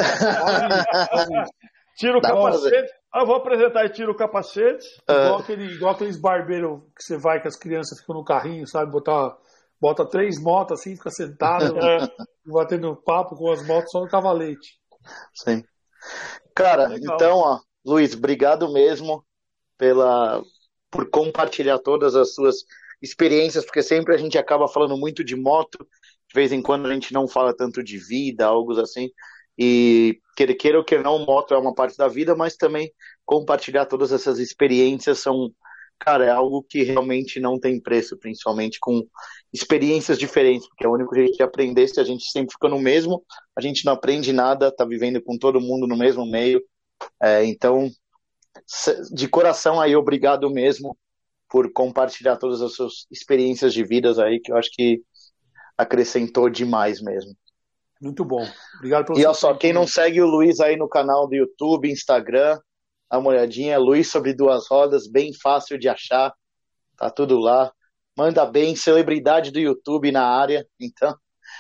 B: Tira o Dá capacete. Ah, vou apresentar e tira o capacete.
C: Uh... Igual, aquele, igual aqueles barbeiros que você vai, que as crianças ficam no carrinho, sabe? Botar, bota três motos assim, fica sentado, é. batendo papo com as motos só no cavalete.
A: Sim. Cara, Legal. Então, ó, Luiz, obrigado mesmo pela, por compartilhar todas as suas experiências, porque sempre a gente acaba falando muito de moto. De vez em quando a gente não fala tanto de vida, algo assim, e queira, queira ou queira não, moto é uma parte da vida, mas também compartilhar todas essas experiências são, cara, é algo que realmente não tem preço, principalmente com experiências diferentes, porque é o único jeito de aprender. Se a gente sempre fica no mesmo, a gente não aprende nada, tá vivendo com todo mundo no mesmo meio. É, então, de coração aí, obrigado mesmo por compartilhar todas as suas experiências de vidas aí, que eu acho que acrescentou demais mesmo.
C: Muito bom. Obrigado pelo
A: E
C: seu
A: olha só,
C: tempo.
A: quem não segue o Luiz aí no canal do YouTube, Instagram, dá uma olhadinha, Luiz sobre duas rodas, bem fácil de achar, tá tudo lá. Manda bem, celebridade do YouTube na área, então.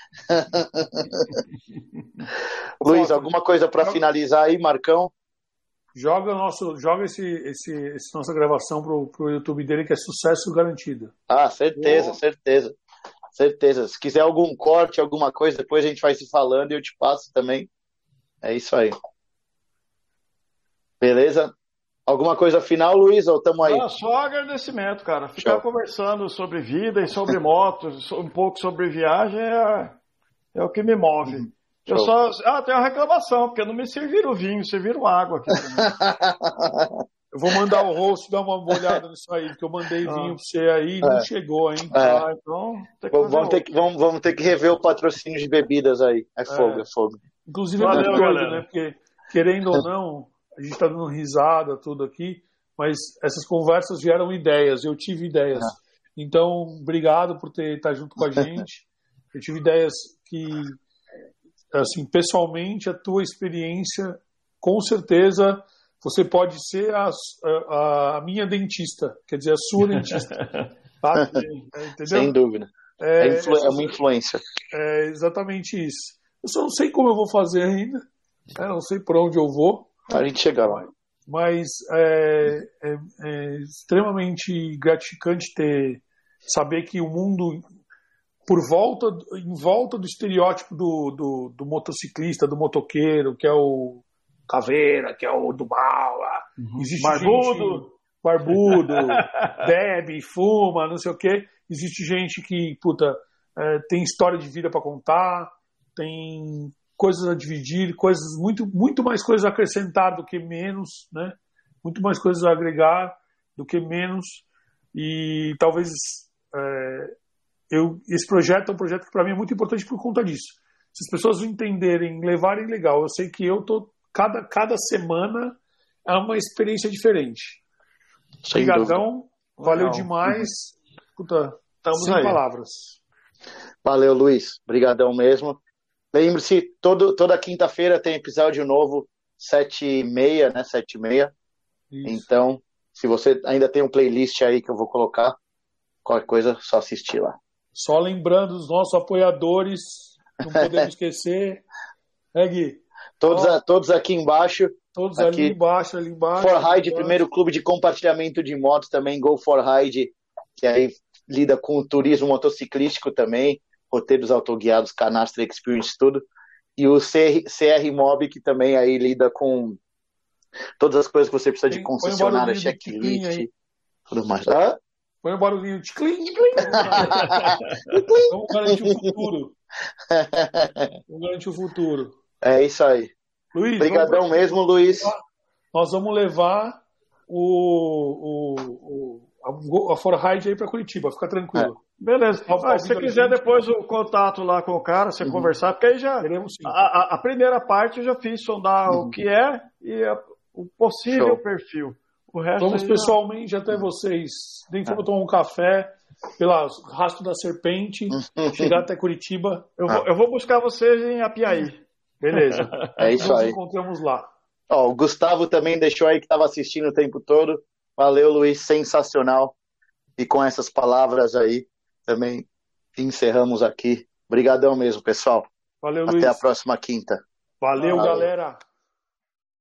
A: Luiz, alguma coisa para finalizar aí, Marcão?
C: Joga, nosso, joga esse, esse, esse nossa gravação pro, pro YouTube dele, que é sucesso garantido.
A: Ah, certeza, oh. certeza. Certeza. Se quiser algum corte, alguma coisa, depois a gente vai se falando e eu te passo também. É isso aí. Beleza? Alguma coisa final, Luiz, ou estamos aí?
B: Não, só agradecimento, cara. Ficar Show. Conversando sobre vida e sobre motos, um pouco sobre viagem é, é o que me move. Show. Eu só... Ah, tem uma reclamação, porque não me serviram vinho, serviram água aqui também.
C: Eu vou mandar o rosto dar uma olhada nisso aí, porque eu mandei ah. vinho pra você aí e não é. chegou, hein?
A: É.
C: Ah, então
A: tem que vamos, ter que, vamos, vamos ter que rever o patrocínio de bebidas aí. É fogo, é, é fogo.
C: Inclusive, Valeu, é muito doido, né? Porque, querendo ou não, a gente tá dando risada, tudo aqui, mas essas conversas vieram ideias, eu tive ideias. É. Então, obrigado por ter estar junto com a gente. Eu tive ideias que, assim, pessoalmente, a tua experiência, com certeza... Você pode ser a, a, a minha dentista, quer dizer, a sua dentista. Tá? Entendeu?
A: Sem dúvida. É, é, influ- é uma influência.
C: É exatamente isso. Eu só não sei como eu vou fazer ainda. Eu não sei por onde eu vou.
A: A gente chega lá.
C: Mas é, é, é extremamente gratificante ter, saber que o mundo, por volta, em volta do estereótipo do, do, do motociclista, do motoqueiro, que é o Caveira, que é o do mal,
B: uhum.
C: existe
B: barbudo,
C: gente, barbudo, bebe, fuma, não sei o quê. Existe gente que, puta, é, tem história de vida para contar, tem coisas a dividir, coisas muito, muito mais coisas a acrescentar do que menos, né? Muito mais coisas a agregar do que menos. E talvez é, eu, esse projeto é um projeto que para mim é muito importante por conta disso. Se as pessoas entenderem, levarem legal, eu sei que eu tô Cada, cada semana é uma experiência diferente. Obrigadão, valeu Legal. demais. Puta,
B: Estamos
C: sem
B: aí.
C: palavras.
A: Valeu, Luiz. Obrigadão mesmo. Lembre-se, todo, toda quinta-feira tem episódio novo, sete e meia, né? Sete e meia. Isso. Então, se você ainda tem um playlist aí que eu vou colocar, qualquer coisa, só assistir lá.
C: Só lembrando os nossos apoiadores, não podemos esquecer. É, Gui?
A: Todos, a, todos aqui embaixo.
C: Todos
A: aqui.
C: ali embaixo, ali embaixo.
A: For Ride,
C: embaixo.
A: Primeiro clube de compartilhamento de motos também, Go For Ride, que aí lida com o turismo motociclístico também, roteiros autoguiados, Canastra Experience, tudo. E o C R Mob, que também aí lida com todas as coisas que você precisa de concessionária, checklist, tudo mais. Ah?
C: Põe o barulhinho de clim, clim. Vamos garantir o futuro. Vamos garantir o futuro.
A: É isso aí.
C: Luiz,
A: obrigadão
C: vamos...
A: mesmo, Luiz.
C: Nós vamos levar o, o, o a For Ride aí para Curitiba, fica tranquilo.
B: É. Beleza. Ah, se você quiser gente... depois o contato lá com o cara, você uhum. conversar, porque aí já a, a primeira parte eu já fiz sondar uhum. o que é e a, o possível Show. perfil. O resto
C: vamos pessoalmente já... até vocês. Nem que eu tomar um café pelo rastro da serpente, uhum. chegar até Curitiba.
B: Eu vou, eu vou buscar vocês em Apiaí.
C: Beleza.
A: É isso
C: Nos
A: aí.
C: Nos encontramos lá.
A: Ó, o Gustavo também deixou aí que estava assistindo o tempo todo. Valeu, Luiz, sensacional. E com essas palavras aí, também encerramos aqui. Obrigadão mesmo, pessoal.
C: Valeu,
A: Até
C: Luiz.
A: Até a próxima quinta.
C: Valeu, Valeu. galera.